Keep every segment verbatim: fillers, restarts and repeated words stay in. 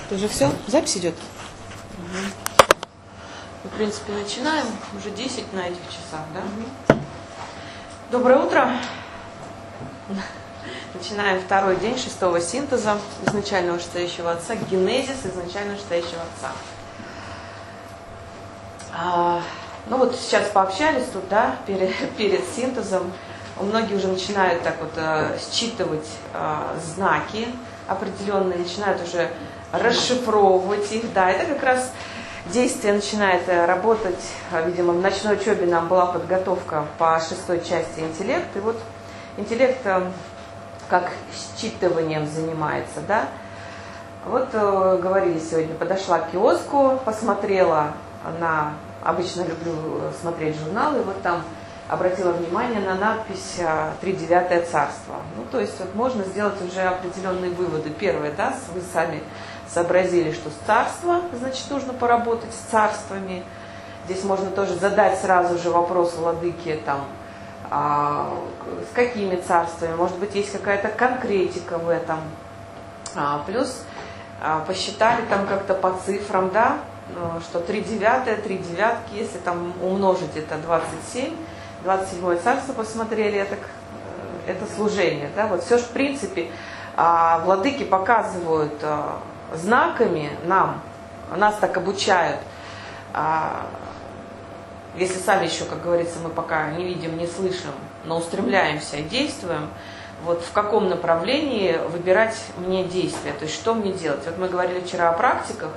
Уже все? Запись идет? Угу. Мы, в принципе, начинаем. Уже десять на этих часах, да? Угу. Доброе утро. Начинаем второй день шестого синтеза изначального вышестоящего Отца, генезис изначально вышестоящего Отца. А, ну вот сейчас пообщались тут, да, перед, перед синтезом. Многие уже начинают так вот а, считывать а, знаки определенные, начинают уже расшифровывать их. Да, это как раз действие начинает работать. Видимо, в ночной учебе нам была подготовка по шестой части интеллект. И вот интеллект как считыванием занимается, да. Вот э, говорили сегодня, подошла к киоску, посмотрела на, обычно люблю смотреть журналы, и вот там обратила внимание на надпись «Тридевятое царство». Ну, то есть вот можно сделать уже определенные выводы. Первое, да, вы сами сообразили, что с царства, значит, нужно поработать с царствами. Здесь можно тоже задать сразу же вопрос владыке, там, а, с какими царствами, может быть, есть какая-то конкретика в этом. А, плюс а, посчитали там как-то по цифрам, да, что три девятое, три девятки, если там умножить это двадцать семь, двадцать седьмое царство посмотрели, это, это служение, да, вот все же в принципе а, владыки показывают а, знаками нам, нас так обучают, а, если сами еще, как говорится, мы пока не видим, не слышим, но устремляемся и действуем, вот в каком направлении выбирать мне действия, то есть что мне делать. Вот мы говорили вчера о практиках,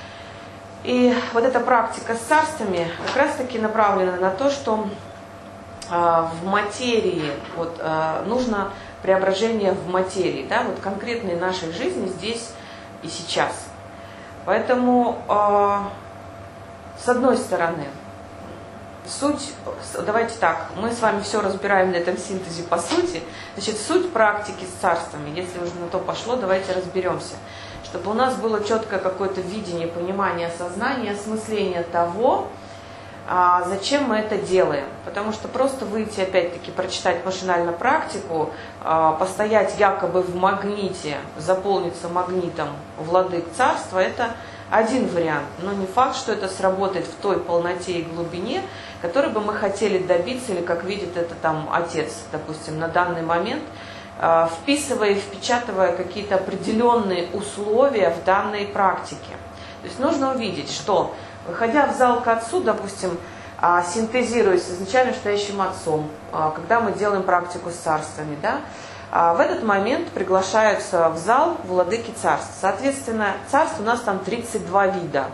и вот эта практика с царствами как раз таки направлена на то, что а, в материи, вот, а, нужно преображение в материи, да, вот конкретной нашей жизни здесь и сейчас. Поэтому, а, с одной стороны, суть, давайте так, мы с вами все разбираем на этом синтезе по сути, значит, суть практики с царствами, если уже на то пошло, давайте разберемся, чтобы у нас было четкое какое-то видение, понимание, осознание, осмысление того, а, зачем мы это делаем. Потому что просто выйти, опять-таки, прочитать машинально практику, а, постоять якобы в магните, заполниться магнитом владык царства, это один вариант, но не факт, что это сработает в той полноте и глубине, которой бы мы хотели добиться, или как видит это там отец, допустим, на данный момент, вписывая и впечатывая какие-то определенные условия в данной практике. То есть нужно увидеть, что, выходя в зал к отцу, допустим, синтезируясь с изначально вышестоящим отцом, когда мы делаем практику с царствами, да, в этот момент приглашаются в зал владыки царств. Соответственно, царств у нас там тридцать два вида.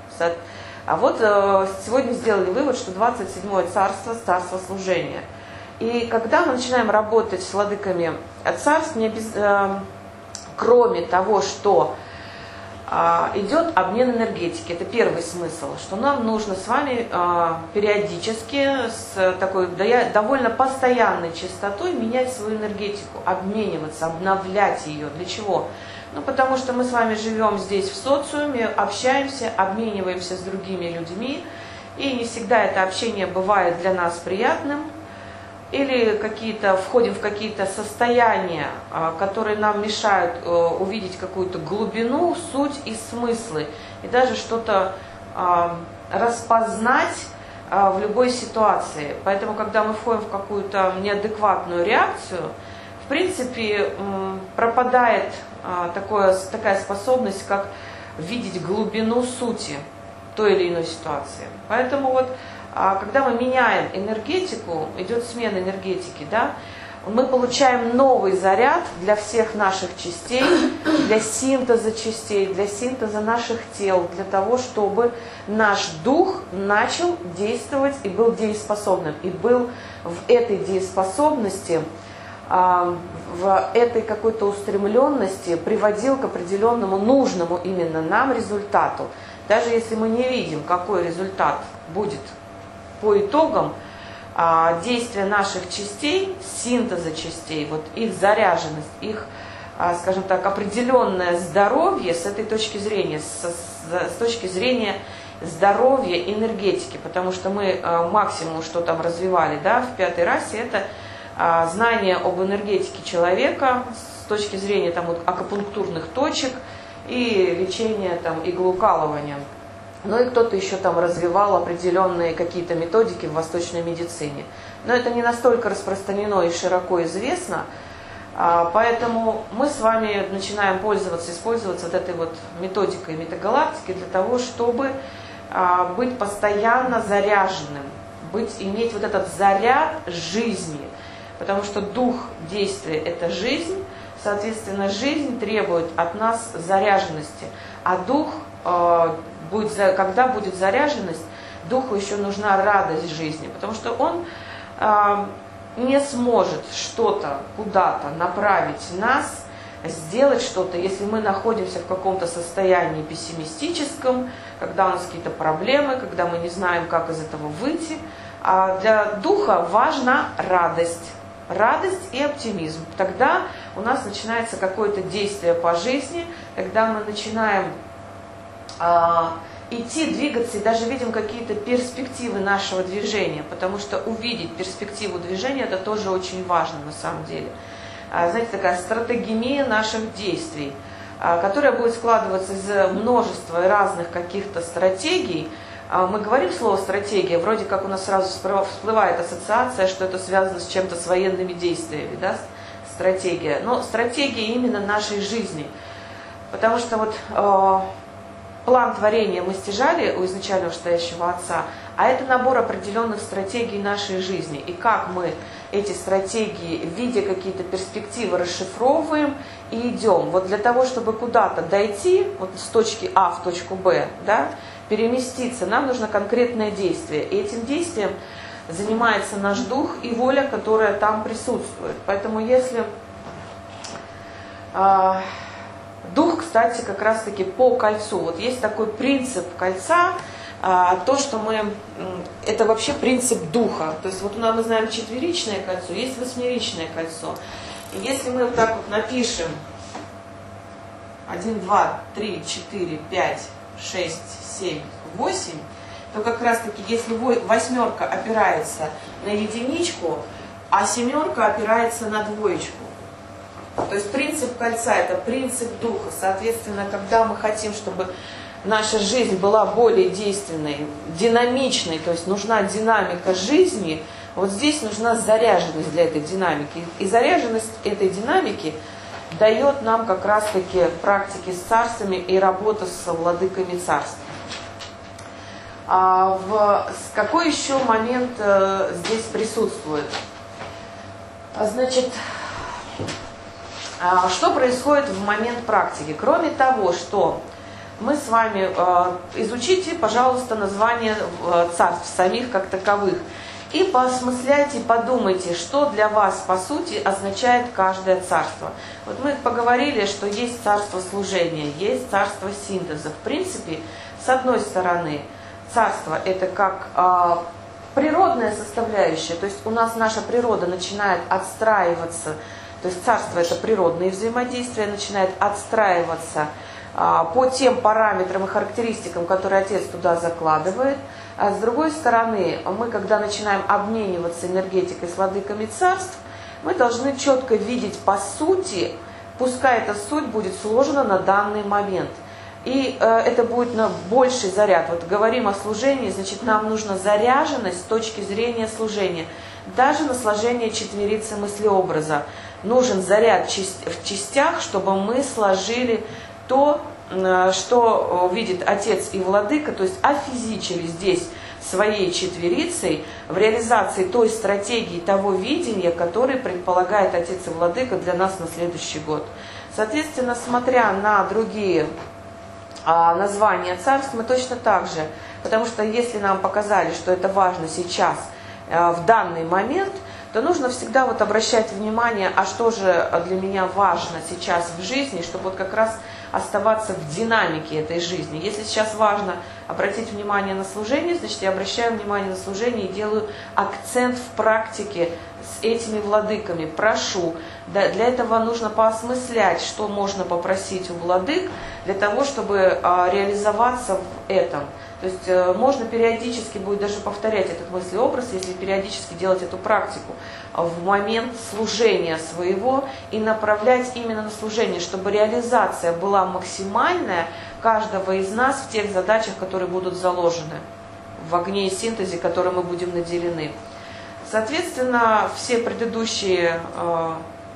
А вот сегодня сделали вывод, что двадцать седьмое царство – царство служения. И когда мы начинаем работать с владыками царств, не без, э, кроме того, что э, идет обмен энергетики, это первый смысл, что нам нужно с вами э, периодически с такой довольно постоянной частотой менять свою энергетику, обмениваться, обновлять ее. Для чего? Ну, потому что мы с вами живем здесь в социуме, общаемся, обмениваемся с другими людьми, и не всегда это общение бывает для нас приятным. Или какие-то, входим в какие-то состояния, которые нам мешают увидеть какую-то глубину, суть и смыслы. И даже что-то распознать в любой ситуации. Поэтому, когда мы входим в какую-то неадекватную реакцию, в принципе, пропадает такое, такая способность, как видеть глубину сути той или иной ситуации. Поэтому вот, когда мы меняем энергетику, идет смена энергетики, да, мы получаем новый заряд для всех наших частей, для синтеза частей, для синтеза наших тел, для того, чтобы наш дух начал действовать и был дееспособным. И был в этой дееспособности, в этой какой-то устремленности приводил к определенному нужному именно нам результату. Даже если мы не видим, какой результат будет по итогам а, действия наших частей, синтеза частей, вот их заряженность, их, а, скажем так, определенное здоровье с этой точки зрения, с, с, с точки зрения здоровья энергетики, потому что мы а, максимум, что там развивали, да, в пятой расе, это а, знание об энергетике человека с точки зрения там, вот, акупунктурных точек и лечение там, иглоукалыванием. Ну и кто-то еще там развивал определенные какие-то методики в восточной медицине. Но это не настолько распространено и широко известно, поэтому мы с вами начинаем пользоваться, использоваться вот этой вот методикой метагалактики для того, чтобы быть постоянно заряженным, быть, иметь вот этот заряд жизни, потому что дух действия – это жизнь, соответственно, жизнь требует от нас заряженности, а дух, будет, когда будет заряженность, духу еще нужна радость жизни, потому что он не сможет что-то куда-то направить нас, сделать что-то, если мы находимся в каком-то состоянии пессимистическом, когда у нас какие-то проблемы, когда мы не знаем, как из этого выйти. А для духа важна радость. Радость и оптимизм. Тогда у нас начинается какое-то действие по жизни, когда мы начинаем а, идти, двигаться и даже видим какие-то перспективы нашего движения, потому что увидеть перспективу движения – это тоже очень важно на самом деле. А, знаете, такая стратегемия наших действий, а, которая будет складываться из множества разных каких-то стратегий. Мы говорим слово «стратегия», вроде как у нас сразу всплывает ассоциация, что это связано с чем-то, с военными действиями, да, стратегия. Но стратегия именно нашей жизни, потому что вот э, план творения мы стяжали у изначально стоящего Отца, а это набор определенных стратегий нашей жизни. И как мы эти стратегии, видя какие-то перспективы, расшифровываем и идем. Вот для того, чтобы куда-то дойти, вот с точки А в точку Б, да, переместиться, нам нужно конкретное действие. И этим действием занимается наш дух и воля, которая там присутствует. Поэтому если... Э, дух, кстати, как раз-таки по кольцу. Вот есть такой принцип кольца, э, то, что мы... Э, это вообще принцип духа. То есть вот у нас, мы знаем четверичное кольцо, есть восьмеричное кольцо. И если мы вот так вот напишем один, два, три, четыре, пять, шесть, семь, восемь, то как раз таки, если восьмерка опирается на единичку, а семерка опирается на двоечку. То есть принцип кольца – это принцип духа. Соответственно, когда мы хотим, чтобы наша жизнь была более действенной, динамичной, то есть нужна динамика жизни, вот здесь нужна заряженность для этой динамики. И заряженность этой динамики дает нам как раз-таки практики с царствами и работа с владыками царств. А в какой еще момент э, здесь присутствует? Значит, э, что происходит в момент практики? Кроме того, что мы с вами э, изучите, пожалуйста, название э, царств самих как таковых и поосмысляйте, подумайте, что для вас по сути означает каждое царство. Вот мы поговорили, что есть царство служения, есть царство синтеза. В принципе, с одной стороны, царство – это как э, природная составляющая, то есть у нас наша природа начинает отстраиваться, то есть царство – это природные взаимодействия, начинает отстраиваться э, по тем параметрам и характеристикам, которые Отец туда закладывает. А с другой стороны, мы, когда начинаем обмениваться энергетикой с владыками царств, мы должны четко видеть по сути, пускай эта суть будет сложена на данный момент. И э, это будет на больший заряд. Вот говорим о служении, значит, нам нужна заряженность с точки зрения служения. Даже на сложение четверицы мыслеобраза нужен заряд в частях, чтобы мы сложили то, что видит Отец и Владыка, то есть офизичили здесь своей четверицей в реализации той стратегии, того видения, который предполагает Отец и Владыка для нас на следующий год. Соответственно, смотря на другие а, названия царств, мы точно так же, потому что если нам показали, что это важно сейчас, а, в данный момент, то нужно всегда вот обращать внимание, а что же для меня важно сейчас в жизни, чтобы вот как раз оставаться в динамике этой жизни. Если сейчас важно обратить внимание на служение, значит, я обращаю внимание на служение и делаю акцент в практике с этими владыками, прошу. Для этого нужно поосмыслять, что можно попросить у владык, для того, чтобы реализоваться в этом. То есть можно периодически будет даже повторять этот мыслеобраз, если периодически делать эту практику в момент служения своего и направлять именно на служение, чтобы реализация была максимальная каждого из нас в тех задачах, которые будут заложены в огне и синтезе, которым мы будем наделены. Соответственно, все предыдущие э,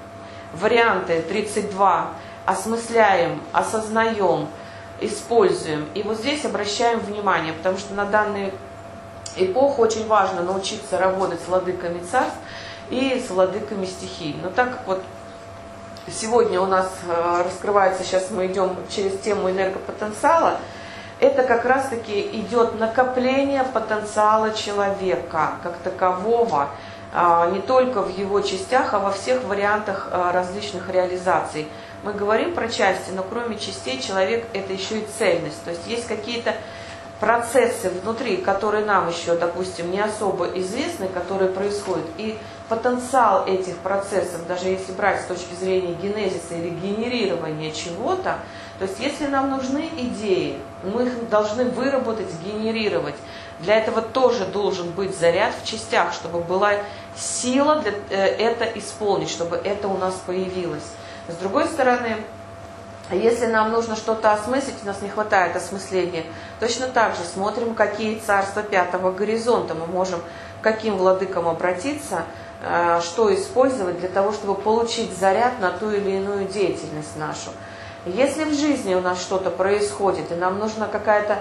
варианты тридцать два осмысляем, осознаем, используем. И вот здесь обращаем внимание, потому что на данную эпоху очень важно научиться работать с владыками царств и с владыками стихий. Но так как вот сегодня у нас э, раскрывается, сейчас мы идем через тему энергопотенциала, это как раз-таки идет накопление потенциала человека как такового, э, не только в его частях, а во всех вариантах э, различных реализаций. Мы говорим про части, но кроме частей человек это еще и цельность. То есть есть какие-то процессы внутри, которые нам еще, допустим, не особо известны, которые происходят. И потенциал этих процессов, даже если брать с точки зрения генезиса или генерирования чего-то, то есть если нам нужны идеи, мы их должны выработать, сгенерировать. Для этого тоже должен быть заряд в частях, чтобы была сила для, э, это исполнить, чтобы это у нас появилось. С другой стороны, если нам нужно что-то осмыслить, у нас не хватает осмысления, точно так же смотрим, какие царства пятого горизонта мы можем, к каким владыкам обратиться, что использовать для того, чтобы получить заряд на ту или иную деятельность нашу. Если в жизни у нас что-то происходит, и нам нужна какая-то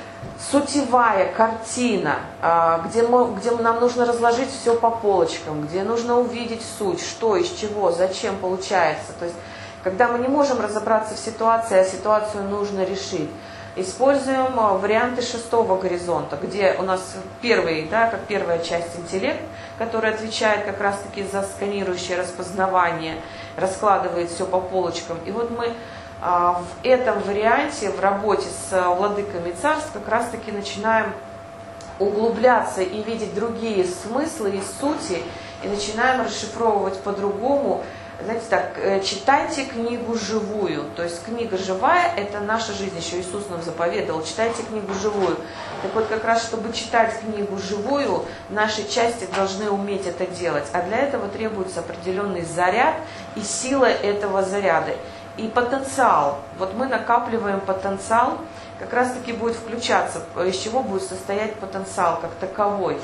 сутевая картина, где, мы, где нам нужно разложить все по полочкам, где нужно увидеть суть, что, из чего, зачем получается. То есть, когда мы не можем разобраться в ситуации, а ситуацию нужно решить, используем варианты шестого горизонта, где у нас первый, да, как первая часть интеллект, который отвечает как раз-таки за сканирующее распознавание, раскладывает все по полочкам. И вот мы в этом варианте, в работе с владыками царств, как раз-таки начинаем углубляться и видеть другие смыслы и сути, и начинаем расшифровывать по-другому. Знаете так, читайте книгу живую. То есть книга живая – это наша жизнь. Еще Иисус нам заповедовал, читайте книгу живую. Так вот, как раз, чтобы читать книгу живую, наши части должны уметь это делать. А для этого требуется определенный заряд и сила этого заряда. И потенциал. Вот мы накапливаем потенциал, как раз таки будет включаться, из чего будет состоять потенциал как таковой.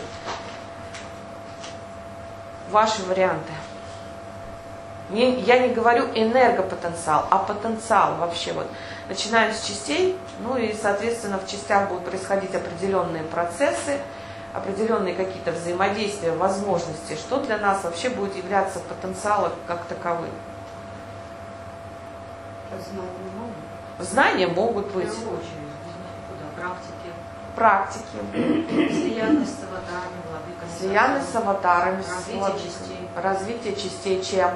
Ваши варианты. Не, я не говорю энергопотенциал, а потенциал вообще. Вот. Начинаем с частей, ну и, соответственно, в частях будут происходить определенные процессы, определенные какие-то взаимодействия, возможности, что для нас вообще будет являться потенциалом как таковым. Знания могут. Знания могут быть. В первую очередь, куда? Практики. Практики. Слиянность с аватарами, владыками. Слиянность с аватарами, развитие с владыками. частей. Развитие частей чем?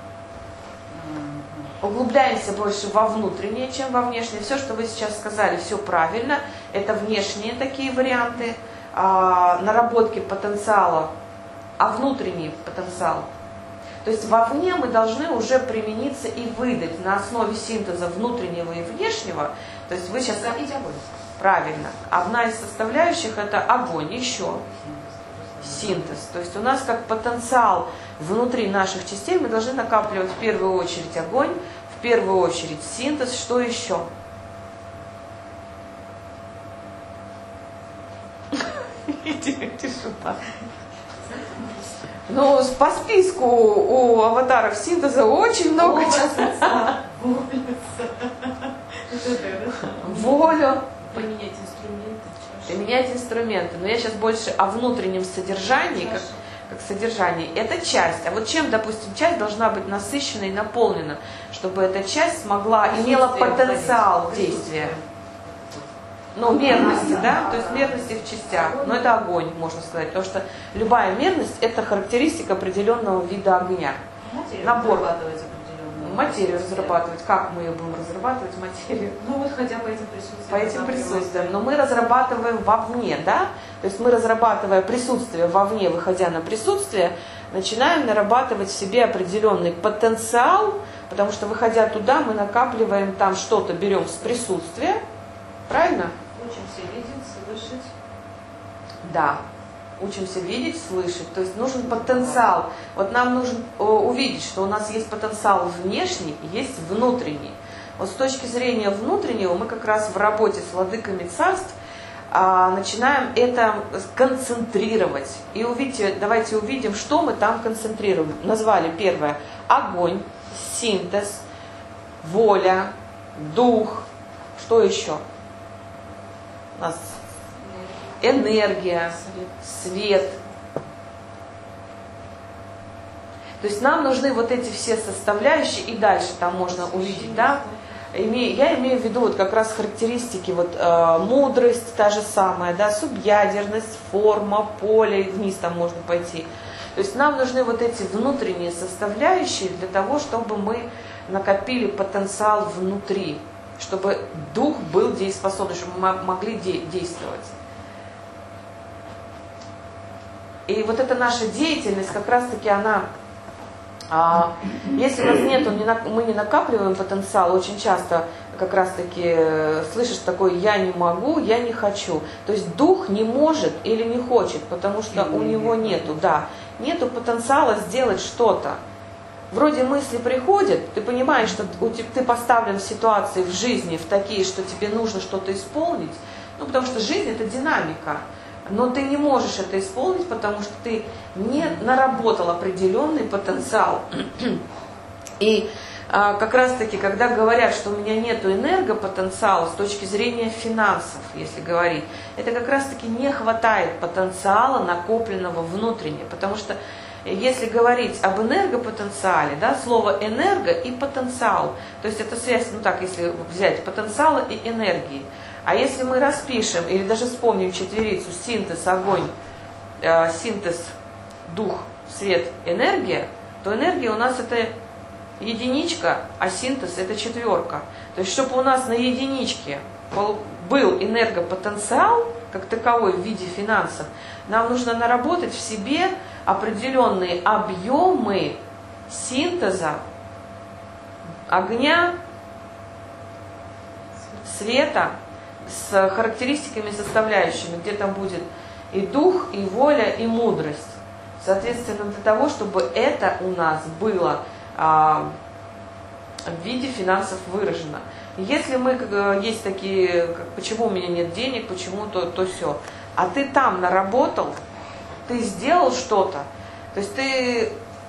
Углубляемся больше во внутреннее, чем во внешнее. Все, что вы сейчас сказали, все правильно. Это внешние такие варианты а, наработки потенциала, а внутренний потенциал. То есть вовне мы должны уже примениться и выдать на основе синтеза внутреннего и внешнего. То есть вы сейчас... Запить огонь. Правильно. Одна из составляющих это огонь еще. Синтез. То есть у нас как потенциал внутри наших частей мы должны накапливать в первую очередь огонь, в первую очередь синтез. Что еще? Тишина. Ну, по списку у аватаров синтеза очень много чего. Волю. Поменять инструменты. Применять инструменты. Но я сейчас больше о внутреннем содержании, как, как содержании. Это часть. А вот чем, допустим, часть должна быть насыщена и наполнена, чтобы эта часть смогла, имела потенциал действия. Ну, мерности, да? да? То есть мерности в частях. Но это огонь, можно сказать. Потому что любая мерность – это характеристика определенного вида огня. Материю Набор. разрабатывается. Материю разрабатывать. Как мы ее будем разрабатывать, материю? Ну вот хотя по этим присутствиям. По этим присутствиям. Но мы разрабатываем вовне, да? То есть мы, разрабатывая присутствие вовне, выходя на присутствие, начинаем нарабатывать в себе определенный потенциал, потому что, выходя туда, мы накапливаем там что-то, берем с присутствия, правильно? Учимся видеть, слышать. Да, учимся видеть, слышать. То есть нужен потенциал. Вот нам нужно увидеть, что у нас есть потенциал внешний, есть внутренний. Вот с точки зрения внутреннего мы как раз в работе с владыками царств а, начинаем это концентрировать. И увидите, давайте увидим, что мы там концентрируем. Назвали первое огонь, синтез, воля, дух. Что еще? У нас энергия, свет. То есть нам нужны вот эти все составляющие, и дальше там можно увидеть, да? Я имею в виду вот как раз характеристики, вот э, мудрость та же самая, да, субъядерность, форма, поле, и вниз там можно пойти. То есть нам нужны вот эти внутренние составляющие для того, чтобы мы накопили потенциал внутри, чтобы дух был дееспособный, чтобы мы могли де- действовать. И вот эта наша деятельность, как раз-таки она, а, если у нас нет, мы не накапливаем потенциал, очень часто как раз-таки слышишь такое «я не могу», «я не хочу». То есть дух не может или не хочет, потому что у него нету, да, нету потенциала сделать что-то. Вроде мысли приходят, ты понимаешь, что ты поставлен в ситуации в жизни, в такие, что тебе нужно что-то исполнить, ну потому что жизнь это динамика. Но ты не можешь это исполнить, потому что ты не наработал определенный потенциал. И а, как раз-таки, когда говорят, что у меня нет энергопотенциала с точки зрения финансов, если говорить, это как раз-таки не хватает потенциала, накопленного внутренне. Потому что если говорить об энергопотенциале, да, слово энерго и потенциал, то есть это связь, ну так, если взять потенциала и энергии. А если мы распишем или даже вспомним четверицу синтез, огонь, э, синтез, дух, свет, энергия, то энергия у нас это единичка, а синтез это четверка. То есть, чтобы у нас на единичке был энергопотенциал, как таковой в виде финансов, нам нужно наработать в себе определенные объемы синтеза, огня, света, с характеристиками составляющими, где там будет и дух, и воля, и мудрость. Соответственно, для того, чтобы это у нас было а, в виде финансов выражено. Если мы, есть такие, как, почему у меня нет денег, почему то, то все, а ты там наработал, ты сделал что-то, то есть ты,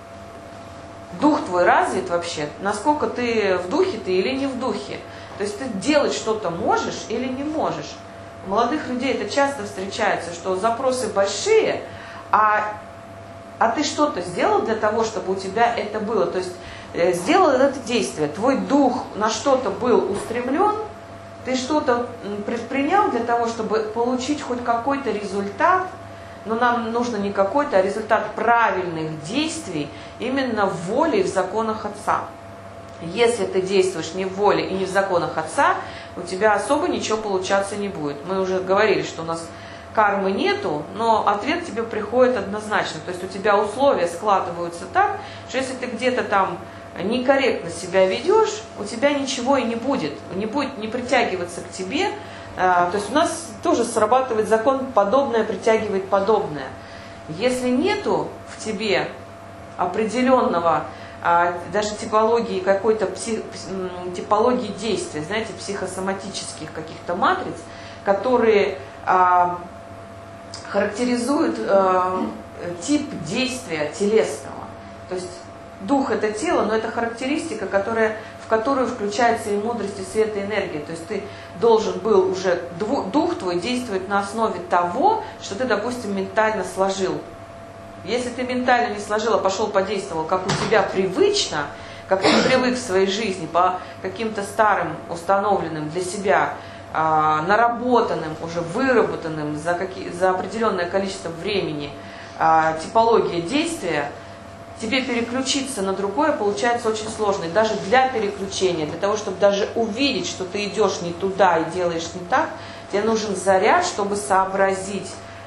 дух твой развит вообще, насколько ты в духе ты или не в духе. То есть ты делать что-то можешь или не можешь. У молодых людей это часто встречается, что запросы большие, а, а ты что-то сделал для того, чтобы у тебя это было. То есть э, сделал это действие, твой дух на что-то был устремлен, ты что-то предпринял для того, чтобы получить хоть какой-то результат, но нам нужно не какой-то, а результат правильных действий именно в воле и в законах Отца. Если ты действуешь не в воле и не в законах Отца, у тебя особо ничего получаться не будет. Мы уже говорили, что у нас кармы нету, но ответ тебе приходит однозначно. То есть у тебя условия складываются так, что если ты где-то там некорректно себя ведешь, у тебя ничего и не будет. Не будет не притягиваться к тебе. То есть у нас тоже срабатывает закон «подобное притягивает подобное». Если нету в тебе определенного даже типологии какой-то псих, типологии действия, знаете, психосоматических каких-то матриц, которые а, характеризуют а, тип действия телесного. То есть дух это тело, но это характеристика, которая, в которую включается и мудрость, и свет, и энергия. То есть ты должен был уже, дух твой действует на основе того, что ты, допустим, ментально сложил. Если ты ментально не сложил, а пошел подействовал, как у тебя привычно, как ты привык в своей жизни, по каким-то старым, установленным для себя, э, наработанным, уже выработанным за, какие, за определенное количество времени э, типология действия, тебе переключиться на другое получается очень сложно. И даже для переключения, для того, чтобы даже увидеть, что ты идешь не туда и делаешь не так, тебе нужен заряд, чтобы сообразить,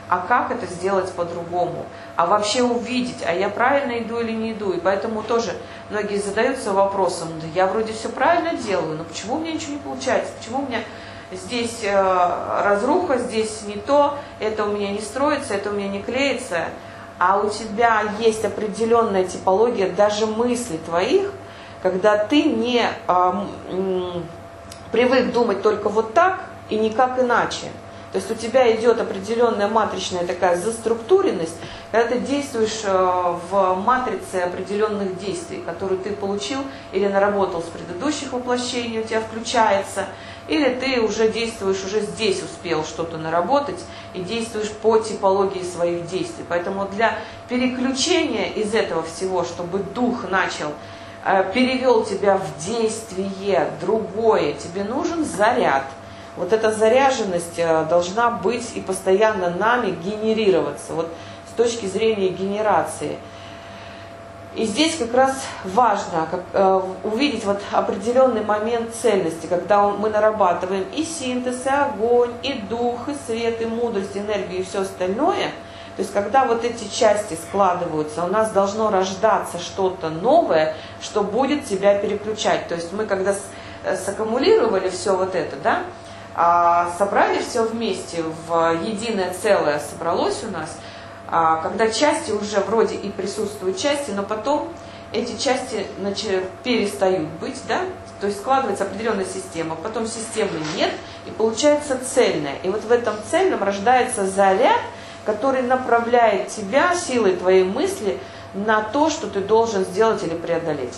а как это сделать по-другому, а вообще увидеть, а я правильно иду или не иду. И поэтому тоже многие задаются вопросом, да я вроде все правильно делаю, но почему у меня ничего не получается, почему у меня здесь э, разруха, здесь не то, это у меня не строится, это у меня не клеится. А у тебя есть определенная типология даже мыслей твоих, когда ты не э, м, привык думать только вот так и никак иначе. То есть у тебя идет определенная матричная такая заструктуренность, когда ты действуешь в матрице определенных действий, которые ты получил или наработал с предыдущих воплощений, у тебя включается, или ты уже действуешь, уже здесь успел что-то наработать и действуешь по типологии своих действий. Поэтому для переключения из этого всего, чтобы дух начал, перевел тебя в действие другое, тебе нужен заряд. Вот эта заряженность должна быть и постоянно нами генерироваться, вот с точки зрения генерации. И здесь как раз важно как, э, увидеть вот определенный момент цельности, когда он, мы нарабатываем и синтез, и огонь, и дух, и свет, и мудрость, и энергию, и все остальное. То есть когда вот эти части складываются, у нас должно рождаться что-то новое, что будет тебя переключать. То есть мы когда с, саккумулировали все вот это, да, а собрали все вместе в единое целое, собралось у нас, а когда части уже вроде и присутствуют части, но потом эти части значит, перестают быть, да, то есть складывается определенная система, потом системы нет, и получается цельное. И вот в этом цельном рождается заряд, который направляет тебя силой твоей мысли на то, что ты должен сделать или преодолеть.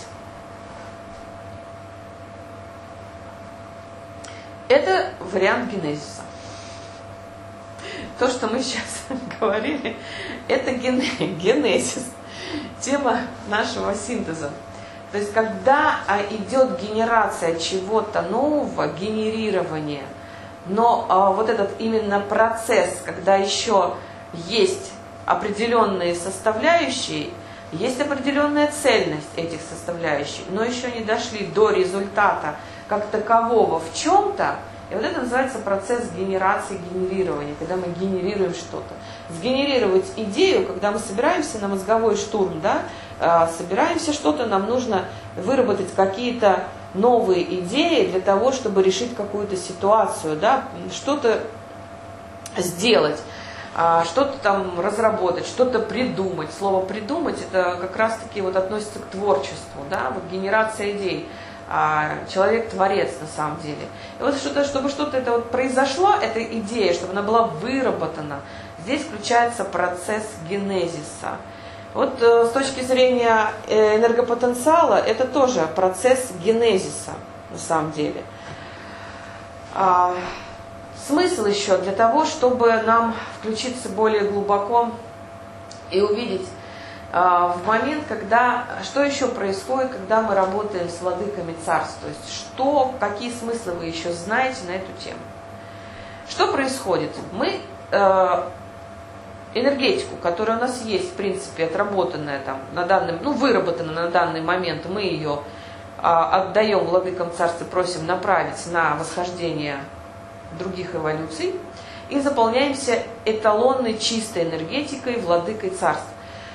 Это вариант генезиса. То, что мы сейчас говорили, это генезис, тема нашего синтеза. То есть, когда идет генерация чего-то нового, генерирование, но а, вот этот именно процесс, когда еще есть определенные составляющие, есть определенная цельность этих составляющих, но еще не дошли до результата как такового в чем-то, и вот это называется процесс генерации, генерирования, когда мы генерируем что-то. Сгенерировать идею, когда мы собираемся на мозговой штурм, да, э, собираемся что-то, нам нужно выработать какие-то новые идеи для того, чтобы решить какую-то ситуацию, да, что-то сделать, э, что-то там разработать, что-то придумать. Слово «придумать» это как раз-таки вот относится к творчеству, да, вот генерация идей. Человек-творец на самом деле. И вот что-то, чтобы что-то это вот произошло, эта идея, чтобы она была выработана, здесь включается процесс генезиса. Вот э, с точки зрения энергопотенциала, это тоже процесс генезиса на самом деле. А, смысл еще для того, чтобы нам включиться более глубоко и увидеть в момент, когда, что еще происходит, когда мы работаем с владыками царств, то есть что, какие смыслы вы еще знаете на эту тему. Что происходит? Мы э, энергетику, которая у нас есть, в принципе, отработанная там, на данный, ну, выработанная на данный момент, мы ее э, отдаем владыкам царств и просим направить на восхождение других эволюций и заполняемся эталонной чистой энергетикой владыкой царств.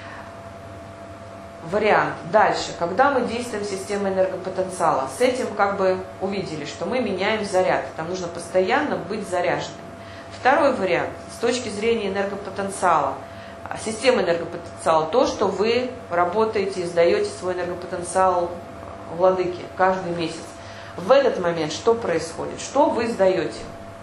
Вариант. Дальше, когда мы действуем в системе энергопотенциала, с этим как бы увидели, что мы меняем заряд. Там нужно постоянно быть заряженным. Второй вариант, с точки зрения энергопотенциала, система энергопотенциала, то, что вы работаете и сдаете свой энергопотенциал владыке каждый месяц. В этот момент что происходит? Что вы сдаете?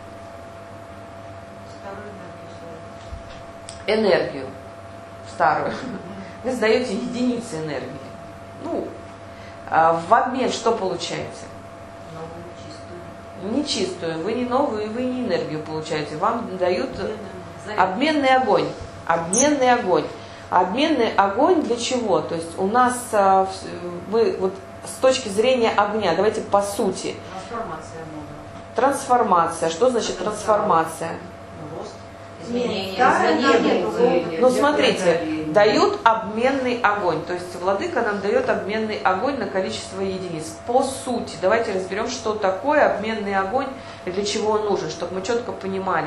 Энергию старую. Вы сдаете единицы энергии. Ну, а в обмен что получаете? Новую, чистую. Не чистую. Вы не новую, вы не энергию получаете. Вам дают обменный огонь. Обменный огонь. Обменный огонь для чего? То есть у нас мы вот с точки зрения огня, давайте по сути. Трансформация много. Трансформация. Что значит трансформация? Изменение. Изменение. Ну, смотрите, дают обменный огонь. То есть владыка нам дает обменный огонь на количество единиц. По сути, давайте разберем, что такое обменный огонь и для чего он нужен, чтобы мы четко понимали.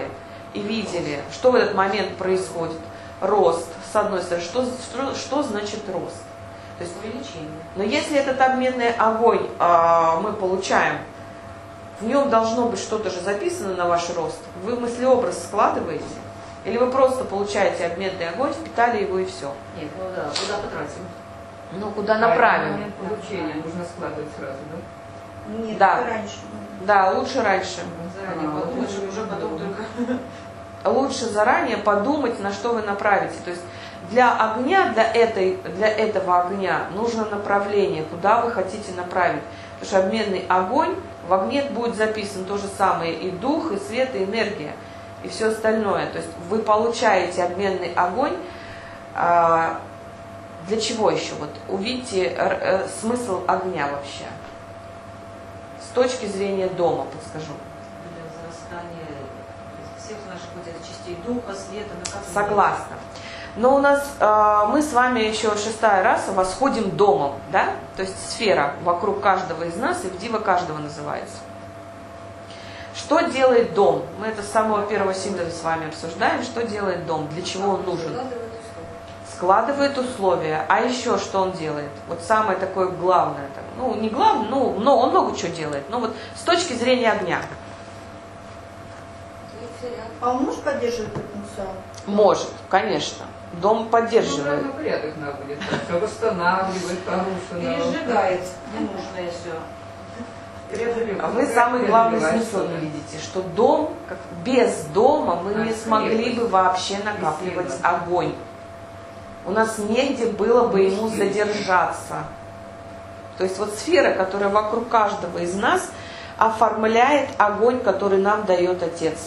и видели, что в этот момент происходит. Рост, с одной стороны, что, что, что значит рост? То есть Увеличение. но если этот обменный огонь а, мы получаем, в нем должно быть что-то же записано на ваш рост. Вы мыслеобраз складываете? Или вы просто получаете обменный огонь, впитали его и все? Нет, ну да, куда потратим? Ну, куда направим? Момент получения нужно складывать сразу, да? Нет, Да. это раньше. Да, лучше раньше. Заранее А, подумать, лучше уже потом подумать. только... Лучше заранее подумать, на что вы направите. То есть для огня, для, этой, для этого огня нужно направление, куда вы хотите направить. Потому что обменный огонь, в огне будет записан то же самое и дух, и свет, и энергия, и все остальное. То есть вы получаете обменный огонь. А, для чего еще? Вот увидите э, смысл огня вообще. С точки зрения дома, подскажу. Для зарастания всех наших вот этих частей духа, света, накапливания. Согласна. Но у нас, э, мы с вами еще шестая раса восходим домом, да? То есть сфера вокруг каждого из нас и в дива каждого называется. Что делает дом? Мы это с самого первого синтеза с вами обсуждаем. Что делает дом? Для чего он нужен? Складывает условия. А еще что он делает? Вот самое такое главное. Ну, не главное, ну, но он много чего делает. Но вот с точки зрения огня. А он может поддерживать потенциал? Может, конечно. Дом поддерживает. Ну, порядок наводит, все восстанавливает, порушено. Пережигает ненужное все. Вы самый главный смысл не видите, что дом, как без дома мы не смогли бы вообще накапливать огонь. У нас негде было бы ему задержаться. То есть вот сфера, которая вокруг каждого из нас, оформляет огонь, который нам дает Отец.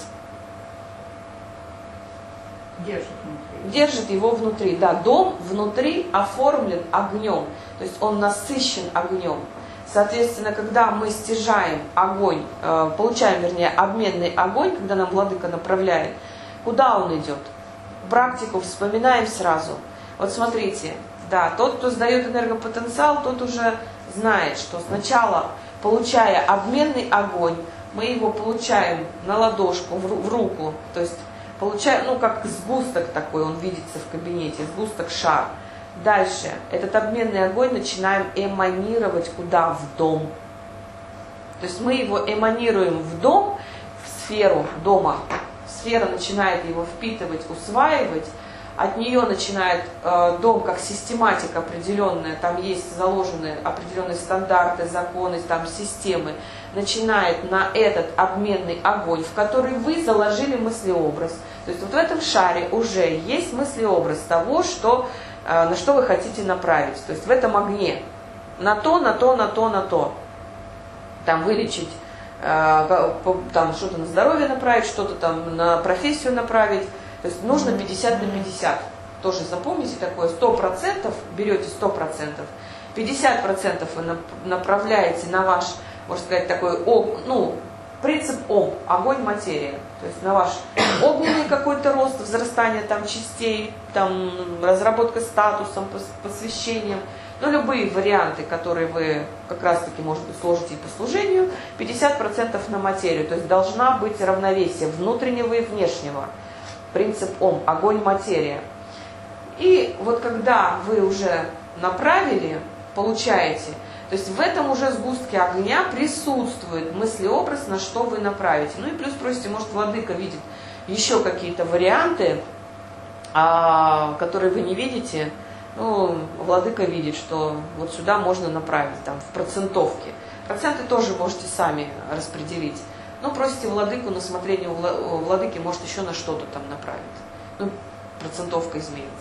Держит внутри. Держит его внутри. Да, дом внутри оформлен огнем. То есть он насыщен огнем. Соответственно, когда мы стяжаем огонь, э, получаем, вернее, обменный огонь, когда нам владыка направляет, куда он идет? Практику вспоминаем сразу. Вот смотрите, да, тот, кто сдает энергопотенциал, тот уже знает, что сначала, получая обменный огонь, мы его получаем на ладошку, в, ру- в руку, то есть получаем, ну, как сгусток такой, он видится в кабинете, сгусток шар. Дальше этот обменный огонь начинаем эманировать куда? В дом. То есть мы его эманируем в дом, в сферу дома. Сфера начинает его впитывать, усваивать. От нее начинает э, дом как систематика определенная, там есть заложены определенные стандарты, законы, там системы. Начинает на этот обменный огонь, в который вы заложили мыслеобраз. То есть вот в этом шаре уже есть мыслеобраз того, что, э, на что вы хотите направить. То есть в этом огне. На то, на то, на то, на то. Там вылечить, э, там что-то на здоровье направить, что-то там на профессию направить. То есть нужно пятьдесят на пятьдесят. Тоже запомните такое, сто процентов берете сто процентов, пятьдесят процентов вы направляете на ваш, можно сказать, такой, ну, принцип Ом, огонь, материя. То есть на ваш огненный какой-то рост, взрастание там частей, там разработка статусом, посвящением, ну, любые варианты, которые вы как раз-таки, может быть, сложите и по служению, пятьдесят процентов на материю. То есть должна быть равновесие внутреннего и внешнего. Принцип Ом, огонь, материя. И вот когда вы уже направили, получаете, то есть в этом уже сгустке огня присутствует мыслеобраз, на что вы направите. Ну и плюс спросите, может, владыка видит еще какие-то варианты, а, которые вы не видите. Ну, владыка видит, что вот сюда можно направить, там, в процентовке. Проценты тоже можете сами распределить. Ну, просите владыку на смотрение у владыки, может, еще на что-то там направить. Ну, процентовка изменится.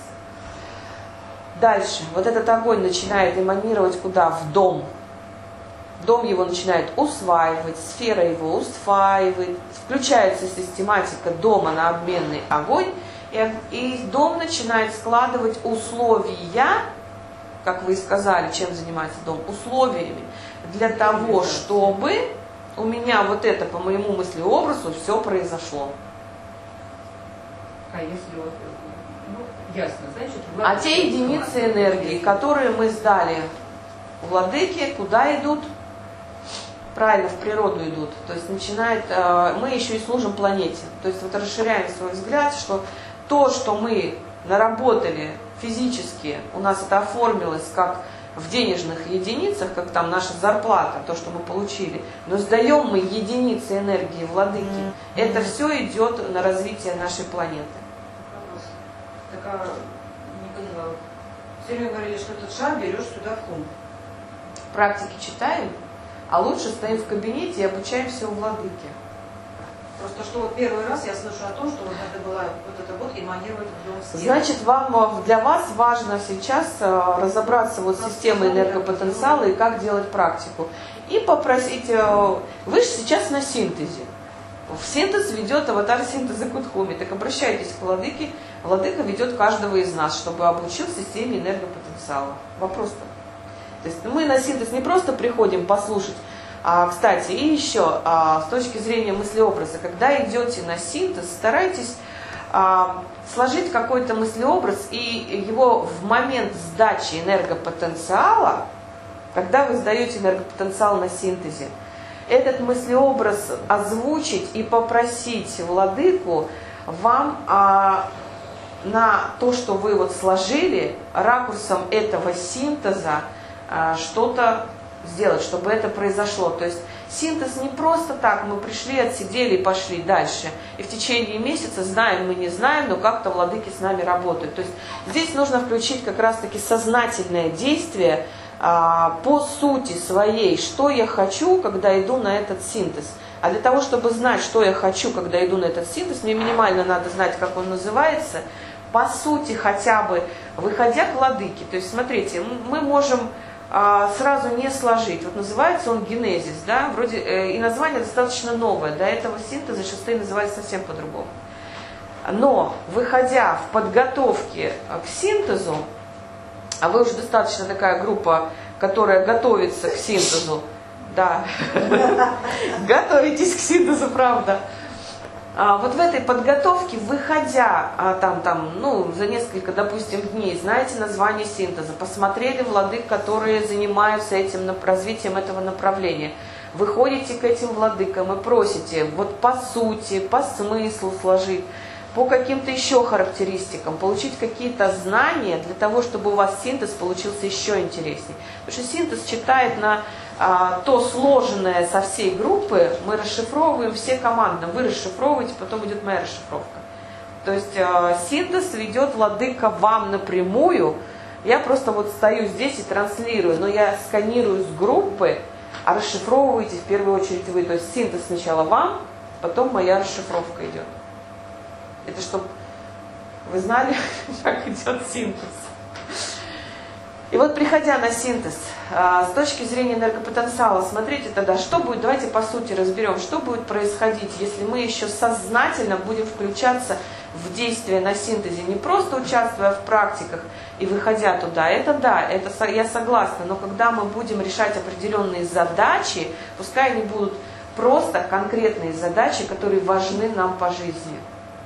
Дальше. Вот этот огонь начинает эманировать куда? В дом. Дом его начинает усваивать, сфера его усваивает. Включается систематика дома на обменный огонь. И, и дом начинает складывать условия, как вы и сказали, чем занимается дом, условиями для того, чтобы у меня вот это по моему мыслеобразу все произошло. А если вот, ну, ясно, значит... А те единицы энергии, которые мы сдали владыке, куда идут? правильно в природу идут. То есть начинает, э, мы еще и служим планете. То есть вот расширяем свой взгляд, что то, что мы наработали физически, у нас это оформилось как в денежных единицах, как там наша зарплата, то, что мы получили, но сдаем мы единицы энергии владыки. Mm-hmm. Это все идет на развитие нашей планеты. Вопрос. Так, а, не поняла. Все время говорили, что этот шар берешь сюда в кум. Практики читаем, а лучше стоим в кабинете и обучаемся у владыки. Просто что вот первый раз я слышу о том, что вот надо было вот это вот эманировать в дом света. Значит, вам, для вас важно сейчас разобраться вот с системой энергопотенциала и как делать практику. И попросить, вы же сейчас на синтезе. В синтез ведет аватар синтеза Кудхуми. Так обращайтесь к владыке. Владыка ведет каждого из нас, чтобы обучил системе энергопотенциала. Вопрос-то. То есть мы на синтез не просто приходим послушать. А, кстати, и еще а, с точки зрения мыслеобраза, когда идете на синтез, старайтесь а, сложить какой-то мыслеобраз и его в момент сдачи энергопотенциала, когда вы сдаете энергопотенциал на синтезе, этот мыслеобраз озвучить и попросить владыку вам а, на то, что вы вот сложили, ракурсом этого синтеза а, что-то сделать, чтобы это произошло. То есть синтез не просто так, мы пришли, отсидели и пошли дальше. И в течение месяца знаем, мы не знаем, но как-то владыки с нами работают. То есть здесь нужно включить как раз-таки сознательное действие а, по сути своей, что я хочу, когда иду на этот синтез. А для того, чтобы знать, что я хочу, когда иду на этот синтез, мне минимально надо знать, как он называется, по сути хотя бы, выходя к владыке. То есть смотрите, мы можем сразу не сложить. Вот называется он генезис, да, вроде э, и название достаточно новое. До этого синтеза шестые назывались совсем по-другому. Но выходя в подготовке к синтезу, а вы уже достаточно такая группа, которая готовится к синтезу, да, готовитесь к синтезу, правда. А вот в этой подготовке, выходя а, там, там, ну, за несколько, допустим, дней, знаете название синтеза, посмотрели владык, которые занимаются этим, развитием этого направления, выходите к этим владыкам и просите вот по сути, по смыслу сложить, по каким-то еще характеристикам, получить какие-то знания для того, чтобы у вас синтез получился еще интереснее. Потому что синтез читает на а, то сложенное со всей группы, мы расшифровываем все команды, вы расшифровываете, потом идет моя расшифровка. То есть а, синтез ведет владыка вам напрямую, я просто вот стою здесь и транслирую, но я сканирую с группы, а расшифровываете в первую очередь вы. То есть синтез сначала вам, потом моя расшифровка идет. Это чтобы вы знали, как идет синтез. И вот приходя на синтез, с точки зрения энергопотенциала, смотрите тогда, что будет, давайте по сути разберем, что будет происходить, если мы еще сознательно будем включаться в действие на синтезе, не просто участвуя в практиках и выходя туда, это да, это я согласна, но когда мы будем решать определенные задачи, пускай они будут просто конкретные задачи, которые важны нам по жизни.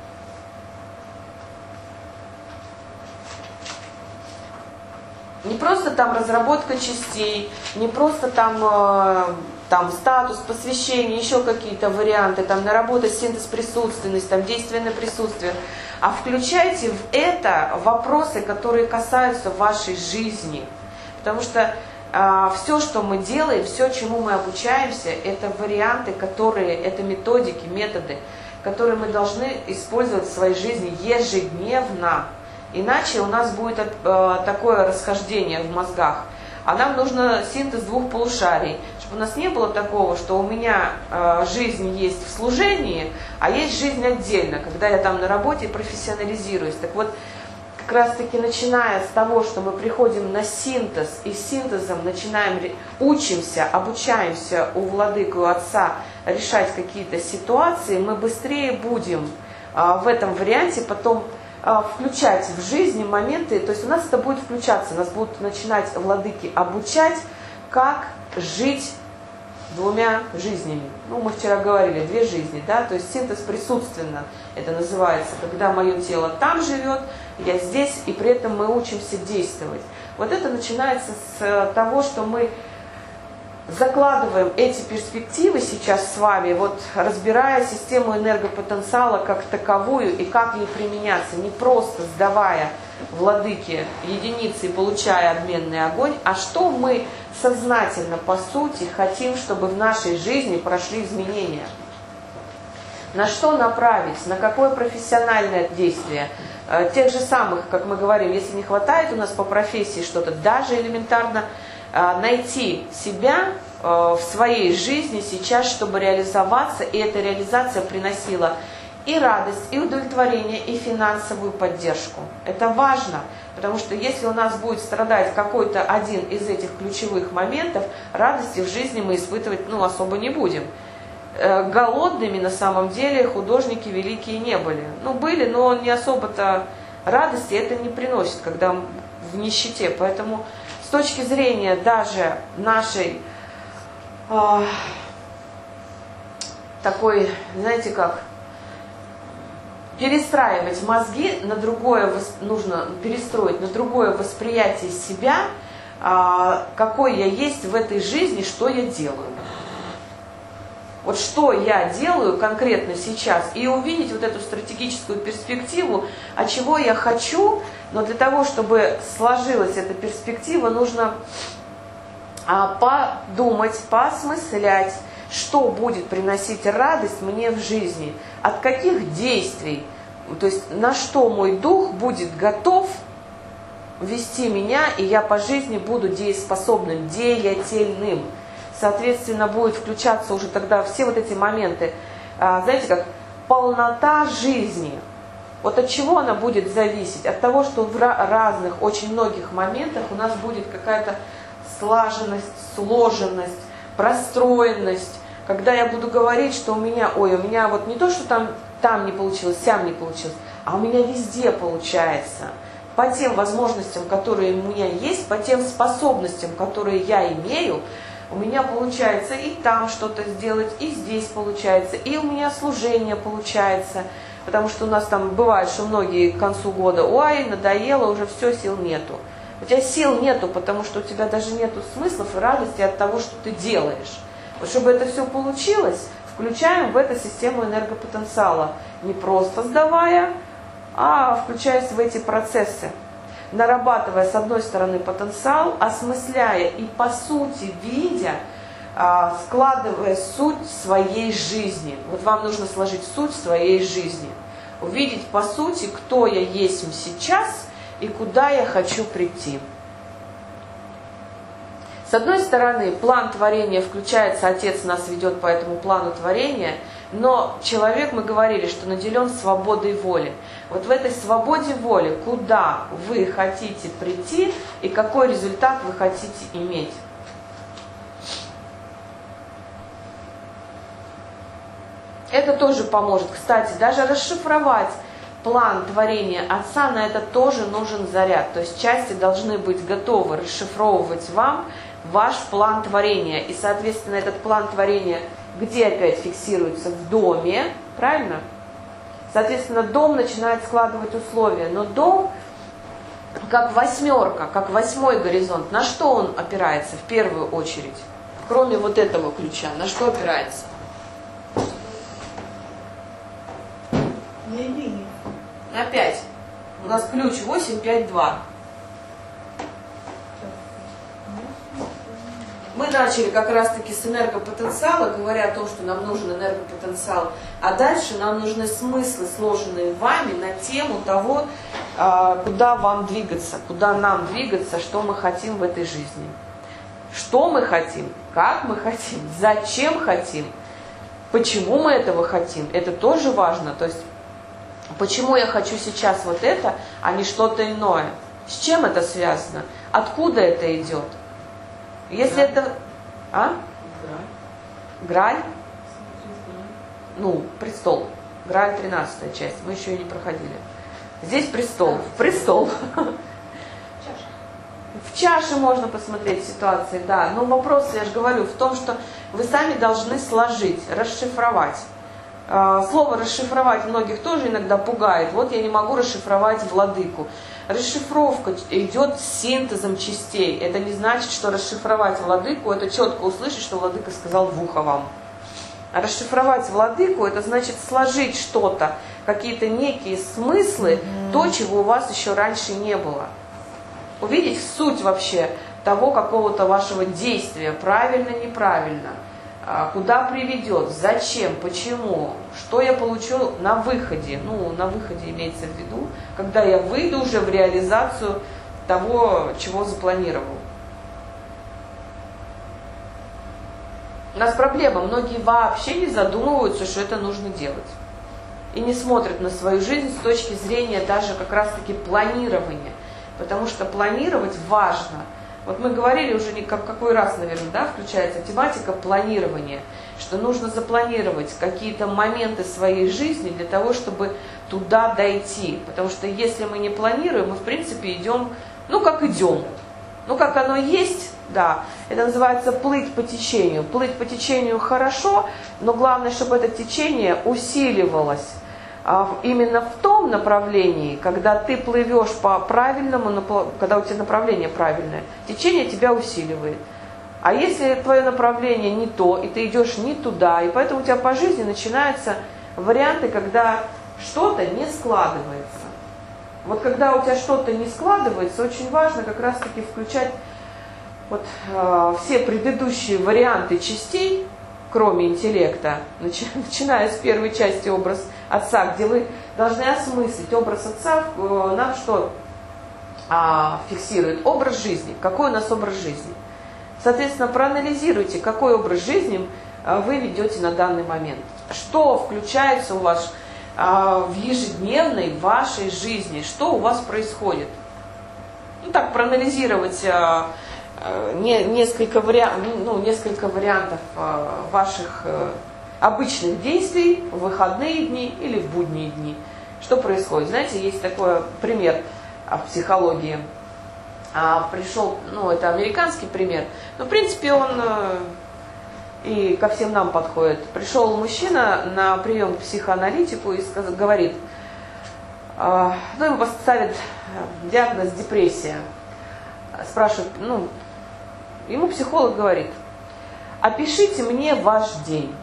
Не просто там разработка частей, не просто там, э, там статус, посвящение, еще какие-то варианты, там наработать синтез присутственность, там действие на присутствие. А включайте в это вопросы, которые касаются вашей жизни. Потому что э, все, что мы делаем, все, чему мы обучаемся, это варианты, которые, это методики, методы, которые мы должны использовать в своей жизни ежедневно. Иначе у нас будет э, такое расхождение в мозгах. А нам нужно синтез двух полушарий, чтобы у нас не было такого, что у меня э, жизнь есть в служении, а есть жизнь отдельно, когда я там на работе профессионализируюсь. Так вот, как раз таки начиная с того, что мы приходим на синтез, и синтезом начинаем, учимся, обучаемся у владыки, у отца решать какие-то ситуации, мы быстрее будем э, в этом варианте потом включать в жизни моменты, то есть у нас это будет включаться, нас будут начинать владыки обучать, как жить двумя жизнями. Ну, мы вчера говорили, две жизни, да, то есть синтез присутственно, это называется, когда мое тело там живет, я здесь, и при этом мы учимся действовать. Вот это начинается с того, что мы закладываем эти перспективы сейчас с вами, вот разбирая систему энергопотенциала как таковую и как ей применяться, не просто сдавая владыке единицы и получая обменный огонь, а что мы сознательно, по сути, хотим, чтобы в нашей жизни прошли изменения. На что направить, на какое профессиональное действие. Тех же самых, как мы говорим, если не хватает у нас по профессии что-то, даже элементарно найти себя в своей жизни сейчас, чтобы реализоваться, и эта реализация приносила и радость, и удовлетворение, и финансовую поддержку. Это важно, потому что если у нас будет страдать какой-то один из этих ключевых моментов, радости в жизни мы испытывать ну, особо не будем. Голодными на самом деле художники великие не были. Ну, были, но не особо-то радости это не приносит, когда в нищете. Поэтому с точки зрения даже нашей э, такой, знаете как, перестраивать мозги на другое, нужно перестроить на другое восприятие себя, э, какой я есть в этой жизни, что я делаю. Вот что я делаю конкретно сейчас, и увидеть вот эту стратегическую перспективу, а чего я хочу, но для того, чтобы сложилась эта перспектива, нужно а, подумать, поосмыслять, что будет приносить радость мне в жизни, от каких действий, то есть на что мой дух будет готов вести меня, и я по жизни буду дееспособным, деятельным. Соответственно, будет включаться уже тогда все вот эти моменты, знаете, как полнота жизни. Вот от чего она будет зависеть? От того, что в разных, очень многих моментах у нас будет какая-то слаженность, сложенность, простроенность. Когда я буду говорить, что у меня, ой, у меня вот не то, что там, там не получилось, сям не получилось, а у меня везде получается. По тем возможностям, которые у меня есть, по тем способностям, которые я имею, у меня получается и там что-то сделать, и здесь получается, и у меня служение получается. Потому что у нас там бывает, что многие к концу года, ой, надоело, уже все, сил нету. У тебя сил нету, потому что у тебя даже нету смыслов и радости от того, что ты делаешь. Вот чтобы это все получилось, включаем в эту систему энергопотенциала. Не просто сдавая, а включаясь в эти процессы. Нарабатывая, с одной стороны, потенциал, осмысляя и, по сути, видя, складывая суть своей жизни. Вот вам нужно сложить суть своей жизни. Увидеть, по сути, кто я есть сейчас и куда я хочу прийти. С одной стороны, план творения включается, Отец нас ведет по этому плану творения, но человек, мы говорили, что наделен свободой воли. Вот в этой свободе воли, куда вы хотите прийти и какой результат вы хотите иметь. Это тоже поможет. Кстати, даже расшифровать план творения Отца, на это тоже нужен заряд. То есть части должны быть готовы расшифровывать вам ваш план творения. И, соответственно, этот план творения где опять фиксируется? В доме, правильно? Соответственно, дом начинает складывать условия. Но дом, как восьмерка, как восьмой горизонт, на что он опирается в первую очередь? Кроме вот этого ключа, на что опирается? На единицу. На пять. У нас ключ восемь, пять, два. Мы начали как раз-таки с энергопотенциала, говоря о том, что нам нужен энергопотенциал, а дальше нам нужны смыслы, сложенные вами на тему того, куда вам двигаться, куда нам двигаться, что мы хотим в этой жизни. Что мы хотим, как мы хотим, зачем хотим, почему мы этого хотим, это тоже важно. То есть, почему я хочу сейчас вот это, а не что-то иное. С чем это связано? Откуда это идет? Если Граль. это... А? Граль. Граль? Ну, престол. Граль тринадцатая часть. Мы еще ее не проходили. Здесь престол. Престол. В чаше можно посмотреть ситуации, да. Но вопрос, я же говорю, в том, что вы сами должны сложить, расшифровать. Слово «расшифровать» многих тоже иногда пугает. Вот я не могу расшифровать владыку. Расшифровка идет с синтезом частей. Это не значит, что расшифровать владыку, это четко услышать, что владыка сказал в ухо вам. А расшифровать владыку, это значит сложить что-то, какие-то некие смыслы, mm-hmm. то, чего у вас еще раньше не было. Увидеть суть вообще того какого-то вашего действия, правильно, неправильно, куда приведет, зачем, почему, что я получу на выходе. Ну, на выходе имеется в виду, когда я выйду уже в реализацию того, чего запланировал. У нас проблема, многие вообще не задумываются, что это нужно делать. И не смотрят на свою жизнь с точки зрения даже как раз-таки планирования. Потому что планировать важно. Вот мы говорили уже не как какой раз, наверное, да, включается тематика планирования, что нужно запланировать какие-то моменты своей жизни для того, чтобы туда дойти. Потому что если мы не планируем, мы в принципе идем, ну как идем. Ну как оно есть, да, это называется плыть по течению. Плыть по течению хорошо, но главное, чтобы это течение усиливалось. Именно в том направлении, когда ты плывешь по правильному, когда у тебя направление правильное, течение тебя усиливает. А если твое направление не то, и ты идешь не туда, и поэтому у тебя по жизни начинаются варианты, когда что-то не складывается. Вот когда у тебя что-то не складывается, очень важно как раз-таки включать вот, э, все предыдущие варианты частей, кроме интеллекта, начиная с первой части образ отца, где вы должны осмыслить образ отца, нам что а, фиксирует? Образ жизни. Какой у нас образ жизни? Соответственно, проанализируйте, какой образ жизни вы ведете на данный момент. Что включается у вас а, в ежедневной вашей жизни, что у вас происходит. Ну так, проанализировать а, Не, несколько, вариа... ну, несколько вариантов э, ваших э, обычных действий в выходные дни или в будние дни. Что происходит? Знаете, есть такой пример в психологии. А, пришел, ну, это американский пример, но в принципе он э, и ко всем нам подходит. Пришел мужчина на прием к психоаналитику и сказ... говорит, э, ну, ему поставят диагноз депрессия. Спрашивают, ну, ему психолог говорит, опишите мне ваш день.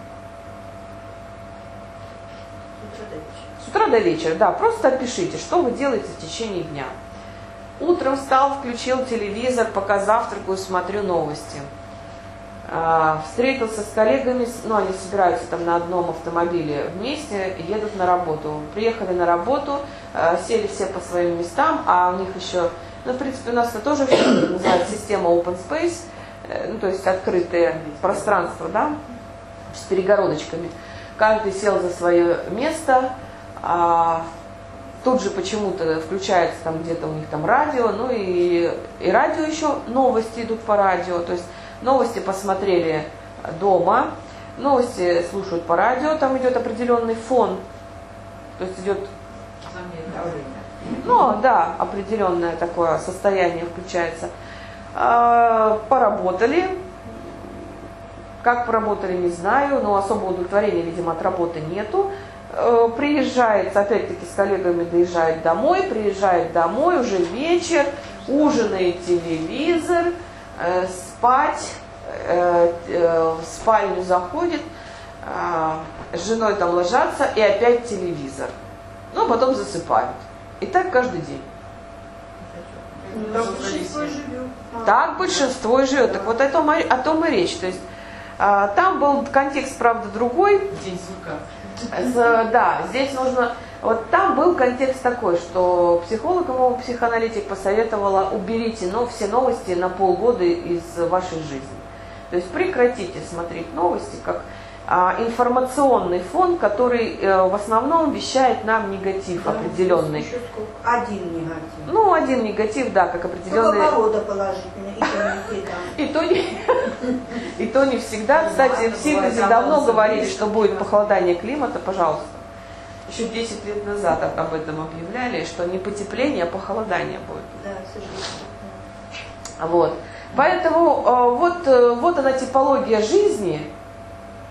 С утра до вечера, да, просто опишите, что вы делаете в течение дня. Утром встал, включил телевизор, пока завтракаю, смотрю новости. А, встретился с коллегами, ну, они собираются там на одном автомобиле вместе, едут на работу. Приехали на работу, а, сели все по своим местам, а у них еще... Ну, в принципе, у нас это тоже называется система open space, ну, то есть открытое пространство, да, с перегородочками. Каждый сел за свое место, а тут же почему-то включается там где-то у них там радио, ну и, и радио еще, новости идут по радио, то есть новости посмотрели дома, новости слушают по радио, там идет определенный фон, то есть идет... Ну, да, определенное такое состояние включается. Поработали. Как поработали, не знаю, но особого удовлетворения, видимо, от работы нету. Приезжает, опять-таки, с коллегами доезжает домой, приезжает домой, уже вечер, ужинает телевизор, спать, в спальню заходит, с женой там ложатся и опять телевизор. Ну, потом засыпают. И так каждый день. Так большинство живет. Так большинство и живет. Так вот о том, о том и речь. То есть а, там был контекст, правда, другой. День сурка. С, да, здесь нужно... Вот там был контекст такой, что психолог ему, психоаналитик посоветовала, уберите ну, все новости на полгода из вашей жизни. То есть прекратите смотреть новости как а, информационный фон, который э, в основном вещает нам негатив Да, определенный. еще сколько? Один негатив. Ну, один негатив, да, как определенный... Только погода положительная, и то не всегда. И то не, и то не всегда. Кстати, в синтезе давно говорили, что будет похолодание климата, пожалуйста. Еще десять лет назад об этом объявляли, что не потепление, а похолодание будет. Да, к сожалению. Вот. Поэтому вот, вот она типология жизни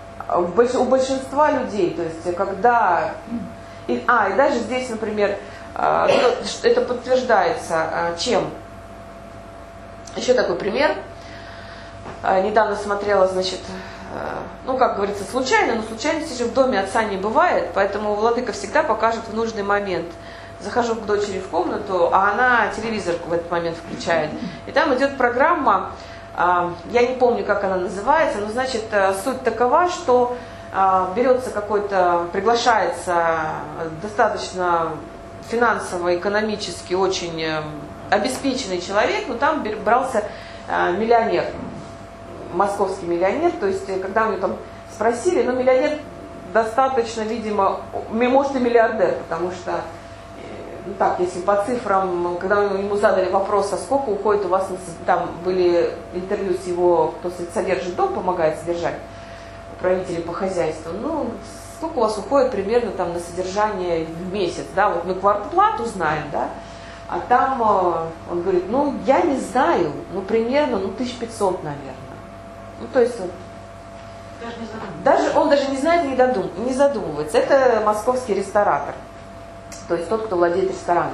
у большинства людей. То есть, когда... И, а, и даже здесь, например, Это подтверждается чем? Еще такой пример. Недавно смотрела, значит, ну, как говорится, случайно, но случайности же в доме отца не бывает, поэтому владыка всегда покажет в нужный момент. Захожу к дочери в комнату, а она телевизор в этот момент включает. И там идет программа, я не помню, как она называется, но, значит, суть такова, что берется какой-то, приглашается достаточно финансово, экономически очень обеспеченный человек, но там брался миллионер, московский миллионер, то есть когда у него там спросили, ну миллионер достаточно, видимо, может и миллиардер, потому что, ну так, если по цифрам, когда ему задали вопрос, а сколько уходит у вас, там были интервью с его, кто содержит дом, помогает содержать, управители по хозяйству, ну, сколько у вас уходит примерно там на содержание в месяц, да, вот мы квартплату знаем, да, а там он говорит, ну, я не знаю, ну, примерно, ну, тысяча пятьсот, наверное. Ну, то есть, вот, Даже, не даже он даже не знает и не, додум, не задумывается. Это московский ресторатор, то есть тот, кто владеет рестораном.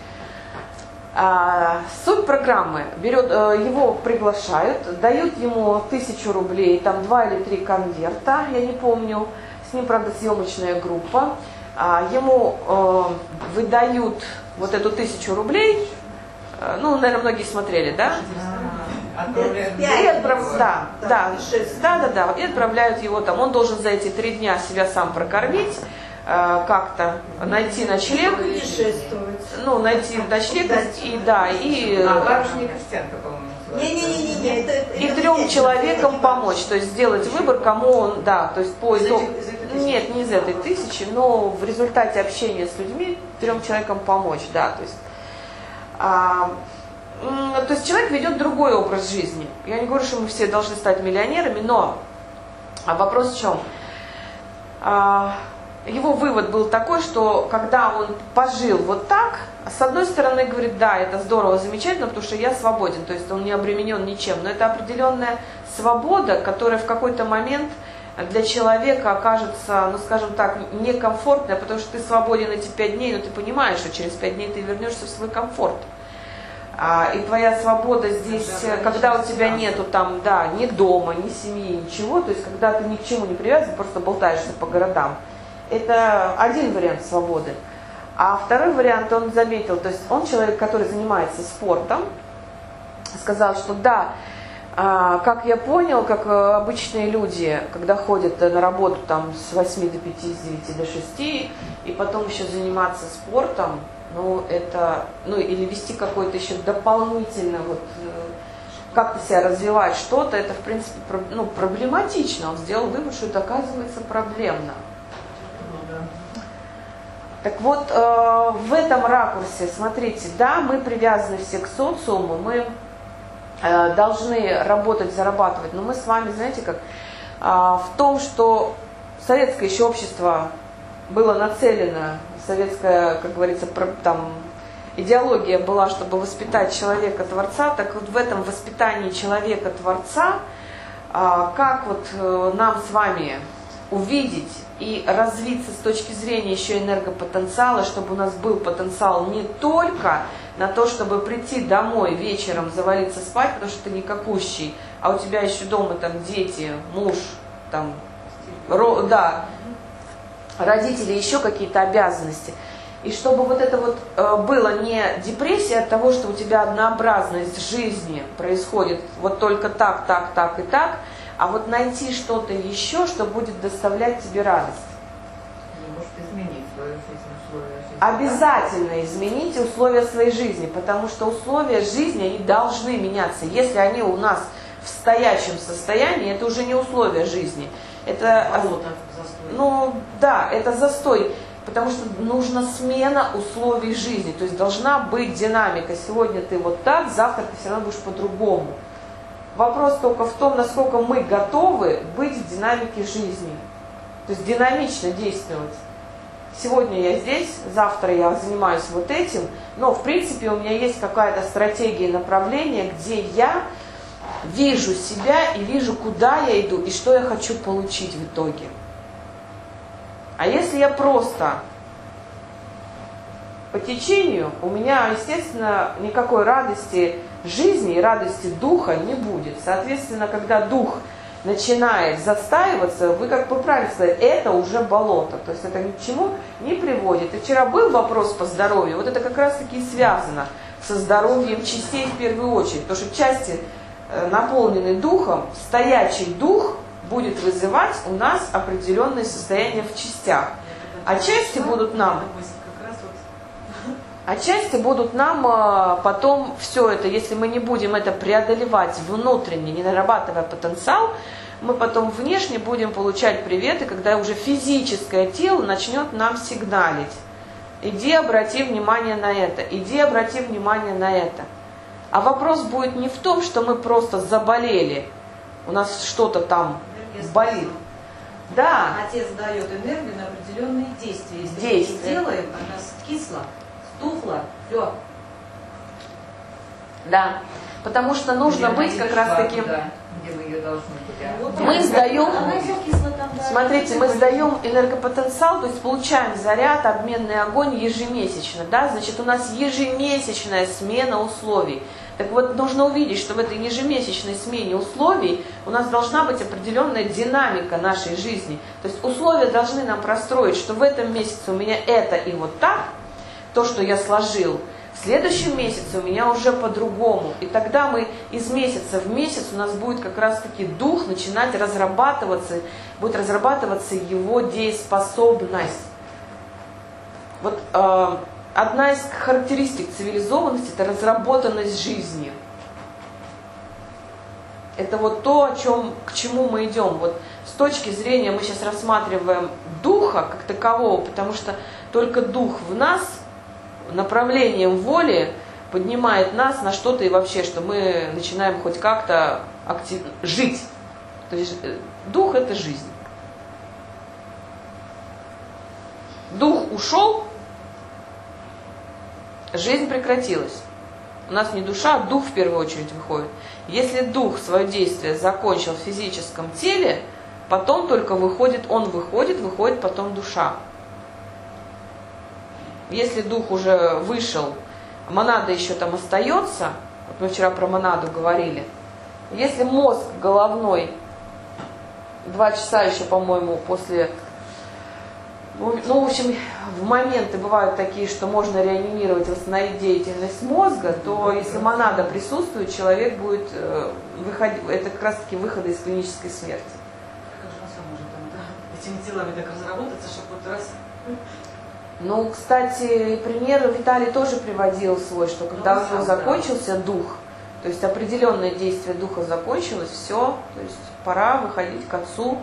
А, суть программы, берет, его приглашают, дают ему тысячу рублей, там два или три конверта, я не помню, с ним, правда, съемочная группа, а, ему э, выдают вот эту тысячу рублей, э, ну, наверное, многие смотрели, да? Отправляют. И отправ... да, да, да, да, да, и отправляют его там, он должен за эти три дня себя сам прокормить, как-то найти ночлег, ну, найти ночлег, и да, и... А барышня крестьянка, по-моему, Не-не-не, и трем человекам помочь, то есть сделать выбор, кому он, да, то есть по итогу... Нет, не из этой тысячи, но в результате общения с людьми трем человекам помочь, да, то есть... А, то есть человек ведет другой образ жизни. Я не говорю, что мы все должны стать миллионерами, но вопрос в чем? А, его вывод был такой, что когда он пожил вот так, с одной стороны говорит, да, это здорово, замечательно, потому что я свободен, то есть он не обременен ничем, но это определенная свобода, которая в какой-то момент для человека окажется, ну скажем так, некомфортная, потому что ты свободен эти пять дней, но ты понимаешь, что через пять дней ты вернешься в свой комфорт. А, и твоя свобода здесь, когда у тебя нету там, да, ни дома, ни семьи, ничего, то есть когда ты ни к чему не привязан, просто болтаешься по городам, это один вариант свободы. А второй вариант он заметил, то есть он человек, который занимается спортом, сказал, что да, как я понял, как обычные люди, когда ходят на работу там с восьми до пяти, с девяти до шести, и потом еще заниматься спортом, ну это, ну или вести какой-то еще дополнительно, вот, как-то себя развивать что-то, это в принципе ну, проблематично. Он сделал вывод, что это оказывается проблемно. Так вот, э, в этом ракурсе, смотрите, да, мы привязаны все к социуму, мы э, должны работать, зарабатывать, но мы с вами, знаете, как, э, в том, что советское еще общество было нацелено, советская, как говорится, про, там, идеология была, чтобы воспитать человека-творца, так вот в этом воспитании человека-творца, э, как вот э, нам с вами увидеть и развиться с точки зрения еще энергопотенциала, чтобы у нас был потенциал не только на то, чтобы прийти домой вечером, завалиться спать, потому что ты никакущий, а у тебя еще дома там дети, муж, там, ро, да, родители, еще какие-то обязанности. И чтобы вот это вот э, было не депрессия от того, что у тебя однообразность жизни происходит вот только так, так, так и так, а вот найти что-то еще, что будет доставлять тебе радость. Может изменить свою жизнь, условия жизни. Обязательно измените условия своей жизни, потому что условия жизни, они должны меняться. Если они у нас в стоячем состоянии, это уже не условия жизни. Это, Болото, застой. ну да, это застой, потому что нужна смена условий жизни. То есть должна быть динамика. Сегодня ты вот так, завтра ты все равно будешь по-другому. Вопрос только в том, насколько мы готовы быть в динамике жизни. То есть динамично действовать. Сегодня я здесь, завтра я занимаюсь вот этим, но в принципе у меня есть какая-то стратегия, направление, где я вижу себя и вижу, куда я иду и что я хочу получить в итоге. А если я просто по течению, у меня, естественно, никакой радости жизни и радости духа не будет. Соответственно, когда дух начинает застаиваться, вы как бы правильно сказали, это уже болото. То есть это ни к чему не приводит. И вчера был вопрос по здоровью, вот это как раз таки и связано со здоровьем частей в первую очередь. Потому что части, наполненные духом, стоячий дух будет вызывать у нас определенные состояния в частях. А части будут нам... Отчасти будут нам потом все это, если мы не будем это преодолевать внутренне, не нарабатывая потенциал, мы потом внешне будем получать приветы, когда уже физическое тело начнет нам сигналить. Иди обрати внимание на это, иди обрати внимание на это. А вопрос будет не в том, что мы просто заболели, у нас что-то там болит. Да. Отец дает энергию на определенные действия. Если Действия. мы не делаем, она скисла. Тухло, все. Да, потому что нужно Или быть как раз таким... Да, где мы ее должны быть. Мы сдаем, Она вся кисла там, да. смотрите, мы сдаем энергопотенциал, то есть получаем заряд, обменный огонь ежемесячно, да, значит у нас ежемесячная смена условий. Так вот, нужно увидеть, что в этой ежемесячной смене условий у нас должна быть определенная динамика нашей жизни. То есть условия должны нам простроить, что в этом месяце у меня это и вот так, то, что я сложил, в следующем месяце у меня уже по-другому. И тогда мы из месяца в месяц у нас будет как раз-таки дух начинать разрабатываться, будет разрабатываться его дееспособность. Вот э, одна из характеристик цивилизованности – это разработанность жизни. Это вот то, о чем, к чему мы идем. Вот с точки зрения мы сейчас рассматриваем духа как такового, потому что только дух в нас направлением воли поднимает нас на что-то и вообще, что мы начинаем хоть как-то актив... жить. То есть дух – это жизнь. Дух ушел, жизнь прекратилась. У нас не душа, а дух в первую очередь выходит. Если дух свое действие закончил в физическом теле, потом только выходит, он выходит, выходит потом душа. Если дух уже вышел, монада еще там остается, вот мы вчера про монаду говорили, если мозг головной два часа еще, по-моему, после, ну, в общем, в моменты бывают такие, что можно реанимировать, восстановить деятельность мозга, то если монада присутствует, человек будет выходить, это как раз таки выходы из клинической смерти. Как же он сам может там, да, этими делами так разработаться, чтобы вот раз... Ну, кстати, пример Виталий тоже приводил свой, что когда Ну, у него сам, закончился дух, то есть определенное действие духа закончилось, все, то есть пора выходить к отцу.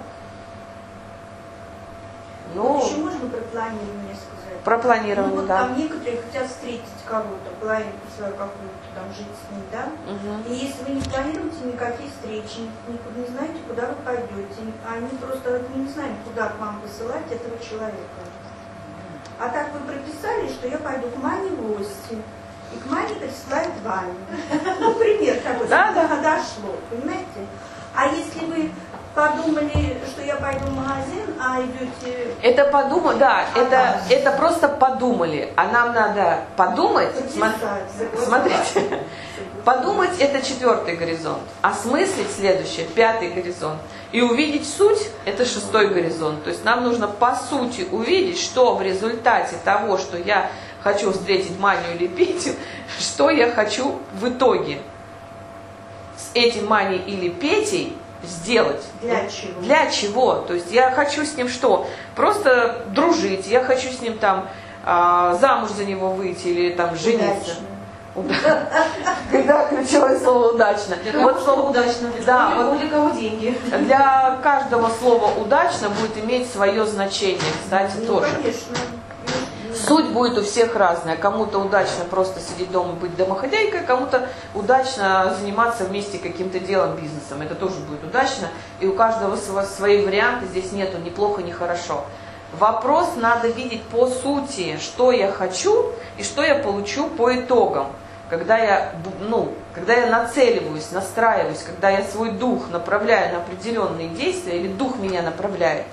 Ну, Еще можно про планирование сказать? про планирование, Ну, вот да. там некоторые хотят встретить кого-то, планировать свою какую-то там жить с ним, да? Угу. И если вы не планируете никакие встречи, никуда не знаете, куда вы пойдете, они просто не знают, куда к вам посылать этого человека. А так вы прописали, что я пойду к маме в гости, и к маме присылает Ваню. Ну, пример такой, Да, да. дошло, понимаете? А если вы подумали, что я пойду в магазин, а идете... Это подумать, да, А, это, да. это просто подумали, а нам надо подумать, смо- Записать. смотрите, подумать это четвертый горизонт, осмыслить следующее, пятый горизонт, и увидеть суть это шестой горизонт. То есть нам нужно по сути увидеть, что в результате того, что я хочу встретить Маню или Петю, что я хочу в итоге с этим Маней или Петей сделать. Для чего? Для чего? То есть я хочу с ним что? Просто дружить, я хочу с ним там а, замуж за него выйти или там жениться. Удачно. Когда ключевое слово удачно. Для кого Вот слово удачно, Да, для кого, вот для кого деньги. для каждого слова удачно будет иметь свое значение, кстати, Ну, тоже. конечно. Суть будет у всех разная. Кому-то удачно просто сидеть дома, быть домохозяйкой, кому-то удачно заниматься вместе каким-то делом, бизнесом. Это тоже будет удачно. И у каждого свои варианты, здесь нету ни плохо, ни хорошо. Вопрос надо видеть по сути, что я хочу и что я получу по итогам. Когда я, ну, когда я нацеливаюсь, настраиваюсь, когда я свой дух направляю на определенные действия, или дух меня направляет,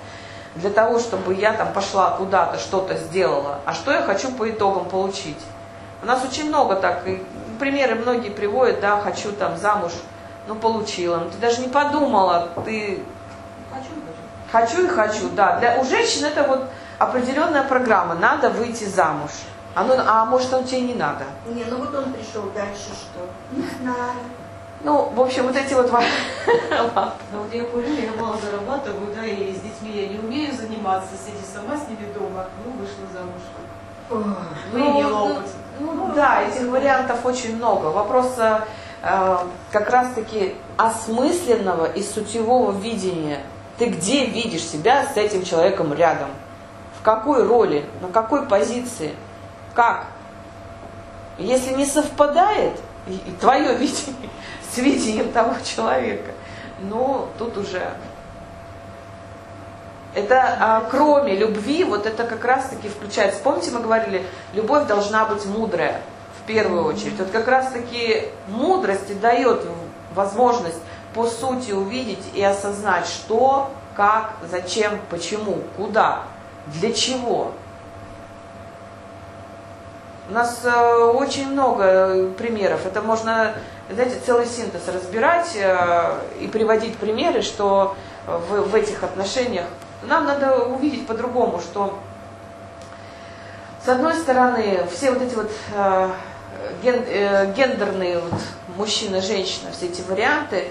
для того, чтобы я там пошла куда-то, что-то сделала, а что я хочу по итогам получить. У нас очень много так, и примеры многие приводят, да, хочу там замуж, ну получила, ну ты даже не подумала, ты... Хочу, хочу. Хочу и хочу, да. Для, у женщин это вот определенная программа, надо выйти замуж. А, ну, а может он тебе не надо? Не, ну вот он пришел дальше что? Не знаю. Ну, в общем, вот эти вот... Но вот я курю, я мало зарабатываю, да, и с детьми я не умею заниматься, сиди сама с ними дома, ну, вышла замуж. Ну, имела опыт. Ну, да, этих вариантов очень много. Вопрос э, как раз-таки осмысленного и сутевого видения. Ты где видишь себя с этим человеком рядом? В какой роли? На какой позиции? Как? Если не совпадает и, и твое видение с видением того человека, ну, тут уже... Это а, кроме любви, вот это как раз-таки включается. Помните, мы говорили, любовь должна быть мудрая, в первую очередь. Вот как раз-таки мудрость и дает возможность по сути увидеть и осознать, что, как, зачем, почему, куда, для чего. У нас э, очень много примеров. Это можно, знаете, целый синтез разбирать э, и приводить примеры, что в, в этих отношениях нам надо увидеть по-другому, что с одной стороны все вот эти вот э, ген, э, гендерные вот, мужчина, женщина, все эти варианты,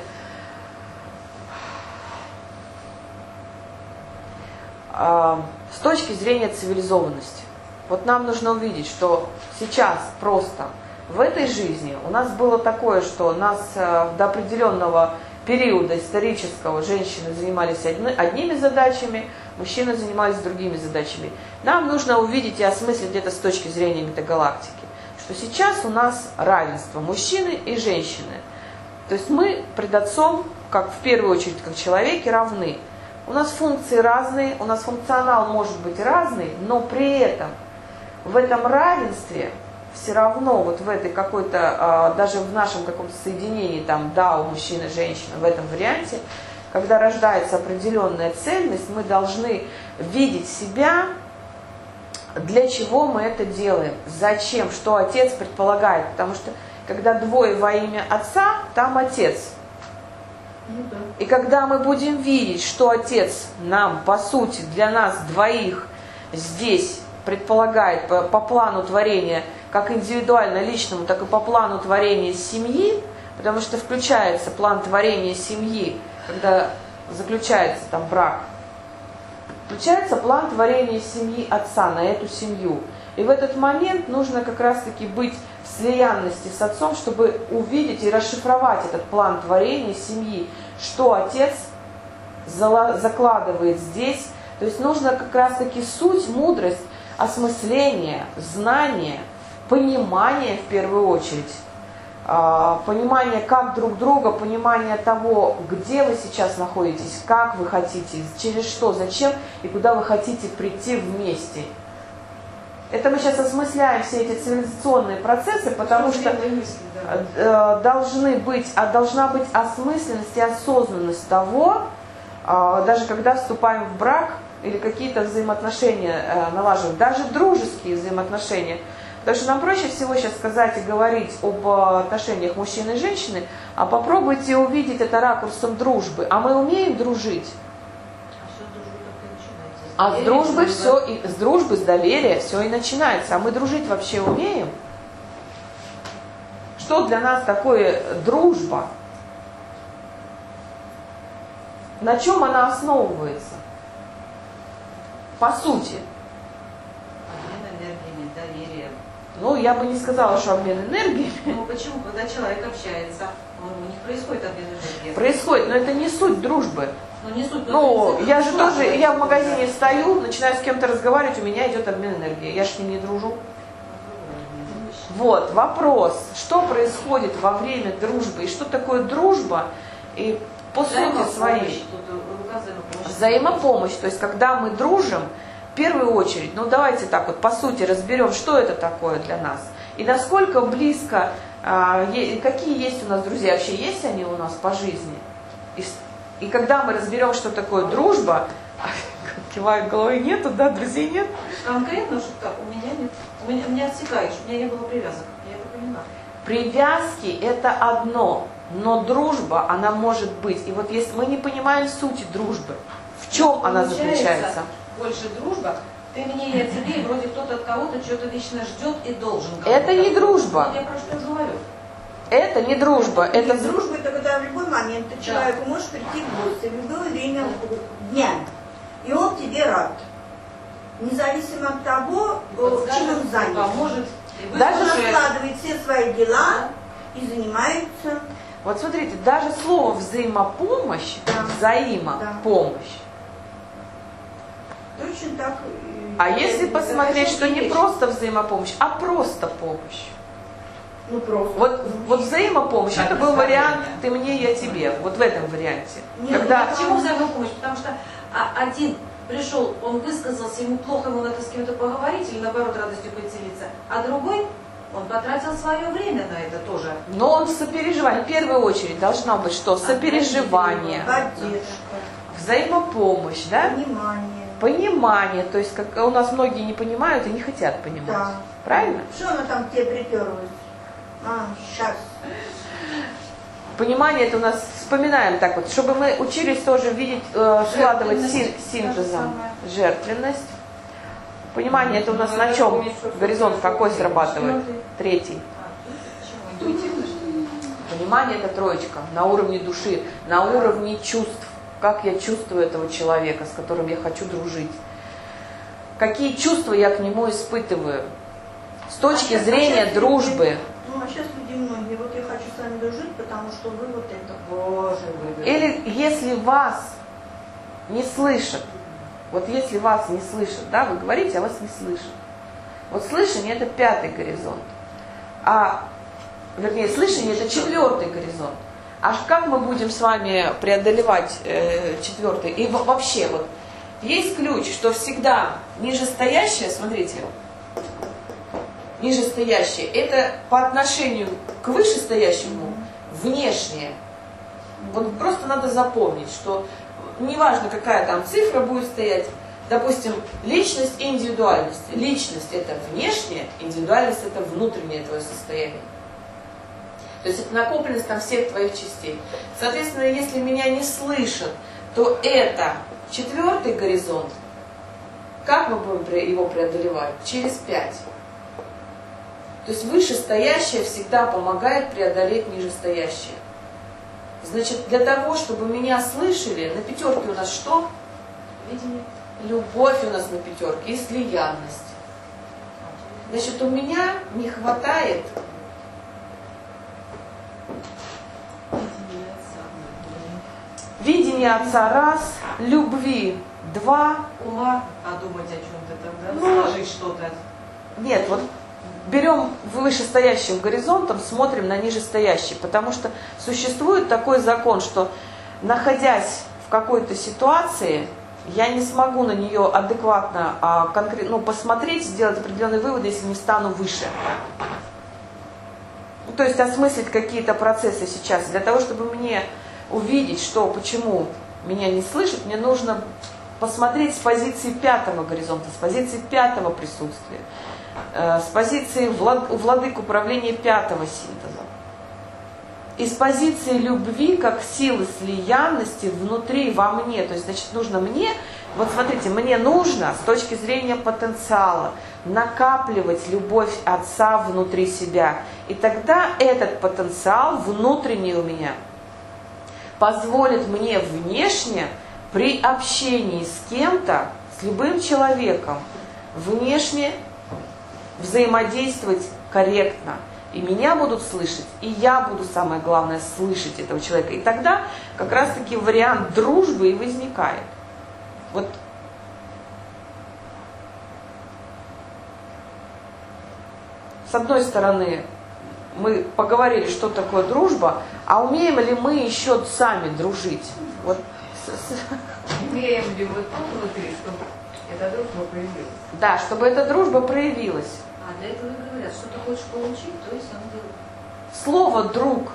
э, с точки зрения цивилизованности. Вот нам нужно увидеть, что сейчас просто в этой жизни у нас было такое, что нас э, до определенного периода исторического женщины занимались одни, одними задачами, мужчины занимались другими задачами. Нам нужно увидеть и осмыслить это с точки зрения метагалактики, что сейчас у нас равенство мужчины и женщины. То есть мы пред Отцом, как в первую очередь, как человеки, равны. У нас функции разные, у нас функционал может быть разный, но при этом в этом равенстве все равно вот в этой какой-то, даже в нашем каком-то соединении, там, да, у мужчины и женщины, в этом варианте, когда рождается определенная цельность, мы должны видеть себя, для чего мы это делаем, зачем, что Отец предполагает. Потому что когда двое во имя Отца, там Отец. Ну, да. И когда мы будем видеть, что Отец нам, по сути, для нас двоих здесь предполагает по, по плану творения, как индивидуально личному, так и по плану творения семьи, потому что включается план творения семьи, когда заключается там брак, включается план творения семьи Отца на эту семью. И в этот момент нужно как раз-таки быть в слиянности с Отцом, чтобы увидеть и расшифровать этот план творения семьи, что Отец закладывает здесь. То есть нужно как раз-таки суть, мудрость, осмысление, знание, понимание в первую очередь, понимание как друг друга, понимание того, где вы сейчас находитесь, как вы хотите, через что, зачем и куда вы хотите прийти вместе. Это мы сейчас осмысляем все эти цивилизационные процессы, потому что мысли, да. должны быть, должна быть осмысленность и осознанность того, даже когда вступаем в брак или какие-то взаимоотношения налаживаем, даже дружеские взаимоотношения. Потому что нам проще всего сейчас сказать и говорить об отношениях мужчины и женщины, а попробуйте увидеть это ракурсом дружбы. А мы умеем дружить? А с дружбы все, и, с дружбы, с доверия все и начинается. А мы дружить вообще умеем? Что для нас такое дружба? На чем она основывается? По сути. Обмен энергиями, доверием. Ну, я бы не сказала, что обмен энергиями. Ну почему? Когда человек общается, у них происходит обмен энергиями. Происходит, но это не суть дружбы. Ну, не суть, Ну, я же тоже, я в магазине да. стою, начинаю с кем-то разговаривать, у меня идет обмен энергии. Я же с ним не дружу. Вот, вопрос, что происходит во время дружбы, и что такое дружба, и по сути своей. Взаимопомощь, то есть когда мы дружим, в первую очередь, ну давайте так вот по сути разберем, что это такое для нас. И насколько близко, какие есть у нас друзья, вообще есть они у нас по жизни. И, и когда мы разберем, что такое дружба, киваю головой, нету, да, друзей нет? Конкретно, что так, у меня нет. У меня, у меня отсекаешь, у меня не было привязок. Я это понимаю. Привязки это одно, но дружба, она может быть. И вот если мы не понимаем сути дружбы, в чем она заключается? Больше дружба, ты мне, я тебе, и вроде кто-то от кого-то что-то вечно ждет и должен. Это не дружба. Вот я про что говорю. Это не дружба, это Нет, дружба это когда в любой момент ты человеку можешь прийти в гости, в любое время дня, и он тебе рад. Независимо от того, чем он занят. Поможет. Даже он откладывает все свои дела и занимается. Вот смотрите, даже слово взаимопомощь, Да. взаимопомощь. Точно так. А если посмотреть, что не просто взаимопомощь, а просто помощь. Ну просто. Вот, вот взаимопомощь, Как это был представление. вариант «ты мне, я тебе». Вот в этом варианте. Нет, Когда... А почему взаимопомощь? Потому что а, один пришел, он высказался, ему плохо, ему надо с кем-то поговорить или наоборот радостью поделиться, а другой, он потратил свое время на это тоже. Но он в сопереживании. В первую очередь должно быть что? Сопереживание, Поддержка, взаимопомощь, да? понимание. Понимание. То есть как у нас многие не понимают и не хотят понимать. Да. Правильно? Что она там к тебе приперлась? А, сейчас. Понимание это у нас, вспоминаем так вот, чтобы мы учились тоже видеть, э, складывать син, Жертвенность, синтезом. то же Жертвенность. Понимание это у нас на чем? Горизонт какой срабатывает? Третий. А, почему? Интуитивно, что ли? Понимание это троечка, на уровне души, на уровне чувств. Как я чувствую этого человека, с которым я хочу дружить. Какие чувства я к нему испытываю. С точки А сейчас- зрения а сейчас дружбы. люди- ну, а сейчас люди многие, вот я хочу с вами дружить, потому что вы вот это. Боже, вы. Или если вас не слышат, вот если вас не слышат, да, вы говорите, а вас не слышат. Вот слышание это пятый горизонт. А, вернее, слышание это четвертый горизонт. А как мы будем с вами преодолевать э, четвертый? И во- вообще вот есть ключ, что всегда нижестоящее, смотрите, нижестоящее, это по отношению к вышестоящему внешнее. Вот просто надо запомнить, что неважно, какая там цифра будет стоять, допустим, личность и индивидуальность. Личность это внешнее, индивидуальность это внутреннее твое состояние. То есть это накопленность там всех твоих частей. Соответственно, если меня не слышат, то это четвертый горизонт. Как мы будем его преодолевать? Через пять. То есть вышестоящее всегда помогает преодолеть нижестоящее. Значит, для того, чтобы меня слышали, на пятерке у нас что? Видение. Любовь у нас на пятерке и слиянность. Значит, у меня не хватает видения отца раз, любви два. Ума, а думать о чем-то там, да? Ну, Сложить что-то. Нет, вот берем вышестоящим горизонтом, смотрим на нижестоящий, потому что существует такой закон, что находясь в какой-то ситуации, я не смогу на нее адекватно а, конкрет, ну, посмотреть, сделать определенные выводы, если не встану выше. Ну, то есть осмыслить какие-то процессы сейчас. Для того, чтобы мне увидеть, что, почему меня не слышат, мне нужно посмотреть с позиции пятого горизонта, с позиции пятого присутствия, э, с позиции влад, владык управления пятого синтеза. И с позиции любви, как силы слиянности внутри, во мне. То есть, значит, нужно мне, вот смотрите, мне нужно с точки зрения потенциала накапливать любовь Отца внутри себя. И тогда этот потенциал внутренний у меня позволит мне внешне при общении с кем-то, с любым человеком, внешне взаимодействовать корректно. И меня будут слышать, и я буду, самое главное, слышать этого человека. И тогда как раз-таки вариант дружбы и возникает. Вот с одной стороны, мы поговорили, что такое дружба, а умеем ли мы еще сами дружить? Вот. Имеем ли мы то внутри, чтобы эта дружба появилась? Да, чтобы эта дружба проявилась. А для этого и говорят, что ты хочешь получить, то и сам делай. Слово «друг».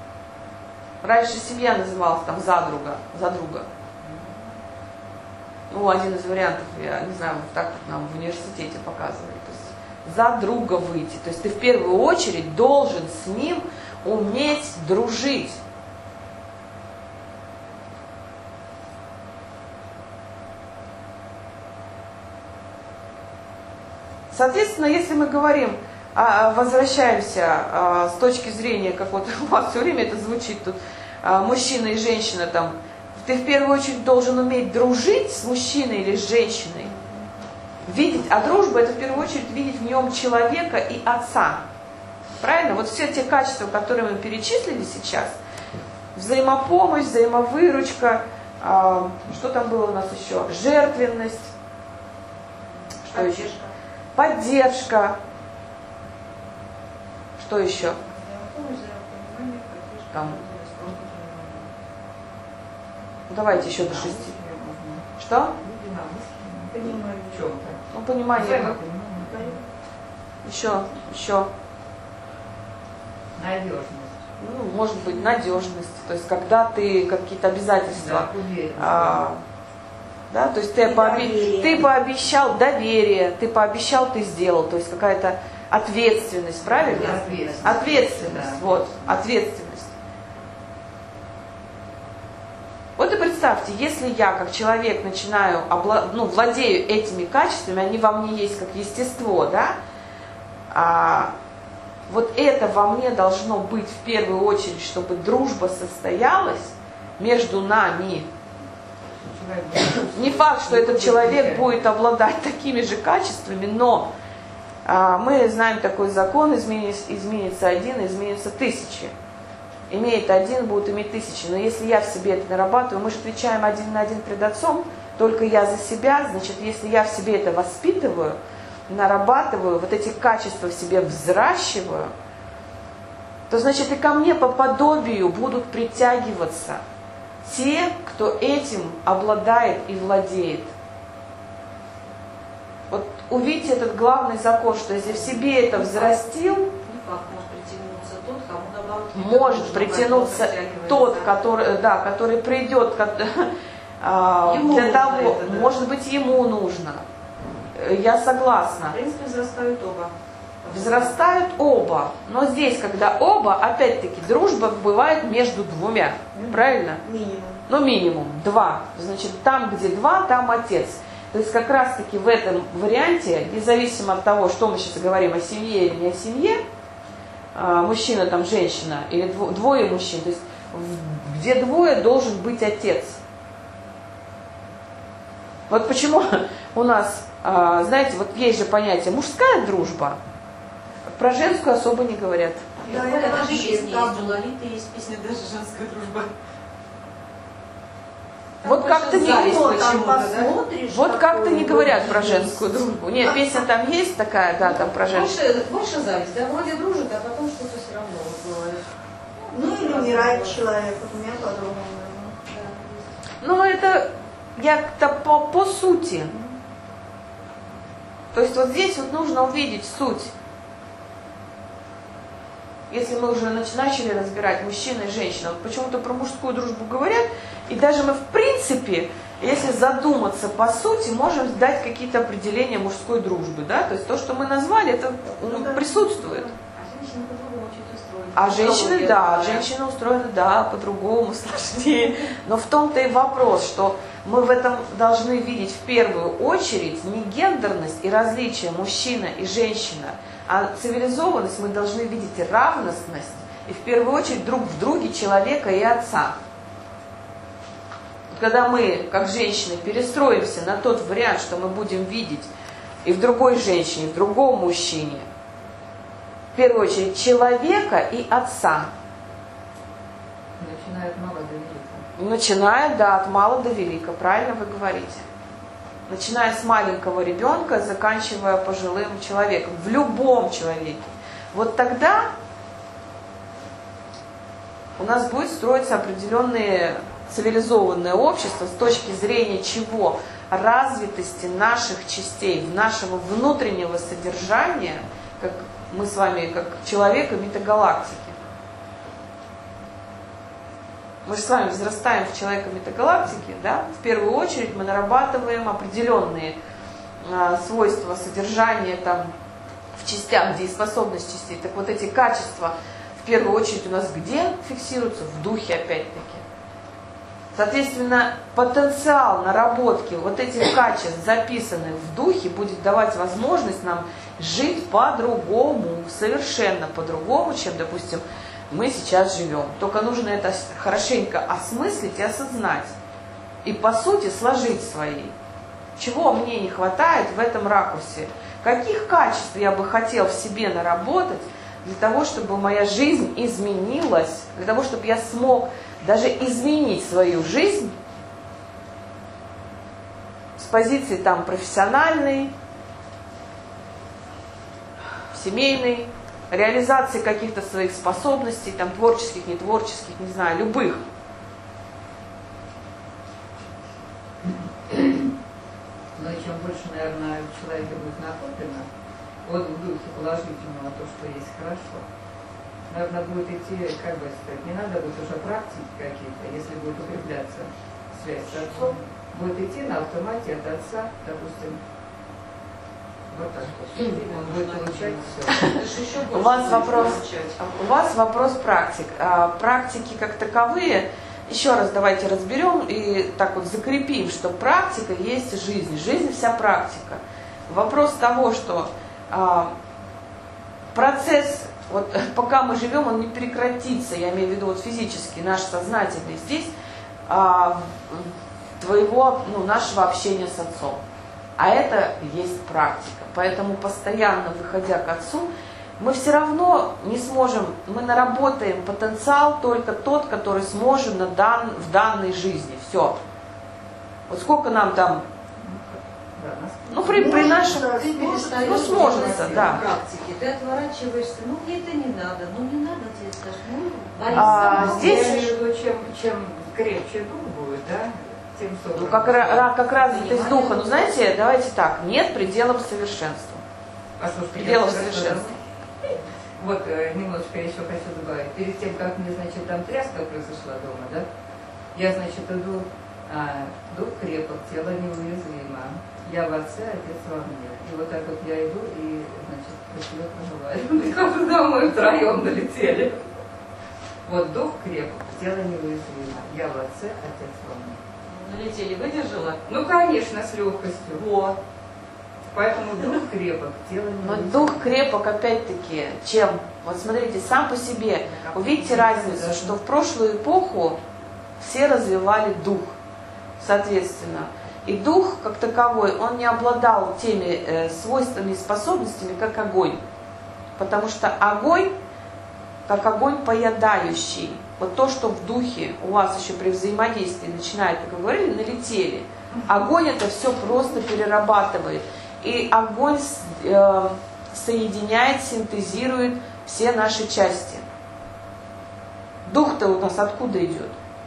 Раньше семья называлась там «за друга», «за друга». Ну, один из вариантов, я не знаю, вот так вот нам в университете показывали. То есть за друга выйти. То есть ты в первую очередь должен с ним уметь дружить. Соответственно, если мы говорим, возвращаемся с точки зрения, как вот у вас все время это звучит тут, мужчина и женщина там, ты в первую очередь должен уметь дружить с мужчиной или с женщиной, видеть, а дружба это в первую очередь видеть в нем человека и отца. Правильно? Вот все те качества, которые мы перечислили сейчас, взаимопомощь, взаимовыручка, что там было у нас еще, жертвенность, что еще? Поддержка. Что еще? Там. Ну, давайте еще до шести. Что? Понимаю. Ну, понимание. Еще, еще. Надежность. Ну, может быть, надежность. То есть, когда ты какие-то обязательства. Да, Да, то есть ты, пооби... ты пообещал доверие, ты пообещал, ты сделал. То есть какая-то ответственность, правильно? Ответственность. Ответственность, да. Вот, ответственность. Вот и представьте, если я как человек начинаю, обла... ну, владею этими качествами, они во мне есть как естество, да? А вот это во мне должно быть в первую очередь, чтобы дружба состоялась между нами. Не факт, что этот человек будет обладать такими же качествами, но а, мы знаем такой закон, изменится, изменится один, изменится тысячи. Имеет один, будут иметь тысячи. Но если я в себе это нарабатываю, мы же отвечаем один на один пред Отцом, только я за себя, значит, если я в себе это воспитываю, нарабатываю, вот эти качества в себе взращиваю, то значит и ко мне по подобию будут притягиваться те, кто этим обладает и владеет. Вот увидите этот главный закон, что если в себе это взрастил, может притянуться тот, кому наоборот может притянуться тот, который, да, который придет для того, может быть, ему нужно. Я согласна. В принципе, взрастают оба. Взрастают оба. Но здесь, когда оба, опять-таки, дружба бывает между двумя. Правильно? Минимум. Ну, минимум. Два. Значит, там, где два, там отец. То есть, как раз-таки в этом варианте, независимо от того, что мы сейчас говорим, о семье или не о семье, мужчина, там, женщина, или двое мужчин, то есть, где двое, должен быть отец. Вот почему у нас, знаете, вот есть же понятие мужская дружба, про женскую особо не говорят. Да, это даже песни есть, у Лолиты есть песня даже женская дружба. Вот как-то не, да? вот как-то не говорят про женскую дружбу. Нет, песня там есть такая, да, там про женскую. Больше, больше зависть, да, вроде дружит, а потом что-то все равно вот бывает. Ну или умирает человек, вот у меня по-другому. Да. Ну это я-то по, по сути. То есть вот здесь вот нужно увидеть суть. Если мы уже начали разбирать мужчина и женщина, вот почему-то про мужскую дружбу говорят, и даже мы в принципе, если задуматься по сути, можем дать какие-то определения мужской дружбы, да, то есть то, что мы назвали, это ну, присутствует. А женщины, да, женщины устроены, да, по-другому, сложнее. Но в том-то и вопрос, что мы в этом должны видеть в первую очередь не гендерность и различие мужчина и женщина, а цивилизованность мы должны видеть равностность и в первую очередь друг в друге человека и отца. Когда мы, как женщины, перестроимся на тот вариант, что мы будем видеть и в другой женщине, и в другом мужчине, в первую очередь человека и отца. Начиная от мала до велика. Начиная, да, от мала до велика, правильно вы говорите. Начиная с маленького ребенка, заканчивая пожилым человеком, в любом человеке. Вот тогда у нас будет строиться определенное цивилизованное общество с точки зрения чего? Развитости наших частей, нашего внутреннего содержания, как мы с вами, как человека метагалактики. Мы же с вами взрастаем в человека метагалактики, да? В первую очередь мы нарабатываем определенные а, свойства, содержания там в частях, дееспособность частей. Так вот эти качества в первую очередь у нас где фиксируются? В духе опять-таки. Соответственно, потенциал наработки вот этих качеств, записанных в духе, будет давать возможность нам жить по-другому, совершенно по-другому, чем, допустим, мы сейчас живем. Только нужно это хорошенько осмыслить и осознать. И, по сути, сложить свои. Чего мне не хватает в этом ракурсе? Каких качеств я бы хотел в себе наработать для того, чтобы моя жизнь изменилась, для того, чтобы я смог даже изменить свою жизнь с позиции там профессиональной, семейной, реализации каких-то своих способностей, там творческих, нетворческих, не знаю, любых. Но чем больше, наверное, у человека будет накоплено, вот в духе положительного, то, что есть хорошо, наверное, будет идти, как бы сказать, не надо будет уже практики какие-то, если будет укрепляться связь с отцом, будет идти на автомате от отца, допустим, вот так вот. Он будет получать все. У вас вопрос, у вас вопрос практик. А практики как таковые, еще раз давайте разберем и так вот закрепим, что практика есть жизнь. Жизнь вся практика. Вопрос того, что а, процесс, вот пока мы живем, он не прекратится, я имею в виду вот физически, наш сознательный здесь, а, твоего, ну, нашего общения с отцом. А это есть практика. Поэтому постоянно выходя к отцу, мы все равно не сможем, мы наработаем потенциал только тот, который сможем на дан, в данной жизни. Все. Вот сколько нам там, ну при, при нашем, Ты перестаешь ну сможется, да. практике, ты отворачиваешься, ну мне это не надо, ну не надо тебе скажешь, ну борись А, сама. здесь- Я имею в виду, чем, чем крепче дух будет, да, тем Ну, как, ра- как развитость духа. Ну, знаете, давайте так, нет пределов совершенства. А что ж, Пределов я- совершенства. Вот, э, немножечко еще хочу добавить. Перед тем, как мне, значит, там тряска произошла дома, да, я, значит, иду, а, дух крепок, тело неуязвимо. Я в отце, отец во мне. И вот так вот я иду и, значит, про себя проговариваю. Прихожу домой, втроем налетели. Вот дух крепок, тело неуязвимо. Я в отце, отец во мне. Налетели, выдержала? Ну, конечно, с легкостью. Вот. Поэтому дух крепок, тело Но неуязвимо. дух крепок, опять-таки, чем? Вот смотрите, сам по себе. Увидите разницу, что в прошлую эпоху все развивали дух, соответственно. И дух, как таковой, он не обладал теми э, свойствами и способностями, как огонь. Потому что огонь, как огонь поедающий, вот то, что в духе у вас еще при взаимодействии начинает, как вы говорили, налетели. Огонь это все просто перерабатывает. И огонь э, соединяет, синтезирует все наши части. Дух-то у нас откуда идет?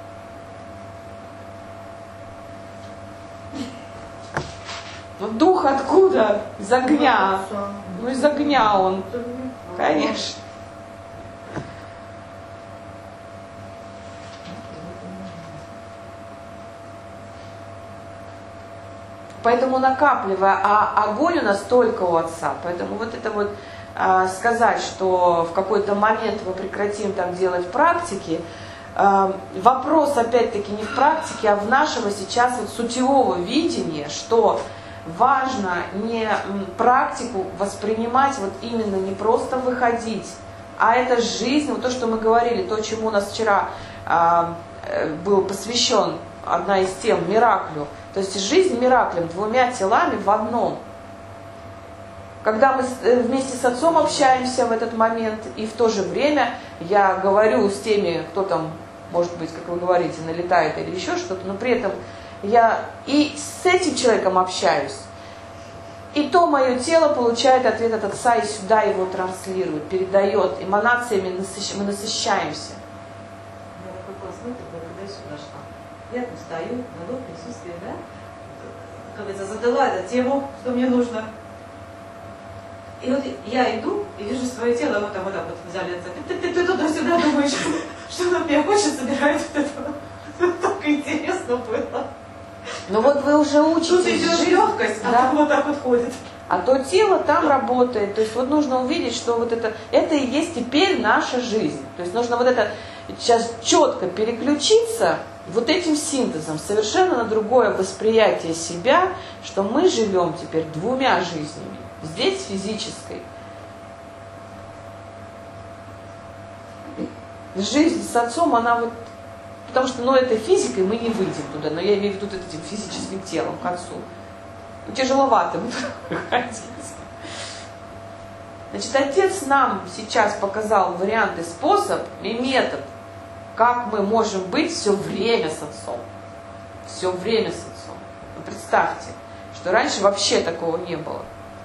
Ну, дух откуда? Из огня. Ну, из огня он. Конечно. Поэтому накапливая, а огонь у нас только у Отца. Поэтому вот это вот а, сказать, что в какой-то момент мы прекратим там делать практики, а, вопрос опять-таки не в практике, а в нашего сейчас вот сутевого видения, что важно не практику воспринимать вот именно не просто выходить, а это жизнь, вот то, что мы говорили, то, чему у нас вчера а, был посвящен одна из тем, мираклю. То есть жизнь мираклем, двумя телами в одном. Когда мы вместе с отцом общаемся в этот момент, и в то же время я говорю с теми, кто там, может быть, как вы говорите, налетает или еще что-то, но при этом я и с этим человеком общаюсь, и то мое тело получает ответ от отца и сюда его транслирует, передает, эманациями мы насыщаемся. Я такой классный, когда я сюда шла. Я там стою, надо присутствие, да? Как говорится, задала эту тему, что мне нужно. И вот я иду и вижу свое тело, вот там вот так вот взяли, ты, ты, ты туда-сюда думаешь, что она меня хочет, собирает вот это. Так интересно было. Ну вот вы уже учитесь. Тут идет жить, легкость, а да? там вот так вот ходит. А то тело там работает. То есть вот нужно увидеть, что вот это, это и есть теперь наша жизнь. То есть нужно вот это сейчас четко переключиться вот этим синтезом, совершенно на другое восприятие себя, что мы живем теперь двумя жизнями. Здесь физической. Жизнь с отцом, она вот, потому что, ну, этой физикой мы не выйдем туда, но я имею в виду этим физическим телом к отцу. Тяжеловато будет ходить. Значит, отец нам сейчас показал вариант и способ, и метод, как мы можем быть все время с отцом. Все время с отцом. Вы представьте, что раньше вообще такого не было.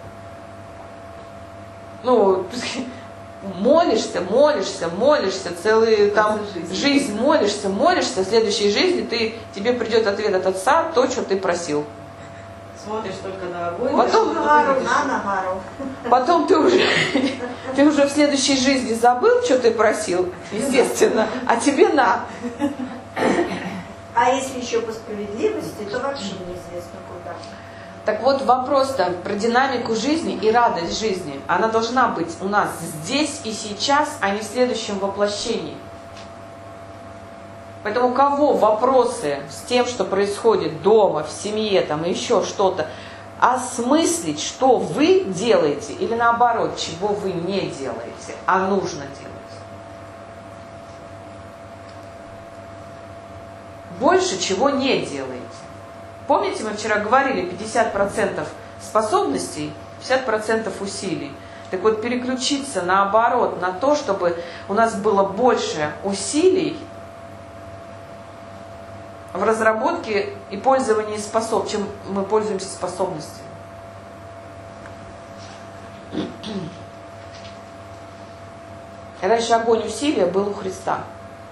Ну, молишься, молишься, молишься, целую там жизнь молишься, молишься, в следующей жизни ты, тебе придет ответ от отца, то, что ты просил. Смотришь только на огонь. Потом, Нагару, на нагару. потом ты уже, ты уже в следующей жизни забыл, что ты просил, естественно, а тебе на. А если еще по справедливости, то вообще неизвестно куда. Так вот вопрос-то про динамику жизни и радость жизни. Она должна быть у нас здесь и сейчас, а не в следующем воплощении. Поэтому у кого вопросы с тем, что происходит дома, в семье, там, и еще что-то, осмыслить, что вы делаете, или наоборот, чего вы не делаете, а нужно делать. Больше чего не делаете. Помните, мы вчера говорили, пятьдесят процентов способностей, пятьдесят процентов усилий. Так вот, переключиться наоборот, на то, чтобы у нас было больше усилий в разработке и пользовании способ, чем мы пользуемся способностями. Раньше огонь усилия был у Христа.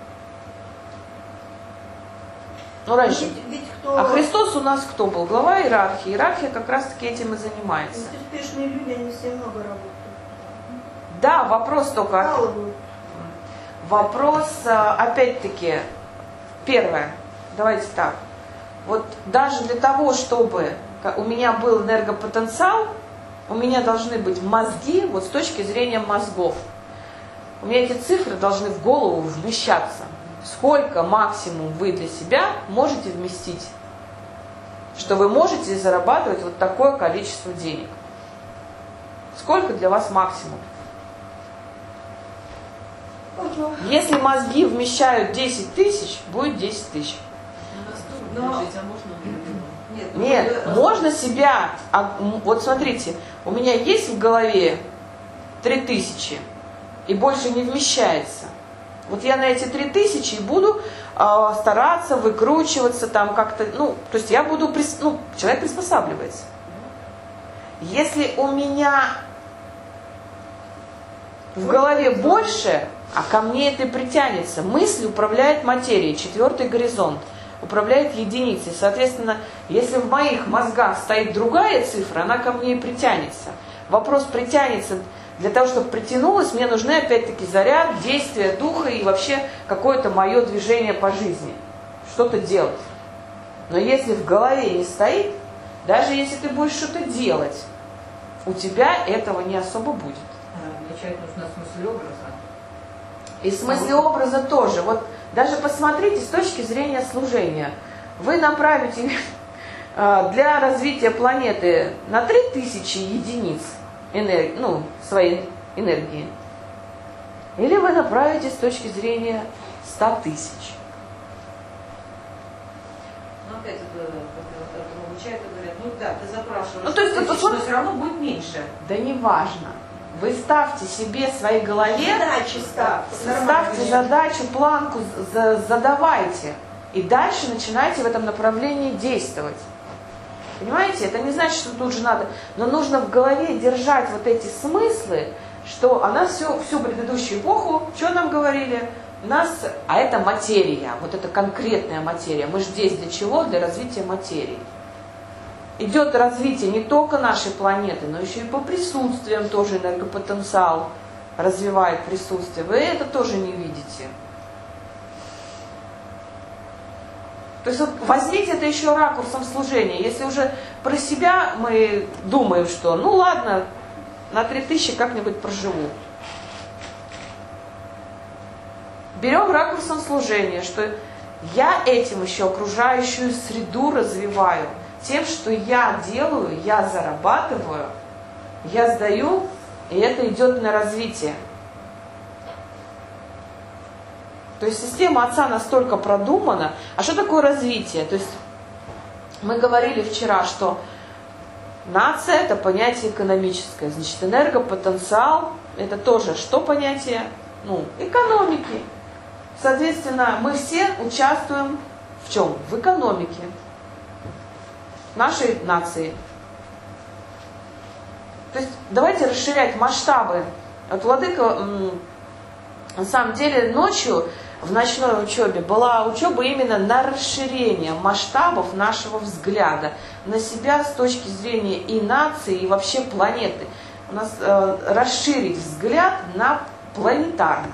Ну, раньше. Ведь, ведь кто... А Христос у нас кто был? Глава иерархии. Иерархия как раз-таки этим и занимается. Ведь успешные люди, они все много работают. Да, вопрос только... Балуют. Вопрос, опять-таки, первое. Давайте так. Вот даже для того, чтобы у меня был энергопотенциал, у меня должны быть мозги, вот с точки зрения мозгов. У меня эти цифры должны в голову вмещаться. Сколько максимум вы для себя можете вместить, что вы можете зарабатывать вот такое количество денег. Сколько для вас максимум? Если мозги вмещают десять тысяч, будет десять тысяч. Но... Нет, Нет можно себя... Вот смотрите, у меня есть в голове три тысячи и больше не вмещается. Вот я на эти три тысячи буду э, стараться выкручиваться там как-то, ну, то есть я буду, прис, ну, человек приспосабливается. Если у меня в голове больше, а ко мне это и притянется, мысль управляет материей, четвертый горизонт, управляет единицей. Соответственно, если в моих мозгах стоит другая цифра, она ко мне и притянется. Вопрос притянется. Для того, чтобы притянулось, мне нужны опять-таки заряд, действие духа и вообще какое-то мое движение по жизни. Что-то делать. Но если в голове не стоит, даже если ты будешь что-то делать, у тебя этого не особо будет. Начать нужно с мыслеобраза. И с мыслеобраза тоже. Вот даже посмотрите с точки зрения служения. Вы направите для развития планеты на три тысячи единиц энергии, ну, своей энергии. Или вы направите с точки зрения ста тысяч. Ну, опять это, как обучают и говорят, ну да, ты запрашиваешь, ну, то есть, тысяч, это, но все равно будет меньше. Да не важно. Вы ставьте себе в своей голове, задачи ставьте. ставьте задачу, планку, задавайте. И дальше начинайте в этом направлении действовать. Понимаете, это не значит, что тут же надо, но нужно в голове держать вот эти смыслы, что она всю, всю предыдущую эпоху, что нам говорили, нас, а это материя, вот это конкретная материя. Мы же здесь для чего? Для развития материи. идет развитие не только нашей планеты, но еще и по присутствиям тоже энергопотенциал развивает присутствие. Вы это тоже не видите. То есть вот возьмите это еще ракурсом служения. Если уже про себя мы думаем, что ну ладно, на три тысячи как-нибудь проживу. Берем ракурсом служения, что я этим еще окружающую среду развиваю. Тем, что я делаю, я зарабатываю, я сдаю, и это идет на развитие. То есть система Отца настолько продумана. А что такое развитие? То есть мы говорили вчера, что нация – это понятие экономическое. Значит, энергопотенциал – это тоже что понятие? Ну, экономики. Соответственно, мы все участвуем в чем? В экономике нашей нации. То есть давайте расширять масштабы. Вот владыка, на самом деле, ночью в ночной учебе была учеба именно на расширение масштабов нашего взгляда на себя с точки зрения и нации, и вообще планеты. У нас э, расширить взгляд на планетарно.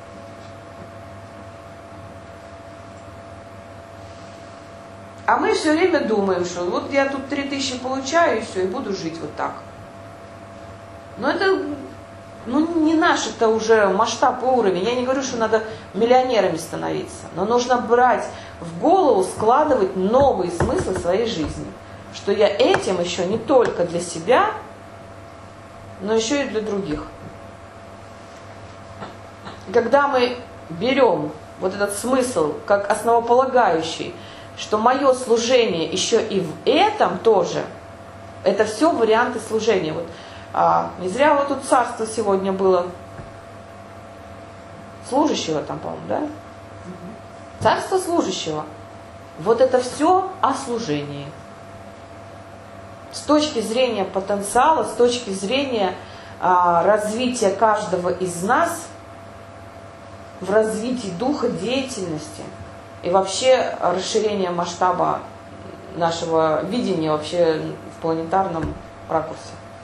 А мы все время думаем, что вот я тут три тысячи получаю, и все, и буду жить вот так. Но это ну, не наш это уже масштаб и уровень. Я не говорю, что надо миллионерами становиться. Но нужно брать в голову, складывать новые смыслы своей жизни. Что я этим еще не только для себя, но еще и для других. Когда мы берем вот этот смысл как основополагающий, что мое служение еще и в этом тоже, это все варианты служения. Вот, а, не зря вот тут царство сегодня было. Служащего там, по-моему, да? Царство служащего. Вот это все о служении. С точки зрения потенциала, с точки зрения а, развития каждого из нас в развитии духа деятельности и вообще расширение масштаба нашего видения вообще в планетарном ракурсе.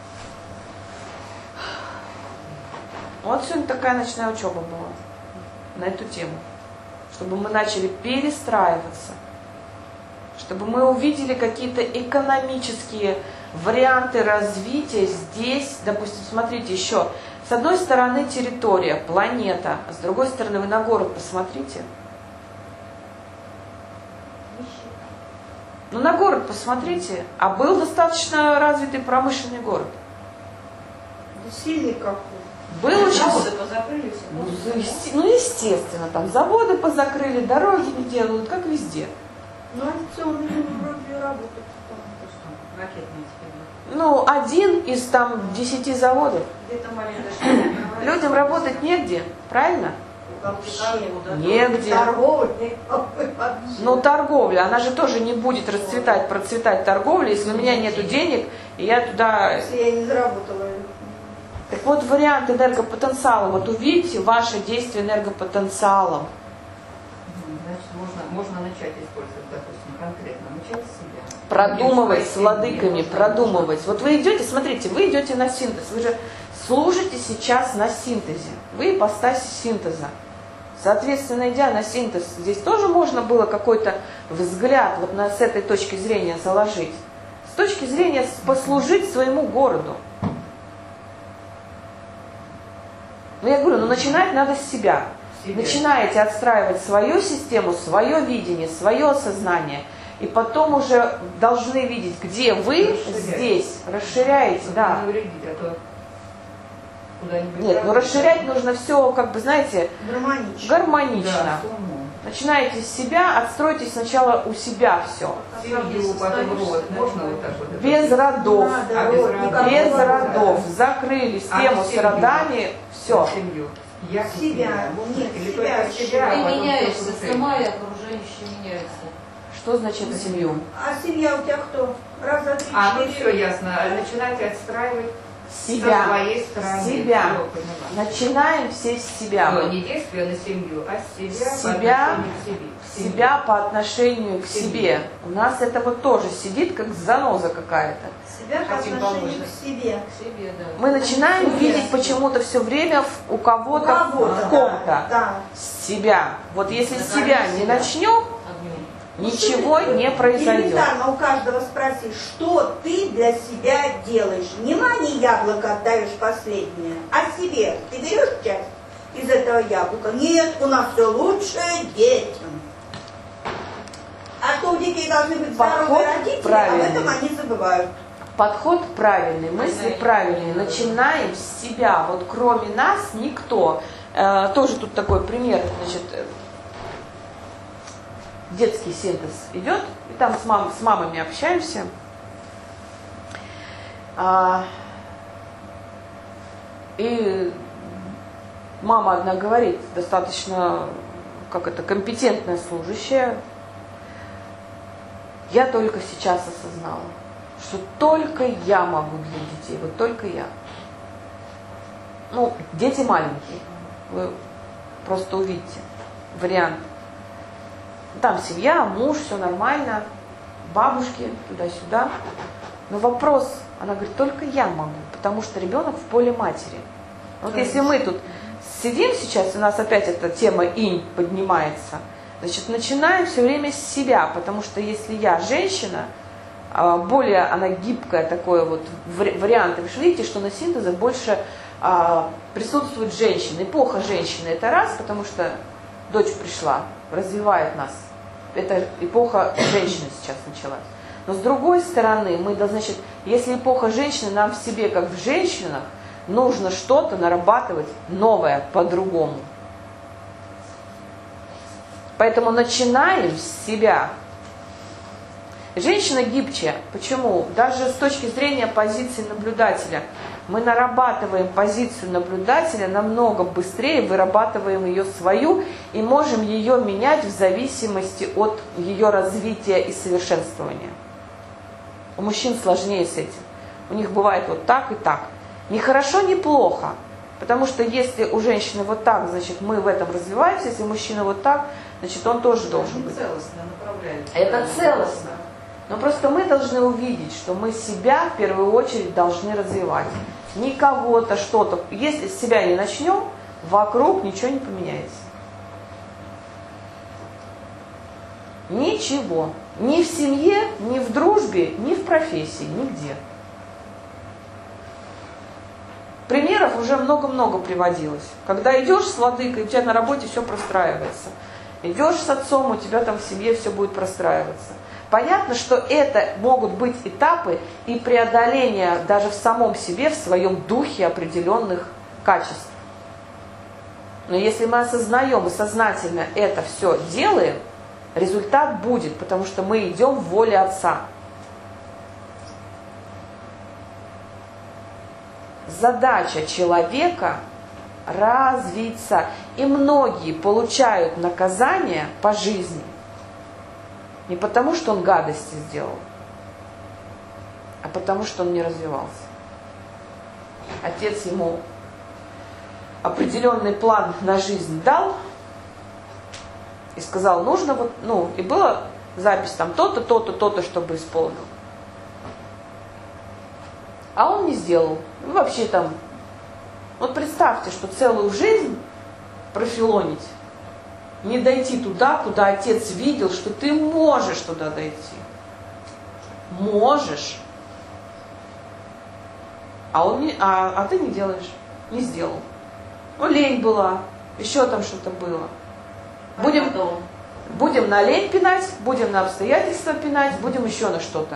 Вот сегодня такая ночная учеба была на эту тему. Чтобы мы начали перестраиваться. Чтобы мы увидели какие-то экономические варианты развития здесь. Допустим, смотрите еще. С одной стороны территория, планета. А с другой стороны вы на город посмотрите. Ну на город посмотрите. А был достаточно развитый промышленный город? Да сильный какой. Был очень... Заводы позакрылись. Ну, есте- ну, естественно, там заводы позакрыли, дороги не делают, как везде. Ну, авиационные вроде работают. Ракетные теперь. Ну, один из там десяти заводов. Где-то маленькая. Людям работать негде, правильно? Вообще. Негде. Торговля. Ну, торговля, она же тоже не будет расцветать, процветать торговля, если у меня нет денег, и я туда... Если я не заработала. Так вот, вариант энергопотенциала. Вот увидите ваше действие энергопотенциалом. Значит, можно, можно начать использовать, допустим, конкретно, начать с себя. Продумывать с владыками, продумывать. Вот вы идете, смотрите, вы идете на синтез. Вы же служите сейчас на синтезе. Вы ипостаси синтеза. Соответственно, идя на синтез, здесь тоже можно было какой-то взгляд вот на, с этой точки зрения заложить. С точки зрения послужить своему городу. Ну, я говорю, ну начинать надо с себя. Себе. Начинаете отстраивать свою систему, свое видение, свое сознание. И потом уже должны видеть, где вы Расширять. здесь. Расширяете, Чтобы да. не навредить, а то куда-нибудь Нет, ну работать. расширять нужно все, как бы, знаете, Гармонично. гармонично. Да, с умом. Начинаете с себя, отстройте сначала у себя все. Семью, потом род. Можно вот так вот? Без родов. Надо, А без род, родов? никакого Без рода. родов. Закрыли А тему с семью? родами. Все. Семью. Я Себя. Нет, Или себя. только себя, а Ты потом меняешься, только сама и окружающие меняются. Что значит семью? А семья у тебя кто? Раз, два, три, А, ну четыре. все ясно. Начинайте отстраивать себя. Со своей стороны. Себя. Всё, поняла. Начинаем все с себя. Но Вот. не действие на семью, а с себя, Себя, по отношению к себе. К себе. себя по отношению к К себе. себе. У нас это вот тоже сидит как заноза какая-то. Себя по Хотим отношению помочь. к себе. К себе, да. Мы начинаем Себя. видеть почему-то все время в- у кого-то, У кого-то, в ком-то. да, да. Себя. Вот если с Накормить себя не себя. начнем, Огнем. ничего не произойдет. Элементарно у каждого спроси, что ты для себя делаешь. Не маме яблоко отдаешь последнее, а себе. Ты берешь часть из этого яблока? Нет, у нас все лучше детям. А что у детей должны быть Подход здоровые родители, правильный. об этом они забывают. Подход правильный, мысли Знаете, правильные. да. Начинаем с себя. Вот кроме нас никто. Э, тоже тут такой пример. Значит, э, детский синтез идет, и там с, мам, с мамами общаемся. А, и мама одна говорит, достаточно, как это, компетентная служащая. Я только сейчас осознала, что только я могу для детей, вот только я. Ну, дети маленькие, вы просто увидите вариант. Там семья, муж, все нормально, бабушки, туда-сюда. Но вопрос, она говорит, только я могу, потому что ребенок в поле матери. Вот если мы тут сидим сейчас, у нас опять эта тема инь поднимается, значит, начинаем все время с себя, потому что если я женщина, более она гибкая, такой вот вариант, вы же видите, что на синтезах больше а, присутствует женщина. Эпоха женщины это раз, потому что дочь пришла, развивает нас. Это эпоха женщины сейчас началась. Но с другой стороны, мы, да, значит, если эпоха женщины, нам в себе, как в женщинах, нужно что-то нарабатывать новое, по-другому. Поэтому начинаем с себя. Женщина гибче. Почему? Даже с точки зрения позиции наблюдателя. Мы нарабатываем позицию наблюдателя намного быстрее, вырабатываем ее свою и можем ее менять в зависимости от ее развития и совершенствования. У мужчин сложнее с этим. У них бывает вот так и так. Ни хорошо, ни плохо. Потому что если у женщины вот так, значит, мы в этом развиваемся, если у мужчины вот так, значит, он тоже должен быть. Целостно направляет. Это целостно. Но просто мы должны увидеть, что мы себя в первую очередь должны развивать. Не кого-то, что-то. Если с себя не начнем, вокруг ничего не поменяется. Ничего. Ни в семье, ни в дружбе, ни в профессии, нигде. Примеров уже много-много приводилось. Когда идешь с владыкой, у тебя на работе все простраивается. Идешь с отцом, у тебя там в семье все будет простраиваться. Понятно, что это могут быть этапы и преодоления даже в самом себе, в своем духе определенных качеств. Но если мы осознаем и сознательно это все делаем, результат будет, потому что мы идем в воле Отца. Задача человека развиться. И многие получают наказание по жизни. Не потому, что он гадости сделал, а потому, что он не развивался. Отец ему определенный план на жизнь дал и сказал, нужно вот, ну, и была запись там то-то, то-то, то-то, чтобы исполнил. А он не сделал. И вообще там, вот представьте, что целую жизнь профилонить, не дойти туда, куда отец видел, что ты можешь туда дойти. Можешь. А, он не, а, а ты не делаешь. Не сделал. Ну, лень была. Еще там что-то было. Будем, будем на лень пинать, будем на обстоятельства пинать, будем еще на что-то.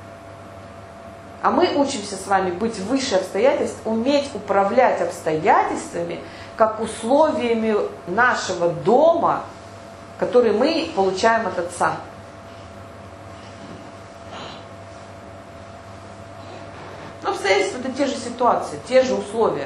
А мы учимся с вами быть выше обстоятельств, уметь управлять обстоятельствами, как условиями нашего дома, которые мы получаем от Отца. Но обстоятельства это те же ситуации, те же условия.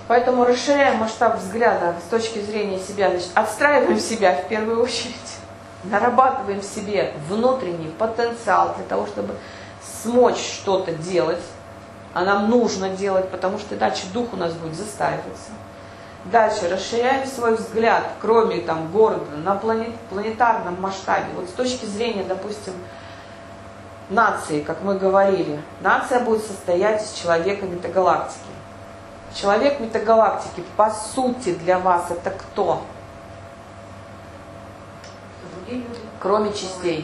Поэтому расширяем масштаб взгляда с точки зрения себя, значит, отстраиваем себя в первую очередь, нарабатываем в себе внутренний потенциал для того, чтобы смочь что-то делать, а нам нужно делать, потому что иначе дух у нас будет застаиваться. Дальше расширяем свой взгляд, кроме там, города, на планет, планетарном масштабе. Вот с точки зрения, допустим, нации, как мы говорили, нация будет состоять из человека метагалактики. Человек метагалактики, по сути, для вас это кто? Другие люди. Кроме частей.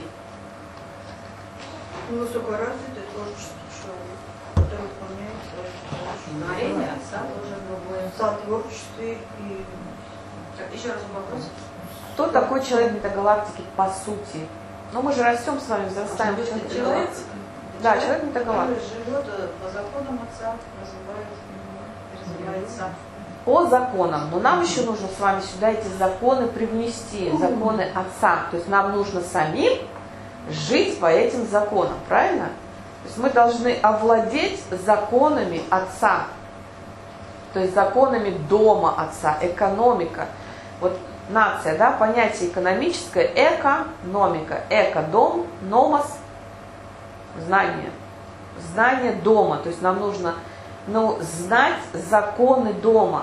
Высокоразвитый творческий человек, который выполняет свои Творение отца тоже другое. в сотворчестве и Так, еще раз вопрос. Кто такой человек метагалактики по сути? Ну мы же растем с вами, взрастаем. в Может, чем-то. это человек? Да, человек метагалактики. Живет по законам отца, развивается, развивается. По законам. Но нам еще нужно с вами сюда эти законы привнести, законы Отца. То есть нам нужно самим жить по этим законам, правильно? То есть мы должны овладеть законами Отца. То есть законами дома Отца, экономика. Вот нация, да, понятие экономическое, экономика. Эко, дом, номос, знание. Знание дома. То есть нам нужно ну, знать законы дома.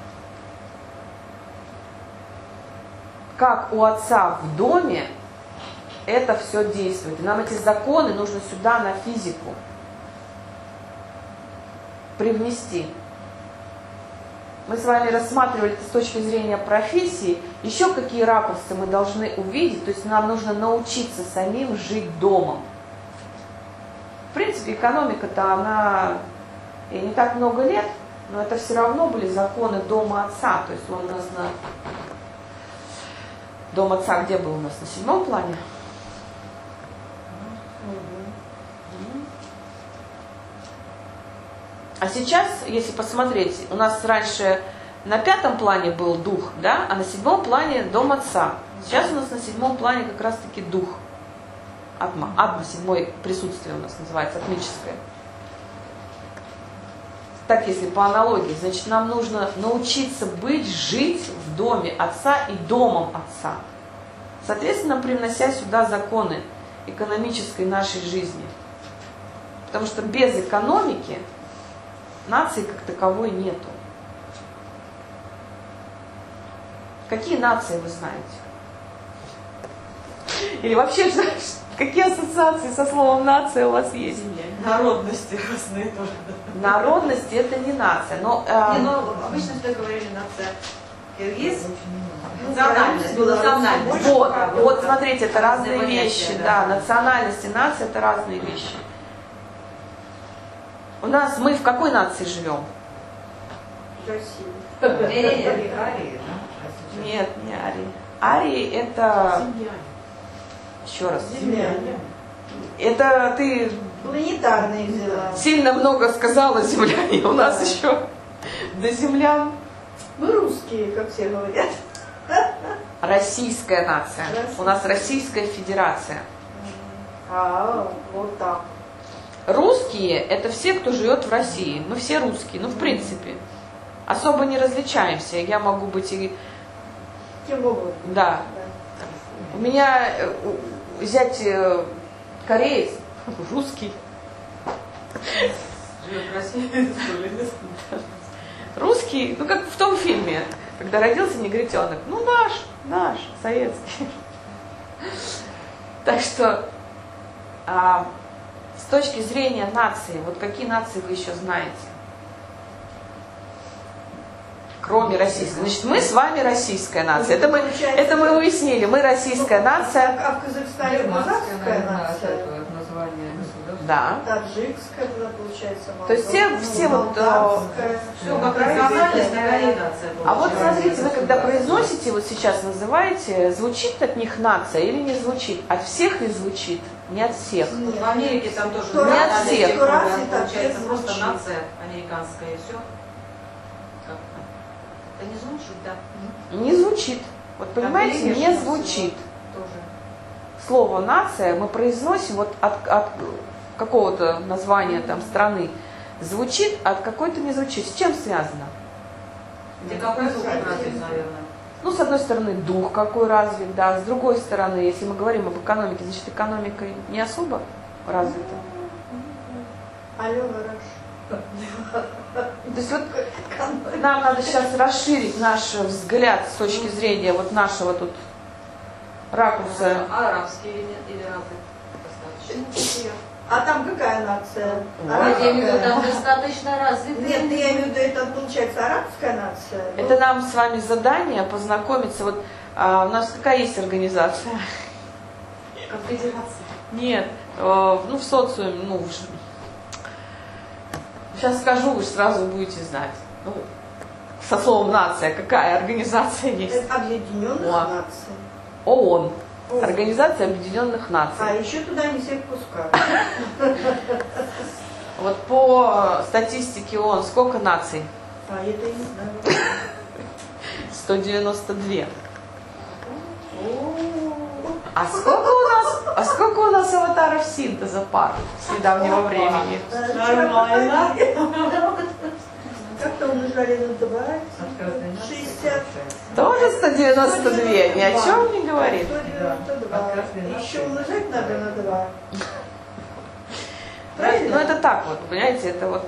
Как у отца в доме это все действует. И нам эти законы нужно сюда на физику привнести. Мы с вами рассматривали это с точки зрения профессии. Еще какие ракурсы мы должны увидеть. То есть нам нужно научиться самим жить домом. В принципе, экономика-то она и не так много лет, но это все равно были законы дома отца. То есть он у нас на... Дом отца где был у нас? На седьмом плане? А сейчас, если посмотреть, у нас раньше на пятом плане был дух, да, а на седьмом плане дом отца. Сейчас у нас на седьмом плане как раз-таки дух. Атма. Атма, седьмое присутствие у нас называется, атмическое. Так, если по аналогии, значит, нам нужно научиться быть, жить в доме отца и домом отца. Соответственно, привнося сюда законы экономической нашей жизни. Потому что без экономики нации как таковой нету. Какие нации вы знаете? Или вообще, какие ассоциации со словом нация у вас есть? Народности разные тоже. Народности это не нация. Но, э, Не, ну, обычно всегда говорили нация. Киргиз, национальность, национальность. Вот, вот смотрите, это разные вещи. Да, национальность и нация это разные вещи. У нас, мы в какой нации живем? Россия. Нет, не арии. Арии это... Еще раз. Земляне. Это ты Планетарные взяла. сильно много сказала земляне. У нас еще до землян. Мы русские, как все говорят. Российская нация. Российская. У нас Российская Федерация. А, вот так. Русские это все, кто живет в России. Мы все русские, ну в принципе. Особо не различаемся. Я могу быть и... Кем угодно. Да. У меня э, зять э, кореец, русский. Живет в России, Русский, ну как в том фильме, когда родился негритенок. Ну наш, наш, советский. Так что а, с точки зрения нации, вот какие нации вы еще знаете? Кроме российской. Значит, мы с вами российская нация. Это мы, это мы уяснили. Мы российская нация. А в Казахстане казахская нация? Название государства. Да. Таджикская была, получается, То есть все, все вот... молдавская. Все, как национальность, такая и нация. А вот смотрите, вы когда произносите, вот сейчас называете, звучит от них нация или не звучит? От всех ли звучит? Не от всех. Вот в Америке там тоже Сто раз, национальность, сто раз которая и так получается всех просто звучит. нация американская и все. Как-то. Это не звучит, да. Не звучит. Вот понимаете, Определишь не нас звучит. Тоже. Слово нация мы произносим вот от, от какого-то названия там страны. Звучит, а от какой-то не звучит. С чем связано? Где какой дух развит, наверное. Ну, с одной стороны, дух какой развит, да, с другой стороны, если мы говорим об экономике, значит, экономика не особо развита. Алло, Раш. То есть вот нам надо сейчас расширить наш взгляд с точки зрения вот нашего тут ракурса. А арабские или нет? Или разве достаточно? А там какая нация? Я имею в виду, там достаточно развиты. Нет, я имею в виду, это получается арабская нация. Это нам с вами задание познакомиться. Вот а, у нас какая есть организация? Конфедерация. Нет, э, ну в социуме, ну уж. Сейчас скажу, вы же сразу будете знать. Ну, со словом нация, какая организация есть? Это Объединенных О. Наций. ООН. О. Организация Объединенных А Наций. еще туда не всех пускают. Вот по статистике ООН сколько наций? А это я не знаю. сто девяносто два. О, А сколько у нас, а сколько у нас аватаров синтеза пар с недавнего времени? Нормально. Как-то умножали на два. Отказный нации шестьдесят. получается. Тоже сто девяносто два, ни о чем не говорит. сто девяносто два. Отказный нации. Еще умножать надо на два. Ну Правильно? это так вот, понимаете, это вот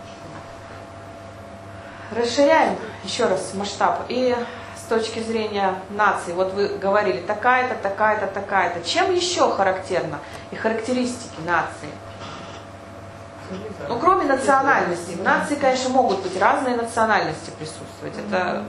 расширяем еще раз масштаб. И с точки зрения нации, вот вы говорили, такая-то, такая-то, такая-то. Чем еще характерно и характеристики нации? Ну, кроме национальности. В нации, конечно, могут быть разные национальности присутствовать. Это...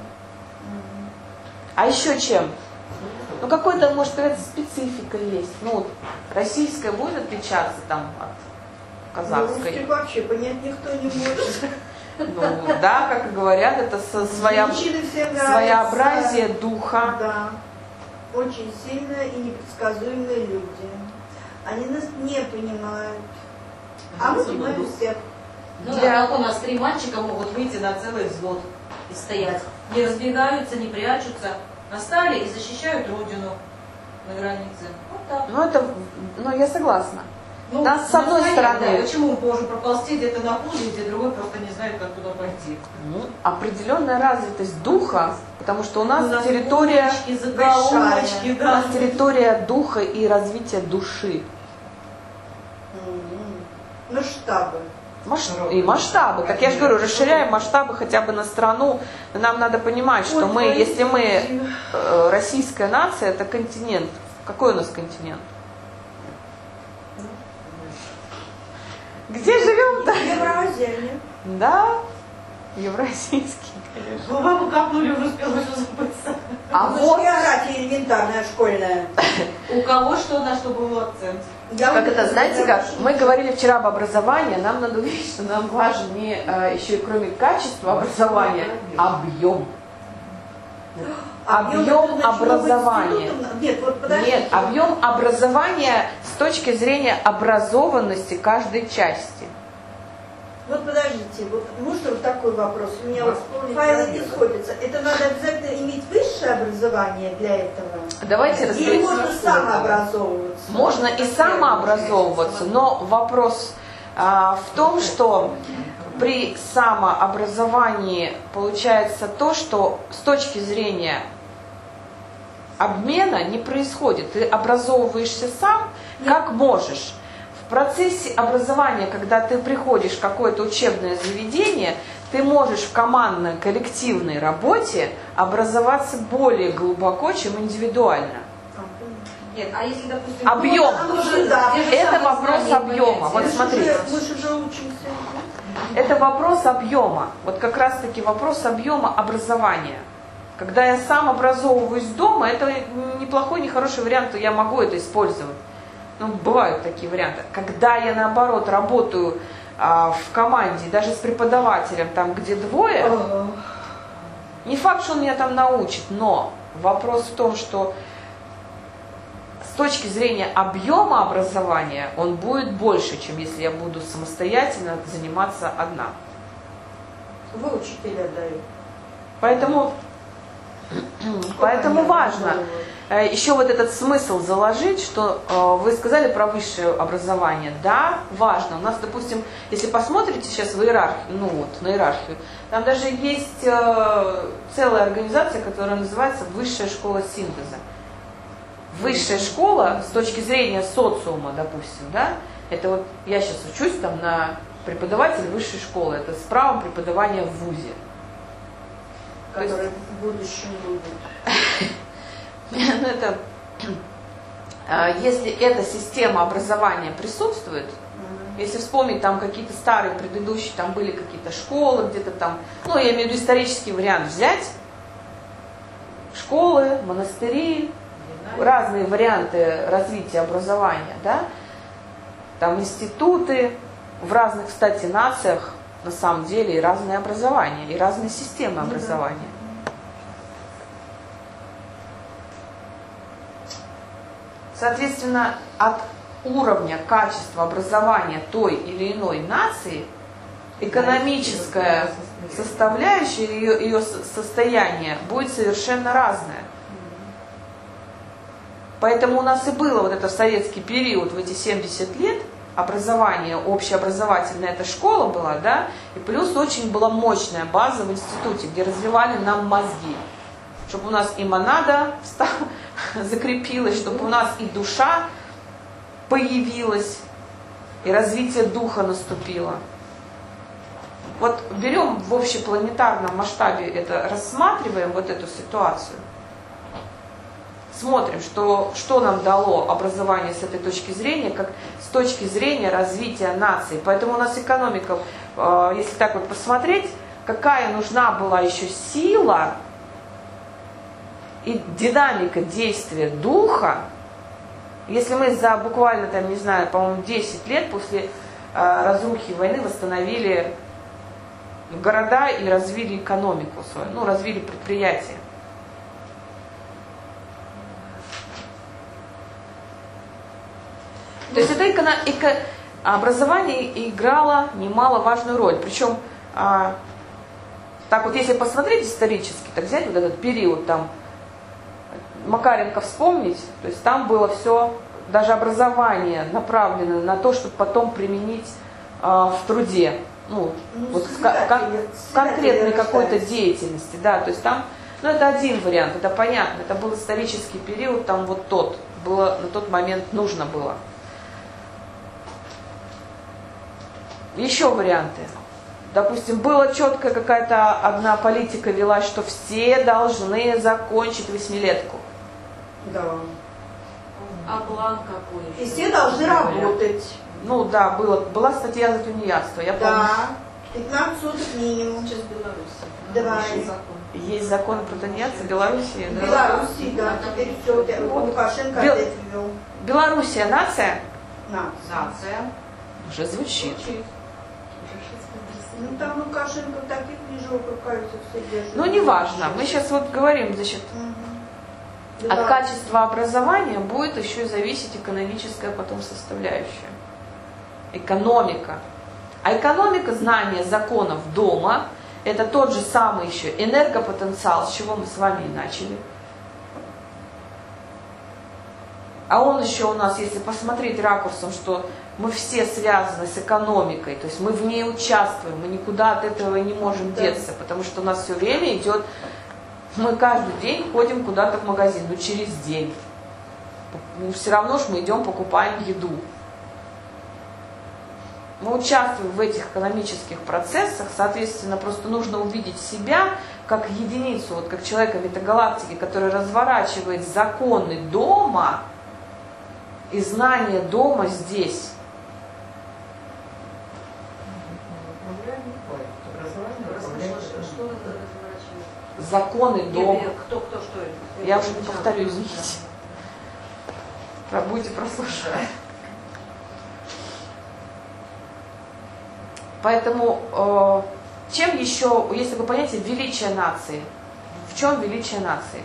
А еще чем? Ну, какой-то, может, какая-то специфика есть. Ну, вот российская будет отличаться там от казахской. Русских вообще понять никто не может. Ну, да, как и говорят, это со- своя... Женщины всем нравятся. своеобразие духа. Да. Очень сильные и непредсказуемые люди. Они нас не понимают. А мы понимаем всех. Ну, Для- а как у нас три мальчика могут выйти на целый взвод и стоять. Не разбегаются, не прячутся, а стали и защищают родину на границе. Вот так. Ну, это... Ну, я согласна. Ну, Нас, с одной ну, стороны- понятно, почему мы можем проползти где-то на поле, где другой просто не знает, как туда пойти. Ну, определенная развитость духа, потому что у нас, У нас территория... умочки, языка, большая. умочки, У да. нас территория духа и развития души. Ну, штабы. Маш- И масштабы. Как я же говорю, расширяем масштабы хотя бы на страну. Нам надо понимать, что Ой, мы, ой, если мы ой. э, российская нация, это континент. Какой у нас континент? Где живем-то? Евразия, нет? Да, евразийский, конечно. Ну, бабу капнули, уже успела все забыться. А Ну, вот, география элементарная, школьная. У кого что, на что был акцент. Я как вот это, знаете как, знаю. мы говорили вчера об образовании, нам надо увидеть, что нам важен не э, еще и кроме качества образования, объем. Объем это значит, образования. институтом- Нет, вот подождите. Нет, объем образования с точки зрения образованности каждой части. Вот подождите, вот можно вот такой вопрос? У меня вот Восполнить файлы не пробел. сходятся. Это надо обязательно иметь высшее образование для этого? Давайте Или разберемся. можно самообразовываться? Можно и самообразовываться, но вопрос а, в том, что при самообразовании получается то, что с точки зрения обмена не происходит. Ты образовываешься сам, как можешь. В процессе образования, когда ты приходишь в какое-то учебное заведение, ты можешь в командной, коллективной работе образоваться более глубоко, чем индивидуально. Нет, а если, допустим... Объем. ну, тоже Да. те же Это самые вопрос знания и объема. понятия. Вот Мы же смотрите. уже- Мы же уже учимся. Это вопрос объема. Вот как раз таки вопрос объема образования. Когда я сам образовываюсь дома, это неплохой, нехороший вариант, я могу это использовать. Ну, бывают такие варианты. Когда я, наоборот, работаю а, в команде, даже с преподавателем, там, где двое, Ага. не факт, что он меня там научит, но вопрос в том, что с точки зрения объема образования он будет больше, чем если я буду самостоятельно заниматься одна. Вы учителя, да. Поэтому Поэтому важно э, еще вот этот смысл заложить, что э, вы сказали про высшее образование. Да, важно. У нас, допустим, если посмотрите сейчас в иерархию, ну вот, на иерархию, там даже есть э, целая организация, которая называется Высшая школа синтеза. Высшая школа с точки зрения социума, допустим, да, это вот я сейчас учусь там на преподаватель высшей школы, это с правом преподавания в вузе. Который в будущем будет. Ну, это, если эта система образования присутствует, если вспомнить там какие-то старые предыдущие, там были какие-то школы, где-то там, ну, я имею в виду исторический вариант взять, школы, монастыри, разные варианты развития образования, да, там институты, в разных, кстати, нациях на самом деле и разные образования, и разные системы образования. Соответственно, от уровня, качества образования той или иной нации экономическая составляющая, ее, ее состояние будет совершенно разное. Поэтому у нас и было вот это в советский период, в эти семьдесят лет, образование, общеобразовательная эта школа была, да, и плюс очень была мощная база в институте, где развивали нам мозги. Чтобы у нас и монада закрепилась, чтобы у нас и душа появилась, и развитие духа наступило. Вот берем в общепланетарном масштабе это, рассматриваем вот эту ситуацию, смотрим, что, что нам дало образование с этой точки зрения, как с точки зрения развития нации. Поэтому у нас экономика, э, если так вот посмотреть, какая нужна была еще сила и динамика действия духа, если мы за буквально, там, не знаю, по-моему, десять лет после э, разрухи войны восстановили города и развили экономику свою, ну, развили предприятия. То есть это эко, эко, образование играло немаловажную роль. Причем, а, так вот, если посмотреть исторически, так взять вот этот период, там, Макаренко вспомнить, то есть там было все, даже образование направлено на то, чтобы потом применить а, в труде, ну, ну вот в, кон, в конкретной какой-то деятельности, да, то есть там, ну, это один вариант, это понятно, это был исторический период, там вот тот, было, на тот момент нужно было. Еще варианты. Допустим, была четкая какая-то одна политика велась, что все должны закончить восьмилетку. Да. А план какой? И все должны работать. Ну да, было, была статья за тунеядство, я помню. Да, пятнадцать суток минимум. Сейчас в Беларуси. Давай. Есть закон про тунеядство в Беларуси. В Да? Беларуси, да, теперь все. Вот Лукашенко Бел... опять ввел. Белоруссия нация? Нация. Уже звучит. Ну там Лукашенко в таких книжок кажется все держит. Ну неважно, мы сейчас вот говорим, значит, Угу. от Да. качества образования будет еще и зависеть экономическая потом составляющая. Экономика. А экономика, знание законов дома, это тот же самый еще энергопотенциал, с чего мы с вами и начали. А он еще у нас, если посмотреть ракурсом, что мы все связаны с экономикой, то есть мы в ней участвуем, мы никуда от этого не можем Да. деться, потому что у нас все время идет, мы каждый день ходим куда-то в магазин, ну через день. Ну, все равно же мы идем, покупаем еду. Мы участвуем в этих экономических процессах, соответственно, просто нужно увидеть себя как единицу, вот как человека метагалактики, который разворачивает законы дома и знание дома здесь. Что это разворачивает? Законы дома. Кто, кто, что это? Я уже не повторю, извините. Будете прослушивать. Поэтому э, чем еще, есть такое понятие величие нации? В чем величие нации?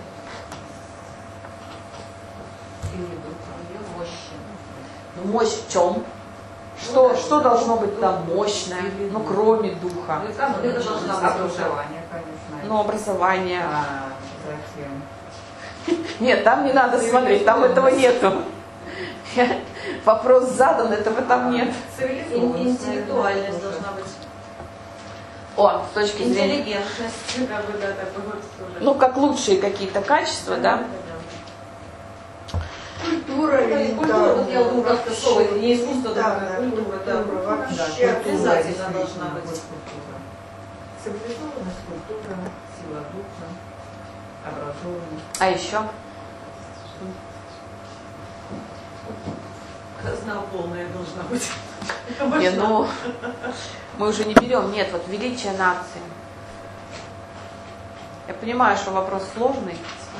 Ну, мощь в чем? Что, что должно быть там мощное, ну кроме духа? Это должна быть Образование, конечно. Ну, образование. А, Затем. Нет, там не надо смотреть, там этого нету. Вопрос задан, этого там нет. Ин- Интеллектуальность должна быть. О, с точки зрения... Интеллигентность. Как бы, да, такой вот тоже. Ну, как лучшие какие-то качества, да? Культура Культура, элементарная. вот я думаю, как-то слово, это не искусство, Элементарная а культура, да. культура, Да, вообще культура обязательно действительно должна быть. культура. Цивилизованность, культура, сила духа, образованность. А еще? Казна полная должна быть. Не, ну, мы уже не берем. Нет, вот величие нации. Я понимаю, что вопрос сложный.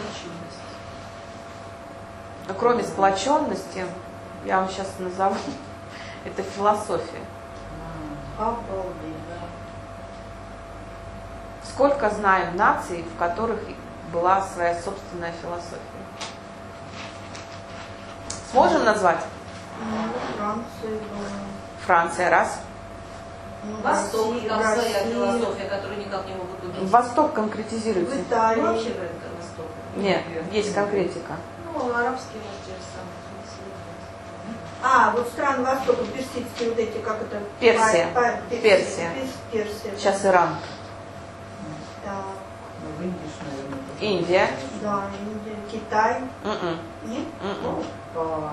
Но кроме сплоченности, я вам сейчас назову, это философия. обалдеть, да. Сколько знаем наций, в которых была своя собственная философия? Сможем назвать? Ну, Франция была. Франция, раз. Ну, Восток, Россия- там своя Россия. философия, которую никак не могут убить. Восток В конкретизируйте. Ну, Италии. вообще говорит, Восток. Нет, есть конкретика. Ну, арабские, может, те же самые. А, вот страны Востока, персидские вот эти, как это? Персия. Па- па- Персия. Персия. Перс- Персия. Сейчас Иран. Да, Ну, в Индии, наверное, тоже. Индия. да, Индия, Китай. М-м, Нет? м-м. По-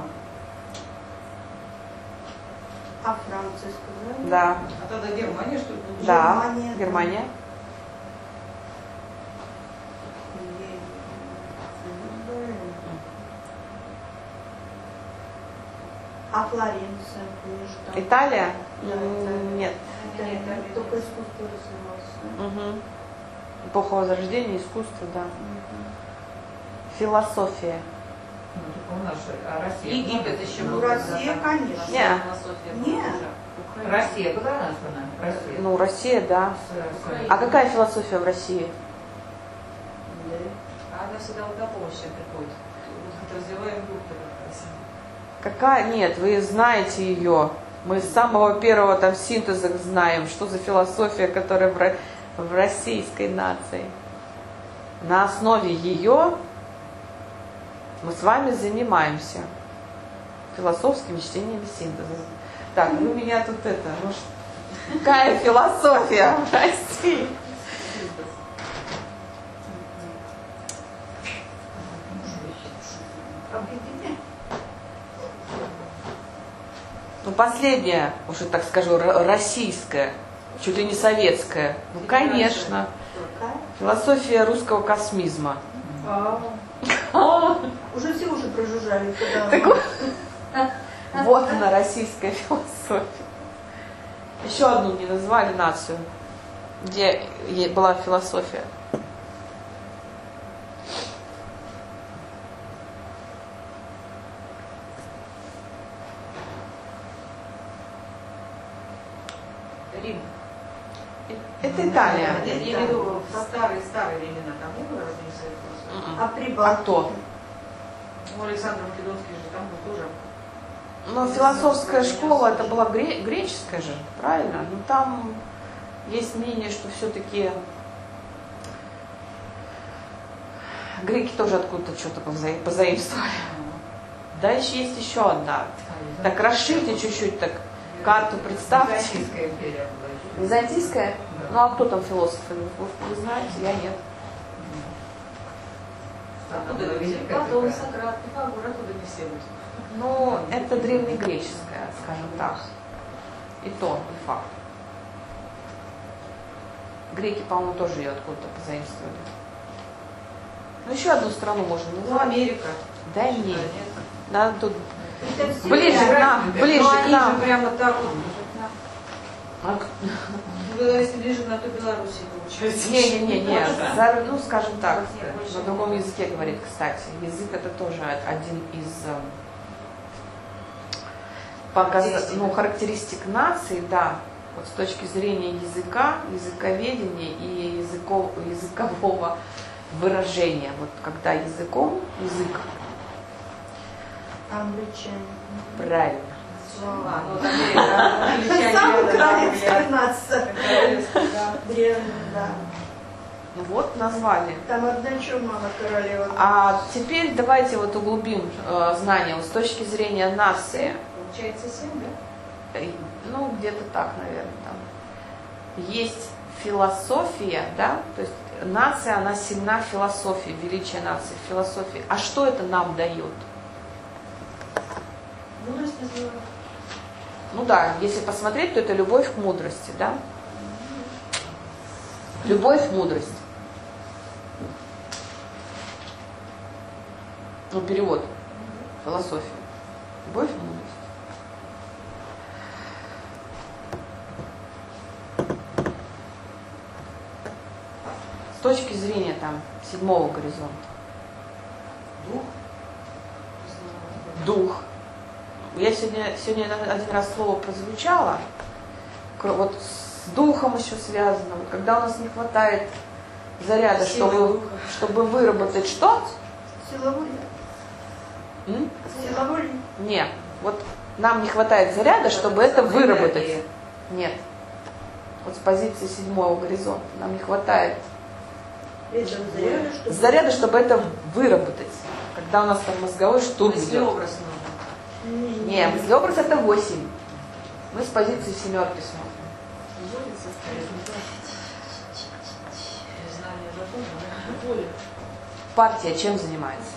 А Франция сказали? Да, А тогда Германия, что ли? да. Германия. Германия. А Флоренция, помнишь, там? Италия? Да, М, Италия. Нет. Это Нет, Италия. только искусство развивалось. да? Мгм. Эпоха Возрождения, искусство, да. Мгм. Философия. Ну, только у нас же, а Россия Египет была? еще Ну, был. Россия, когда-то. конечно. Не. Философия Не. была уже. Россия была названа? Россия. Ну, Россия, да. С- с- А какая философия в России? А она всегда вот на помощь сейчас приходит. Вот развиваем группы как раз. Какая? Нет, вы знаете ее. Мы с самого первого там синтеза знаем, что за философия, которая в, Ро- в российской нации. На основе ее мы с вами занимаемся философскими чтениями синтеза. Так, вы меня тут это, ну что, какая философия в России? Объединяй. Ну, последняя, уже так скажу, р- российская, чуть ли не советская. Ну, конечно. Какая? Философия русского космизма. А, уже все уши прожужжали. Куда? Так вот, вот она, российская философия. Еще одну не назвали нацию, где е- была философия. Рим. Это Италия. Нет, я имею в виду в старые-старые времена. Там не было разве своей философии? М-м. А А Прибалтика? кто? Ну, Александр Македонский же там был тоже. Но философская школа, это была гре- греческая же, правильно? Но там есть мнение, что все-таки греки тоже откуда-то что-то поза- позаимствовали. Дальше есть еще одна. Так расширьте чуть-чуть, так карту представьте. Российская империя была. Византийская? Да. Ну а кто там философы? Вы, вы знаете, я нет. Откуда Была это все? великая Платон, такая. Сократ, Пифагор, откуда не все будут? Ну, это древнегреческая, скажем так. И то, не факт. Греки, по-моему, тоже ее откуда-то позаимствовали. Ну, еще одну страну можно Ну, назвать. Америка. Да нет. Нет. Надо тут Это все ближе к рядом. нам, ближе Ну, к они нам. же прямо так вот. А Ну, если ближе к нам, то Белоруссия получается. Не-не-не, за- ну скажем так, Нет, больше на другом языке говорит, кстати. Язык это тоже один из эм, показ- Характеристик. ну, характеристик нации, да. Вот с точки зрения языка, языковедения и языков, языкового выражения. Вот когда языком, язык, Англичане. правильно. А, ну, вот Америка, англичане, Самая да, королевская да, нация. королевская, да. Древняя, да. Ну вот, назвали. Там одна чума королева. А теперь давайте вот углубим э, знания вот с точки зрения нации. Получается семь, да? Э, Ну, где-то так, наверное, там. Есть философия, да, то есть нация, она сильна в философии, величие нации, в философии. А что это нам дает? Мудрость называют. Ну да, если посмотреть, то это любовь к мудрости, да? Любовь к мудрости. Ну, перевод. Философия. Любовь к мудрости. С точки зрения там седьмого горизонта. Дух. Дух. Я сегодня, сегодня один раз слово прозвучало, вот с духом еще связано. Вот когда у нас не хватает заряда, чтобы, чтобы выработать что? Силовой. М? Силовой. Нет. Вот нам не хватает заряда, чтобы это выработать. Нет. Вот с позиции седьмого горизонта нам не хватает Это заряда, чтобы... заряда, чтобы это выработать. Когда у нас там мозговой штурм идет. Мыслеобраз нужен. Нет, мыслеобраз это восемь. Мы с позиции семерки смотрим. Вводится знание закона, воля. Партия чем занимается?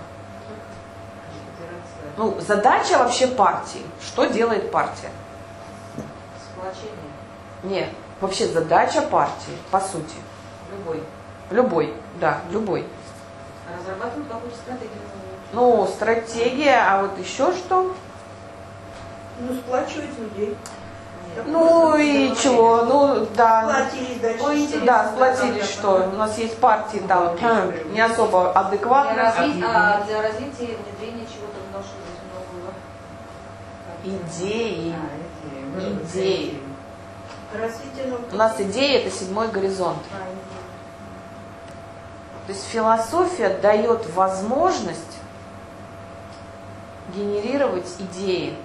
А, Ну, задача вообще партии. Что делает партия? сплочение. Нет, вообще задача партии, по сути. Любой. Любой, да, любой. Разрабатывают какую-то стратегию. Ну, стратегия, а вот еще что? Ну, сплачивать людей. Так Ну просто и сплачивать. чего? Ну, да. Сплотились дальше. Ой, что? интересно. Да, сплотились, что? У нас есть партии там не особо Для, адекватные. разви... а, для развития и внедрения чего-то должно быть нового. Идеи. А, идеи. Идеи. Развитие новых... У нас идеи это седьмой горизонт. А, идеи. То есть философия дает возможность генерировать идеи,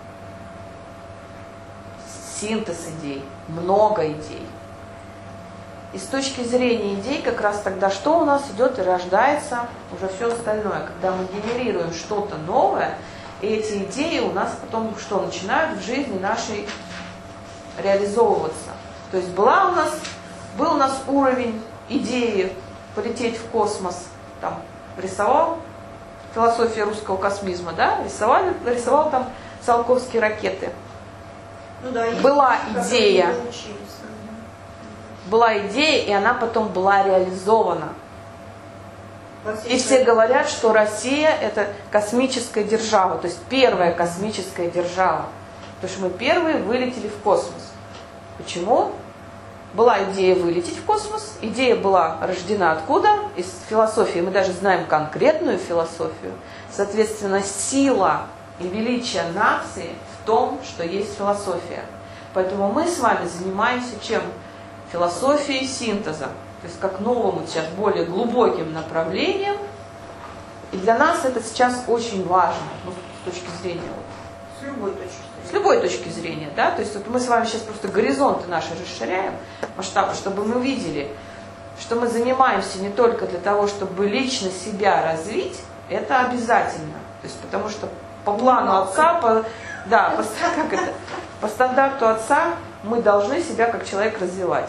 синтез идей, много идей. И с точки зрения идей как раз тогда что у нас идет и рождается уже все остальное. Когда мы генерируем что-то новое, и эти идеи у нас потом что, начинают в жизни нашей реализовываться. То есть была у нас, был у нас уровень идеи полететь в космос, там, рисовал, философия русского космизма, да, рисовали, рисовал там Циолковские ракеты. Ну, да, есть Была люди, которые идея. не научились. Была идея, и она потом была реализована. Во всей И все стране. говорят, что Россия это космическая держава, то есть первая космическая держава. Потому что мы первые вылетели в космос. Почему? Была идея вылететь в космос, идея была рождена откуда? Из философии, мы даже знаем конкретную философию. Соответственно, сила и величие нации в том, что есть философия. Поэтому мы с вами занимаемся чем? Философией синтеза. То есть как новым, сейчас более глубоким направлением. И для нас это сейчас очень важно, ну, с точки зрения вот, С любой точки зрения. с любой точки зрения, да, то есть вот мы с вами сейчас просто горизонты наши расширяем, масштабы, чтобы мы видели, что мы занимаемся не только для того, чтобы лично себя развить, это обязательно, то есть потому что по плану отца, по, да, по, как это, по стандарту отца мы должны себя как человек развивать.